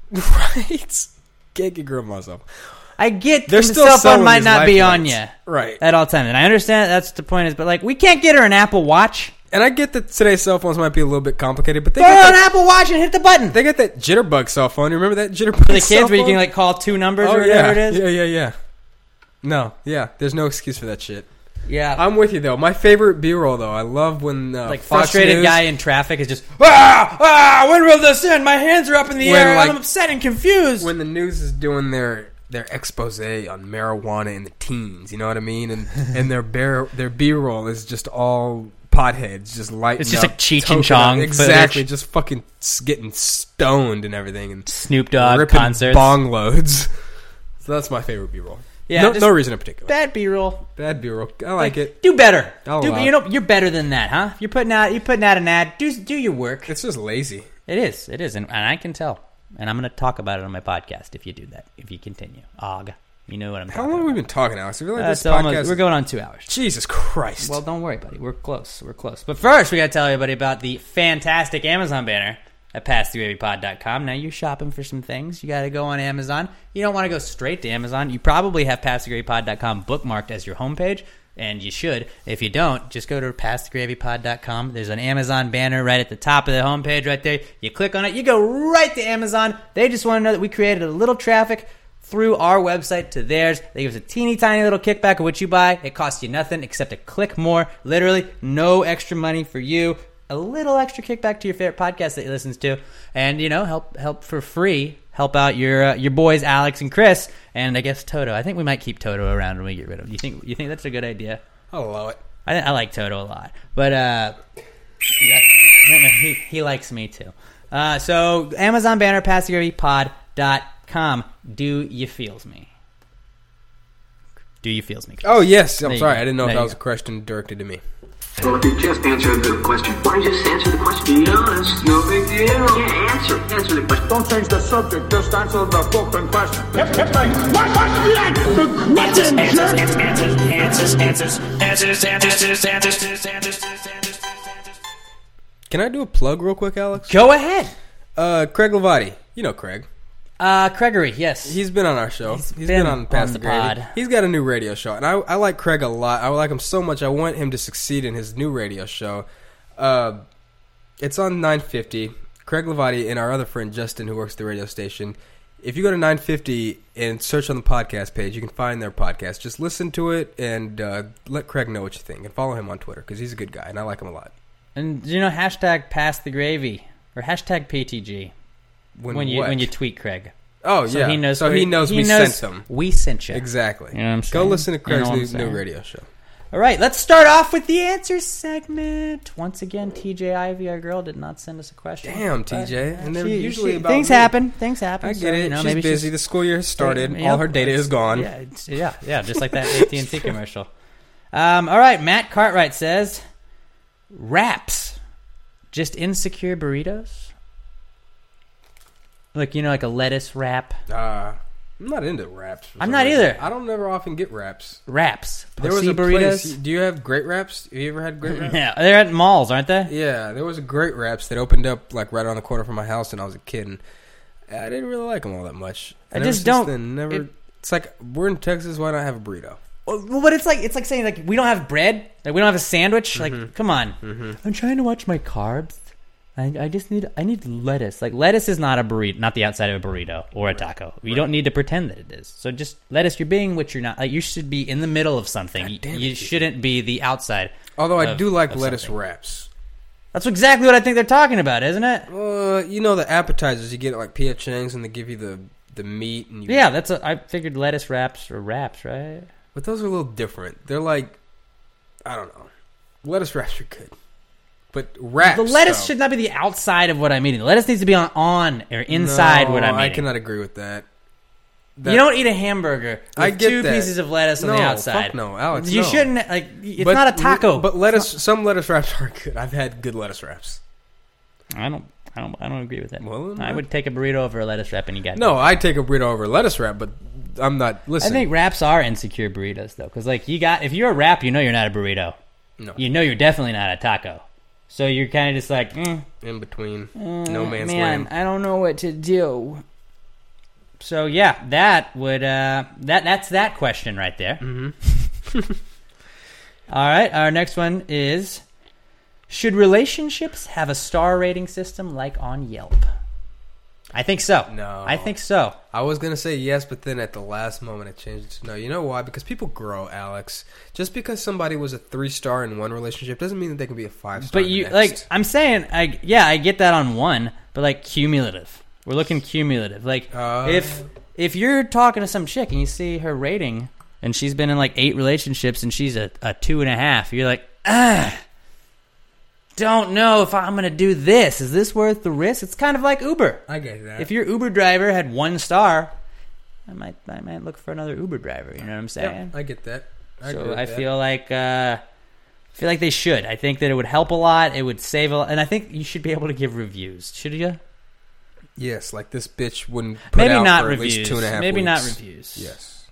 Right? Can't get grandma's up. I get They're the still cell phone selling might these not be on lifelines. you Right. at all times, and I understand that's the point is, but like we can't get her an Apple Watch. And I get that today's cell phones might be a little bit complicated, but they Throw her got an that, Apple Watch and hit the button they got that jitterbug cell phone. You remember that jitterbug for the cell kids, where you phone? can like call two numbers Oh, or yeah. whatever it is. Yeah, yeah, yeah. No, yeah. There's no excuse for that shit. Yeah, I'm with you though. My favorite B-roll though, I love when uh, like Fox frustrated News, guy in traffic is just ah ah. When will this end? My hands are up in the When, air. like, I'm upset and confused. when the news is doing their their expose on marijuana in the teens. You know what I mean? And and their bear, their B-roll is just all potheads, just lighting It's just up, like Cheech and toking Chong up. Exactly, footage. just fucking s- getting stoned and everything, and Snoop Dogg ripping concerts. bong loads. So that's my favorite B-roll. Yeah, no, just no reason in particular. Bad B-roll. Bad B-roll. I like it. Do better. I'll Do, allow you it. know you're better than that, huh? You're putting out you're putting out an ad. Do do your work. It's just lazy. It is. It is, and, and I can tell. And I'm going to talk about it on my podcast if you do that. If you continue, Og. You know what I'm How talking long have about. we been talking, Alex? I feel like Uh, this so podcast... almost, we're going on two hours. Jesus Christ. Well, don't worry, buddy. We're close. We're close. But first, we got to tell everybody about the fantastic Amazon banner at pass the gravy pod dot com. Now, you're shopping for some things. You got to go on Amazon. You don't want to go straight to Amazon. You probably have pass the gravy pod dot com bookmarked as your homepage, and you should. If you don't, just go to pass the gravy pod dot com. There's an Amazon banner right at the top of the homepage right there. You click on it. You go right to Amazon. They just want to know that we created a little traffic through our website to theirs. They give us a teeny tiny little kickback of what you buy. It costs you nothing except a click more. Literally no extra money for you. A little extra kickback to your favorite podcast that you listen to, and you know, help help for free. Help out your uh, your boys Alex and Chris, and I guess Toto. I think we might keep Toto around when we get rid of him. You think you think that's a good idea? I'll allow it. I, I like Toto a lot, but uh, yeah, he he likes me too. Uh, so Amazon banner pass the gravy pod dot com. Do you feels me? Do you feels me? Chris? Oh yes, I'm There you sorry. go. I didn't know There if that you was a go. question directed to me. Well, if you just answered the question. Why just answer the question? Be honest. No big deal. Yeah, answer. Answer the question. Don't change the subject, just answer the fucking question. Yep, yep, right. What was the question? Answers, answers, answers, answers, answers, answers, answers, answers, answers. Can I do a plug real quick, Alex? Go ahead. Uh, Craig Levati. You know Craig. Uh, Gregory, yes. He's been on our show. He's He's been been on Pass on the the Gravy. pod. He's got a new radio show, and I, I like Craig a lot. I like him so much. I want him to succeed in his new radio show. Uh, it's on nine fifty. Craig Levati and our other friend Justin, who works at the radio station. If you go to nine fifty and search on the podcast page, you can find their podcast. Just listen to it and uh, let Craig know what you think, and follow him on Twitter because he's a good guy, and I like him a lot. And you know, hashtag pass the gravy or hashtag P T G When when you what? when you tweet Craig. Oh, so yeah. He knows so where- he knows he we knows sent him. We sent you. Exactly. You know what I'm Go saying? listen to You Craig's know what I'm new, saying? new radio show. All right, let's start off with the answer segment. Once again, T J Ivy, our girl, did not send us a question. Damn, T J. But, uh, And they're she- usually she- about things me. happen. Things happen. I get so, it. You know, she's maybe busy. The school year has started. Yep, All her data is gone. Yeah, it's- yeah, yeah, just like that A T and T commercial. Um, all right, Matt Cartwright says, wraps, just insecure burritos? Like, you know, like a lettuce wrap? Uh, I'm not into wraps. for I'm some not reason. either. I don't never often get wraps. Wraps. There was Pussy a burritos? place. Do you have great wraps? Have you ever had great wraps? Yeah, they're at malls, aren't they? Yeah, there was a great wraps that opened up like right on the corner from my house when I was a kid, and I didn't really like them all that much. I And just ever since don't- Then, never. it- it's like we're in Texas. Why not have a burrito? Well, but it's like it's like saying like we don't have bread, like we don't have a sandwich. Mm-hmm. Like, come on, I'm trying to watch my carbs. I, I just need I need lettuce. Like lettuce is not a burrito, not the outside of a burrito or a taco. You don't need to pretend that it is. So just lettuce. You're being what you're not. Like you should be in the middle of something. You, damn it, you dude. shouldn't be the outside. Although I of- do like of lettuce something. wraps. That's exactly what I think they're talking about, isn't it? Uh, you know the appetizers you get at like P F Chang's and they give you the the meat and you, Yeah, that's. A, I figured lettuce wraps or wraps, right? but those are a little different. They're like, I don't know, lettuce wraps are good, but wraps. The lettuce though, should not be the outside of what I'm eating. The lettuce needs to be on, on or inside no, what I'm I eating. cannot agree with that. That- You don't eat a hamburger with I get two that. pieces of lettuce on No, the outside. fuck no, Alex, You no. shouldn't like. It's But- not a taco. But lettuce, some lettuce wraps are good. I've had good lettuce wraps. I don't. I don't. I don't agree with that. Well, I no. would take a burrito over a lettuce wrap, and you got No, I take a burrito over a lettuce wrap, but I'm not. I Listen, think wraps are insecure burritos though, because like you got if you're a wrap, you know you're not a burrito. No. You know you're definitely not a taco. So you're kind of just like mm, in between, mm, no man's man, land. I don't know what to do. So yeah, that would uh, that that's that question right there. Mm-hmm. All right, our next one is: should relationships have a star rating system like on Yelp? I think so. No, I think so. I was gonna say yes, but then at the last moment I changed it to no. You know why? Because people grow, Alex. Just because somebody was a three star in one relationship doesn't mean that they can be a five star. But you like I'm saying, I yeah, I get that on one, but like cumulative. We're looking cumulative. Like Uh. if if you're talking to some chick and you see her rating and she's been in like eight relationships and she's a, a two and a half, you're like, ah, don't know if I'm gonna do this. Is this worth the risk? It's kind of like Uber. I get that. If your Uber driver had one star, I might I might look for another Uber driver. You know what I'm saying? Yeah, I get that. I agree so with I that. feel like uh, I feel like they should. I think that it would help a lot. It would save a lot, and I think you should be able to give reviews. Should you? Yes, like this bitch wouldn't put Maybe out not for at reviews. least two and a half Maybe weeks. not reviews. Yes,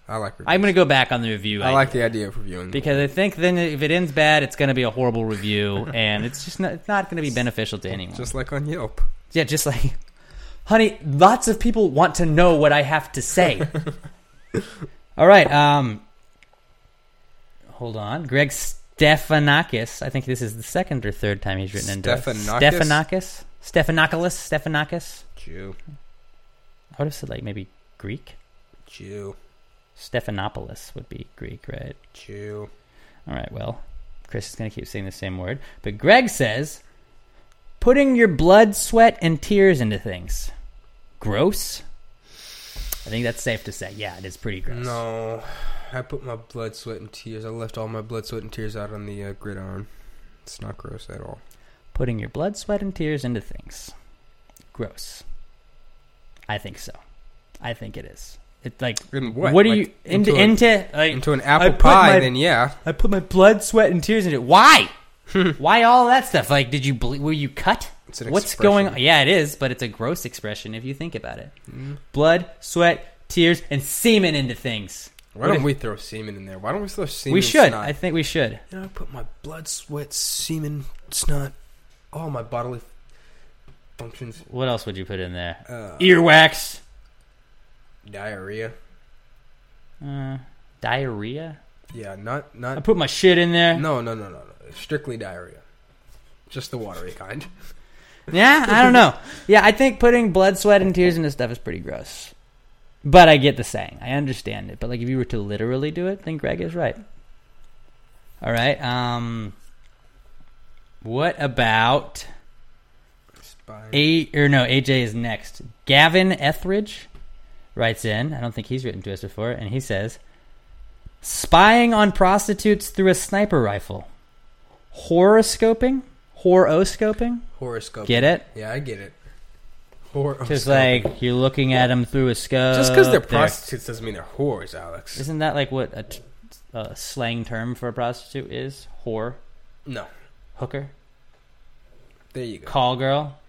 I like reviews. I'm going to go back on the review. I like the idea of reviewing. Because I think then if it ends bad, it's going to be a horrible review, and it's just not, it's not going to be beneficial to anyone. Just like on Yelp. Yeah, just like, honey, lots of people want to know what I have to say. All right. Um, hold on. Greg Stephanakis. I think this is the second or third time he's written into Stephanakis? Stephanakis? Stephanakis? Stephanakis? Jew. I would have said like maybe Greek. Jew. Stephanopoulos would be Greek, right? Jew. All right, well, Chris is going to keep saying the same word. But Greg says, putting your blood, sweat, and tears into things. Gross? I think that's safe to say. Yeah, it is pretty gross. No. I put my blood, sweat, and tears. I left all my blood, sweat, and tears out on the uh, gridiron. It's not gross at all. Putting your blood, sweat, and tears into things. Gross. I think so. I think it is. It's like, in what? What do like you into into, into, a, like, into an apple pie? My, then yeah, I put my blood, sweat, and tears into it. Why? Why all that stuff? Like, did you ble- were you cut? It's an What's expression. going on? Yeah, it is, but it's a gross expression if you think about it. Mm. Blood, sweat, tears, and semen into things. Why don't we throw semen in there? Why don't we throw semen? We should. Snot? I think we should. You know, I put my blood, sweat, semen, snot, all my bodily functions. What else would you put in there? Uh, Earwax. Diarrhea. Uh, diarrhea? Yeah, not not. I put my shit in there. No, no, no, no, no. Strictly diarrhea. Just the watery kind. Yeah, I don't know. Yeah, I think putting blood, sweat, and tears into stuff is pretty gross. But I get the saying. I understand it. But like, if you were to literally do it, then Greg is right. All right. Um. What about A or no? A J is next. Gavin Etheridge writes in. I don't think he's written to us before, and he says, "Spying on prostitutes through a sniper rifle, horoscoping, horoscoping, horoscoping. Get it? Yeah, I get it. Just like you're looking at them through a scope. Just because they're prostitutes doesn't mean they're whores, Alex. Isn't that like what a, t- a slang term for a prostitute is? Whore. No. Hooker. There you go. Call girl.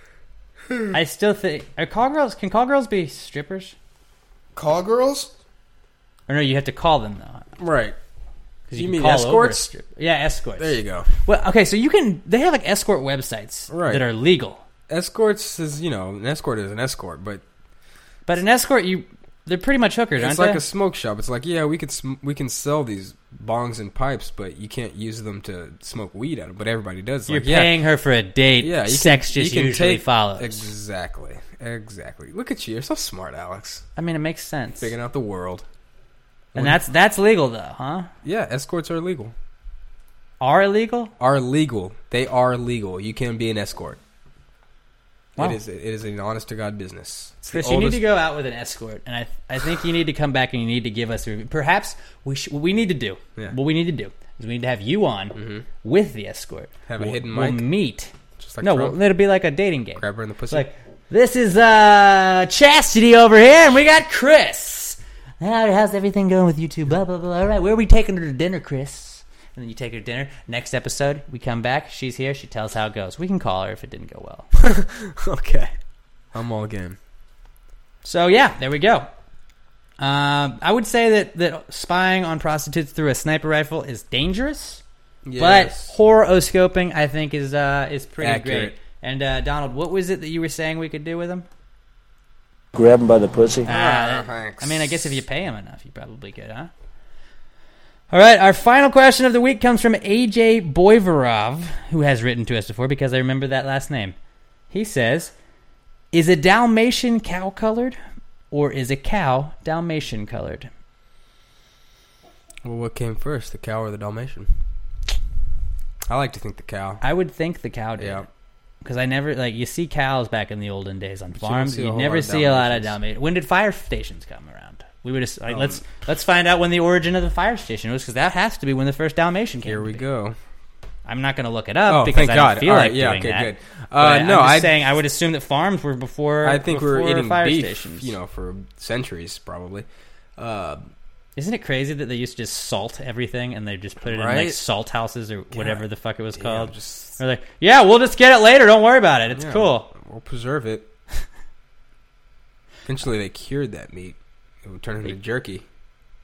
I still think are call girls. Can call girls be strippers? Call girls? Or no, you have to call them though. Right. You, you can mean call escorts? over a stripper. Yeah, escorts. There you go. Well, okay, so you can. They have like escort websites right. that are legal. Escorts is, you know, an escort is an escort, but but an escort, you they're pretty much hookers, aren't it's they? It's like a smoke shop. It's like, yeah, we could sm- we can sell these bongs and pipes, but you can't use them to smoke weed out of. But everybody does. It's You're like, paying yeah, her for a date. Yeah, you sex can, just you can usually take, follows. Exactly, exactly. Look at you. You're so smart, Alex. I mean, it makes sense. Figuring out the world. And when, that's that's legal though, huh? Yeah, escorts are legal. Are illegal? Are legal. They are legal. You can be an escort. Wow. It is it is an honest to God business. It's Chris, you need to go out with an escort, and I I think you need to come back and you need to give us a review. Perhaps we sh- what we need to do. Yeah. What we need to do is we need to have you on mm-hmm. with the escort. Have we'll, a hidden we'll mic. meet. Just like no, Trump. we'll, it'll be like a dating game. Grab her in the pussy. It's like, this is uh Chastity over here, and we got Chris. Ah, how's everything going with you two? Blah blah blah. All right, where are we taking her to dinner, Chris? And then you take her to dinner. Next episode, we come back. She's here. She tells how it goes. We can call her if it didn't go well. Okay. I'm all game. So, yeah, there we go. Um, I would say that, that spying on prostitutes through a sniper rifle is dangerous. Yes. But horoscoping, I think, is uh, is pretty accurate. Great. And, uh, Donald, what was it that you were saying we could do with them? Grab him by the pussy. Uh, I mean, I guess if you pay him enough, you probably could, huh? All right, our final question of the week comes from A J Boyvarov, who has written to us before because I remember that last name. He says, is a Dalmatian cow-colored or is a cow Dalmatian-colored? Well, what came first, the cow or the Dalmatian? I like to think the cow. I would think the cow did. Yeah. Because I never, like, you see cows back in the olden days on farms. You, you never see a lot of Dalmatians. When did fire stations come around? We would just, like, um, let's let's find out when the origin of the fire station was, because that has to be when the first Dalmatian came. Here we go. I'm not going to look it up oh, because I God. don't feel All like right, yeah, doing okay, that. Good. Uh, no, I'm just I'd, saying I would assume that farms were before. I think we were eating fire beef, stations. you know, for centuries probably. Uh, Isn't it crazy that they used to just salt everything and they just put it right? in like salt houses or whatever God, the fuck it was called? Just, They're like, yeah, we'll just get it later. Don't worry about it. It's yeah, cool. We'll preserve it. Eventually, they cured that meat. It would turn into jerky.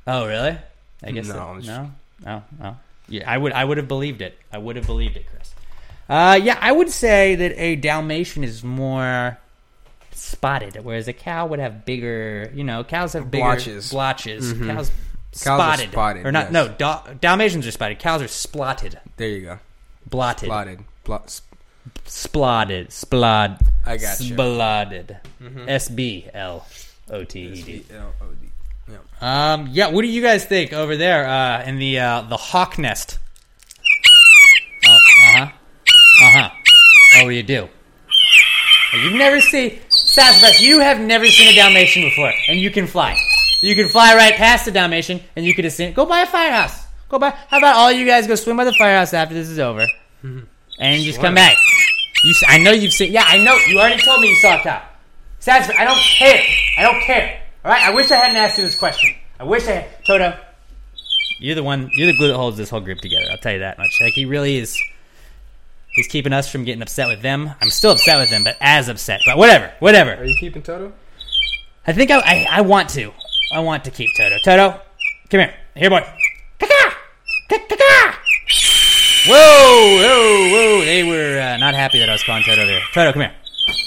Oh, really? I guess No, that- I'm just- no, no, no. Yeah, I would, I would have believed it. I would have believed it, Chris. Uh, yeah, I would say that a Dalmatian is more spotted, whereas a cow would have bigger. You know, cows have bigger Blotches. blotches. Mhm. Cows, Cows are spotted, spotted, or not? yes. No, Dal- Dalmatians are spotted. Cows are splotted. There you go. Blotted. Splotted. Blot. Sp- Splotted. Splod. I got you. Splotted. Mhm. S B L O T E D. S B L O D. Yeah. Um, yeah, what do you guys think over there uh, in the uh, the hawk nest? Oh, uh-huh. Uh-huh. Oh, you do. You've never seen... Sassafras, you have never seen a Dalmatian before, and you can fly. You can fly right past the Dalmatian, and you could have seen... Go by a firehouse. Go by... How about all you guys go swim by the firehouse after this is over, and just come back. You, s- I know you've seen... Yeah, I know. You already told me you saw a cow. Sassafras, I don't care. I don't care. All right? I wish I hadn't asked you this question. I wish I had... Toto, you're the one... You're the glue that holds this whole group together. I'll tell you that much. Like, he really is... He's keeping us from getting upset with them. I'm still upset with them, but as upset. But whatever, whatever. Are you keeping Toto? I think I, I, I want to. I want to keep Toto. Toto, come here. Here, boy. Caca! Caca! Whoa, whoa, whoa. They were uh, not happy that I was calling Toto there. Toto, come here.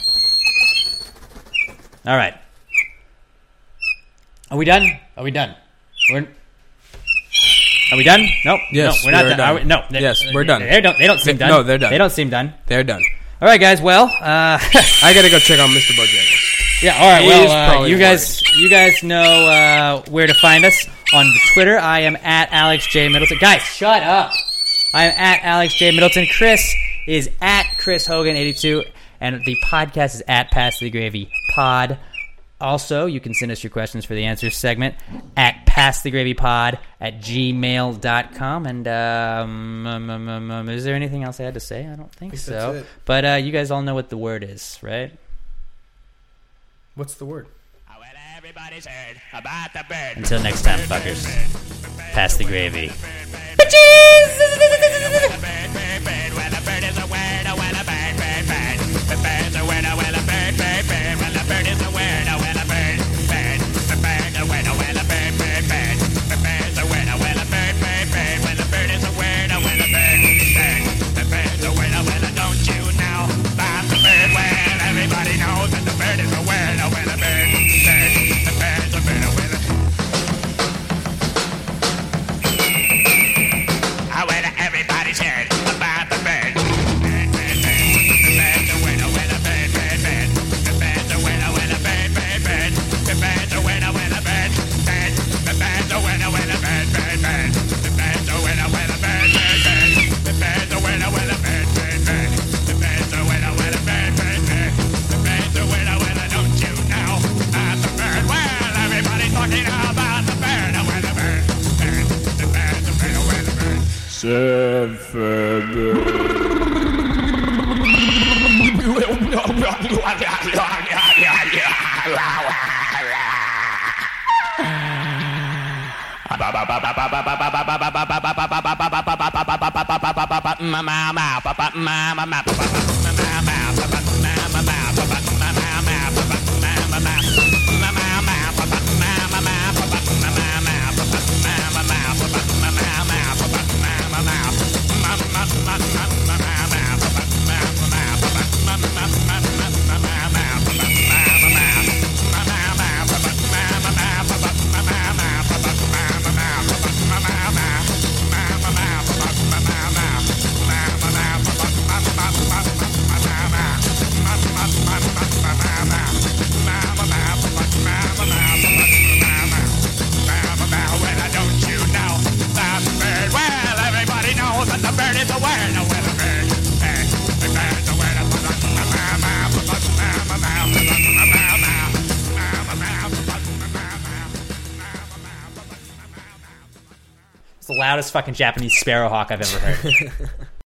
All right. Are we done? Are we done? We're... Are we done? Nope. Yes, no, we're not we're done. done. Are we? No. they- Yes, we're done. They don't. They don't seem They- done. no, they're done. They don't seem done. They're done. All right, guys. Well, uh, I gotta go check on Mister Bojangles. yeah. All right. He is Well, uh, probably you guys, you guys know uh, where to find us on the Twitter. I am at Alex J Middleton. Guys, shut up. I am at Alex J Middleton. Chris is at Chris Hogan eighty-two, and the podcast is at Pass the Gravy Pod. Also, you can send us your questions for the answers segment at passthegravypod at gmail dot com. And um, um, um, um, um, is there anything else I had to say? I don't think, I think so. that's it. But uh, you guys all know what the word is, right? What's the word? Everybody's heard about the bird. Until next time, fuckers. Pass the gravy. Everybody knows that the bird is a word. Oh, well, a bird, bird, the bird's a bird. Oh, well, oh, well, everybody's heard about the bird. Bird, bird, bird. The bird's a word. Oh, well, a bird, bird, bird. The bird's a word. Oh, well, a bird, bird, bird. The bird's a word. Oh, well, a bird, bird. The bird's a word. Oh, well, a bird, bird, bird. The bird's a word. Oh, well, a bird, bird, bird. The bird's a word. Oh, well, a bird, bird, bird. The bird's a word. Oh, well, a bird, bird, bird. The bird's a word. Oh, well, don't you know about the bird? Well, everybody's talking about the bird. Oh, well, the bird, bird. The bird's a bird. Oh, well, the bird. It's the loudest fucking Japanese sparrowhawk I've ever heard.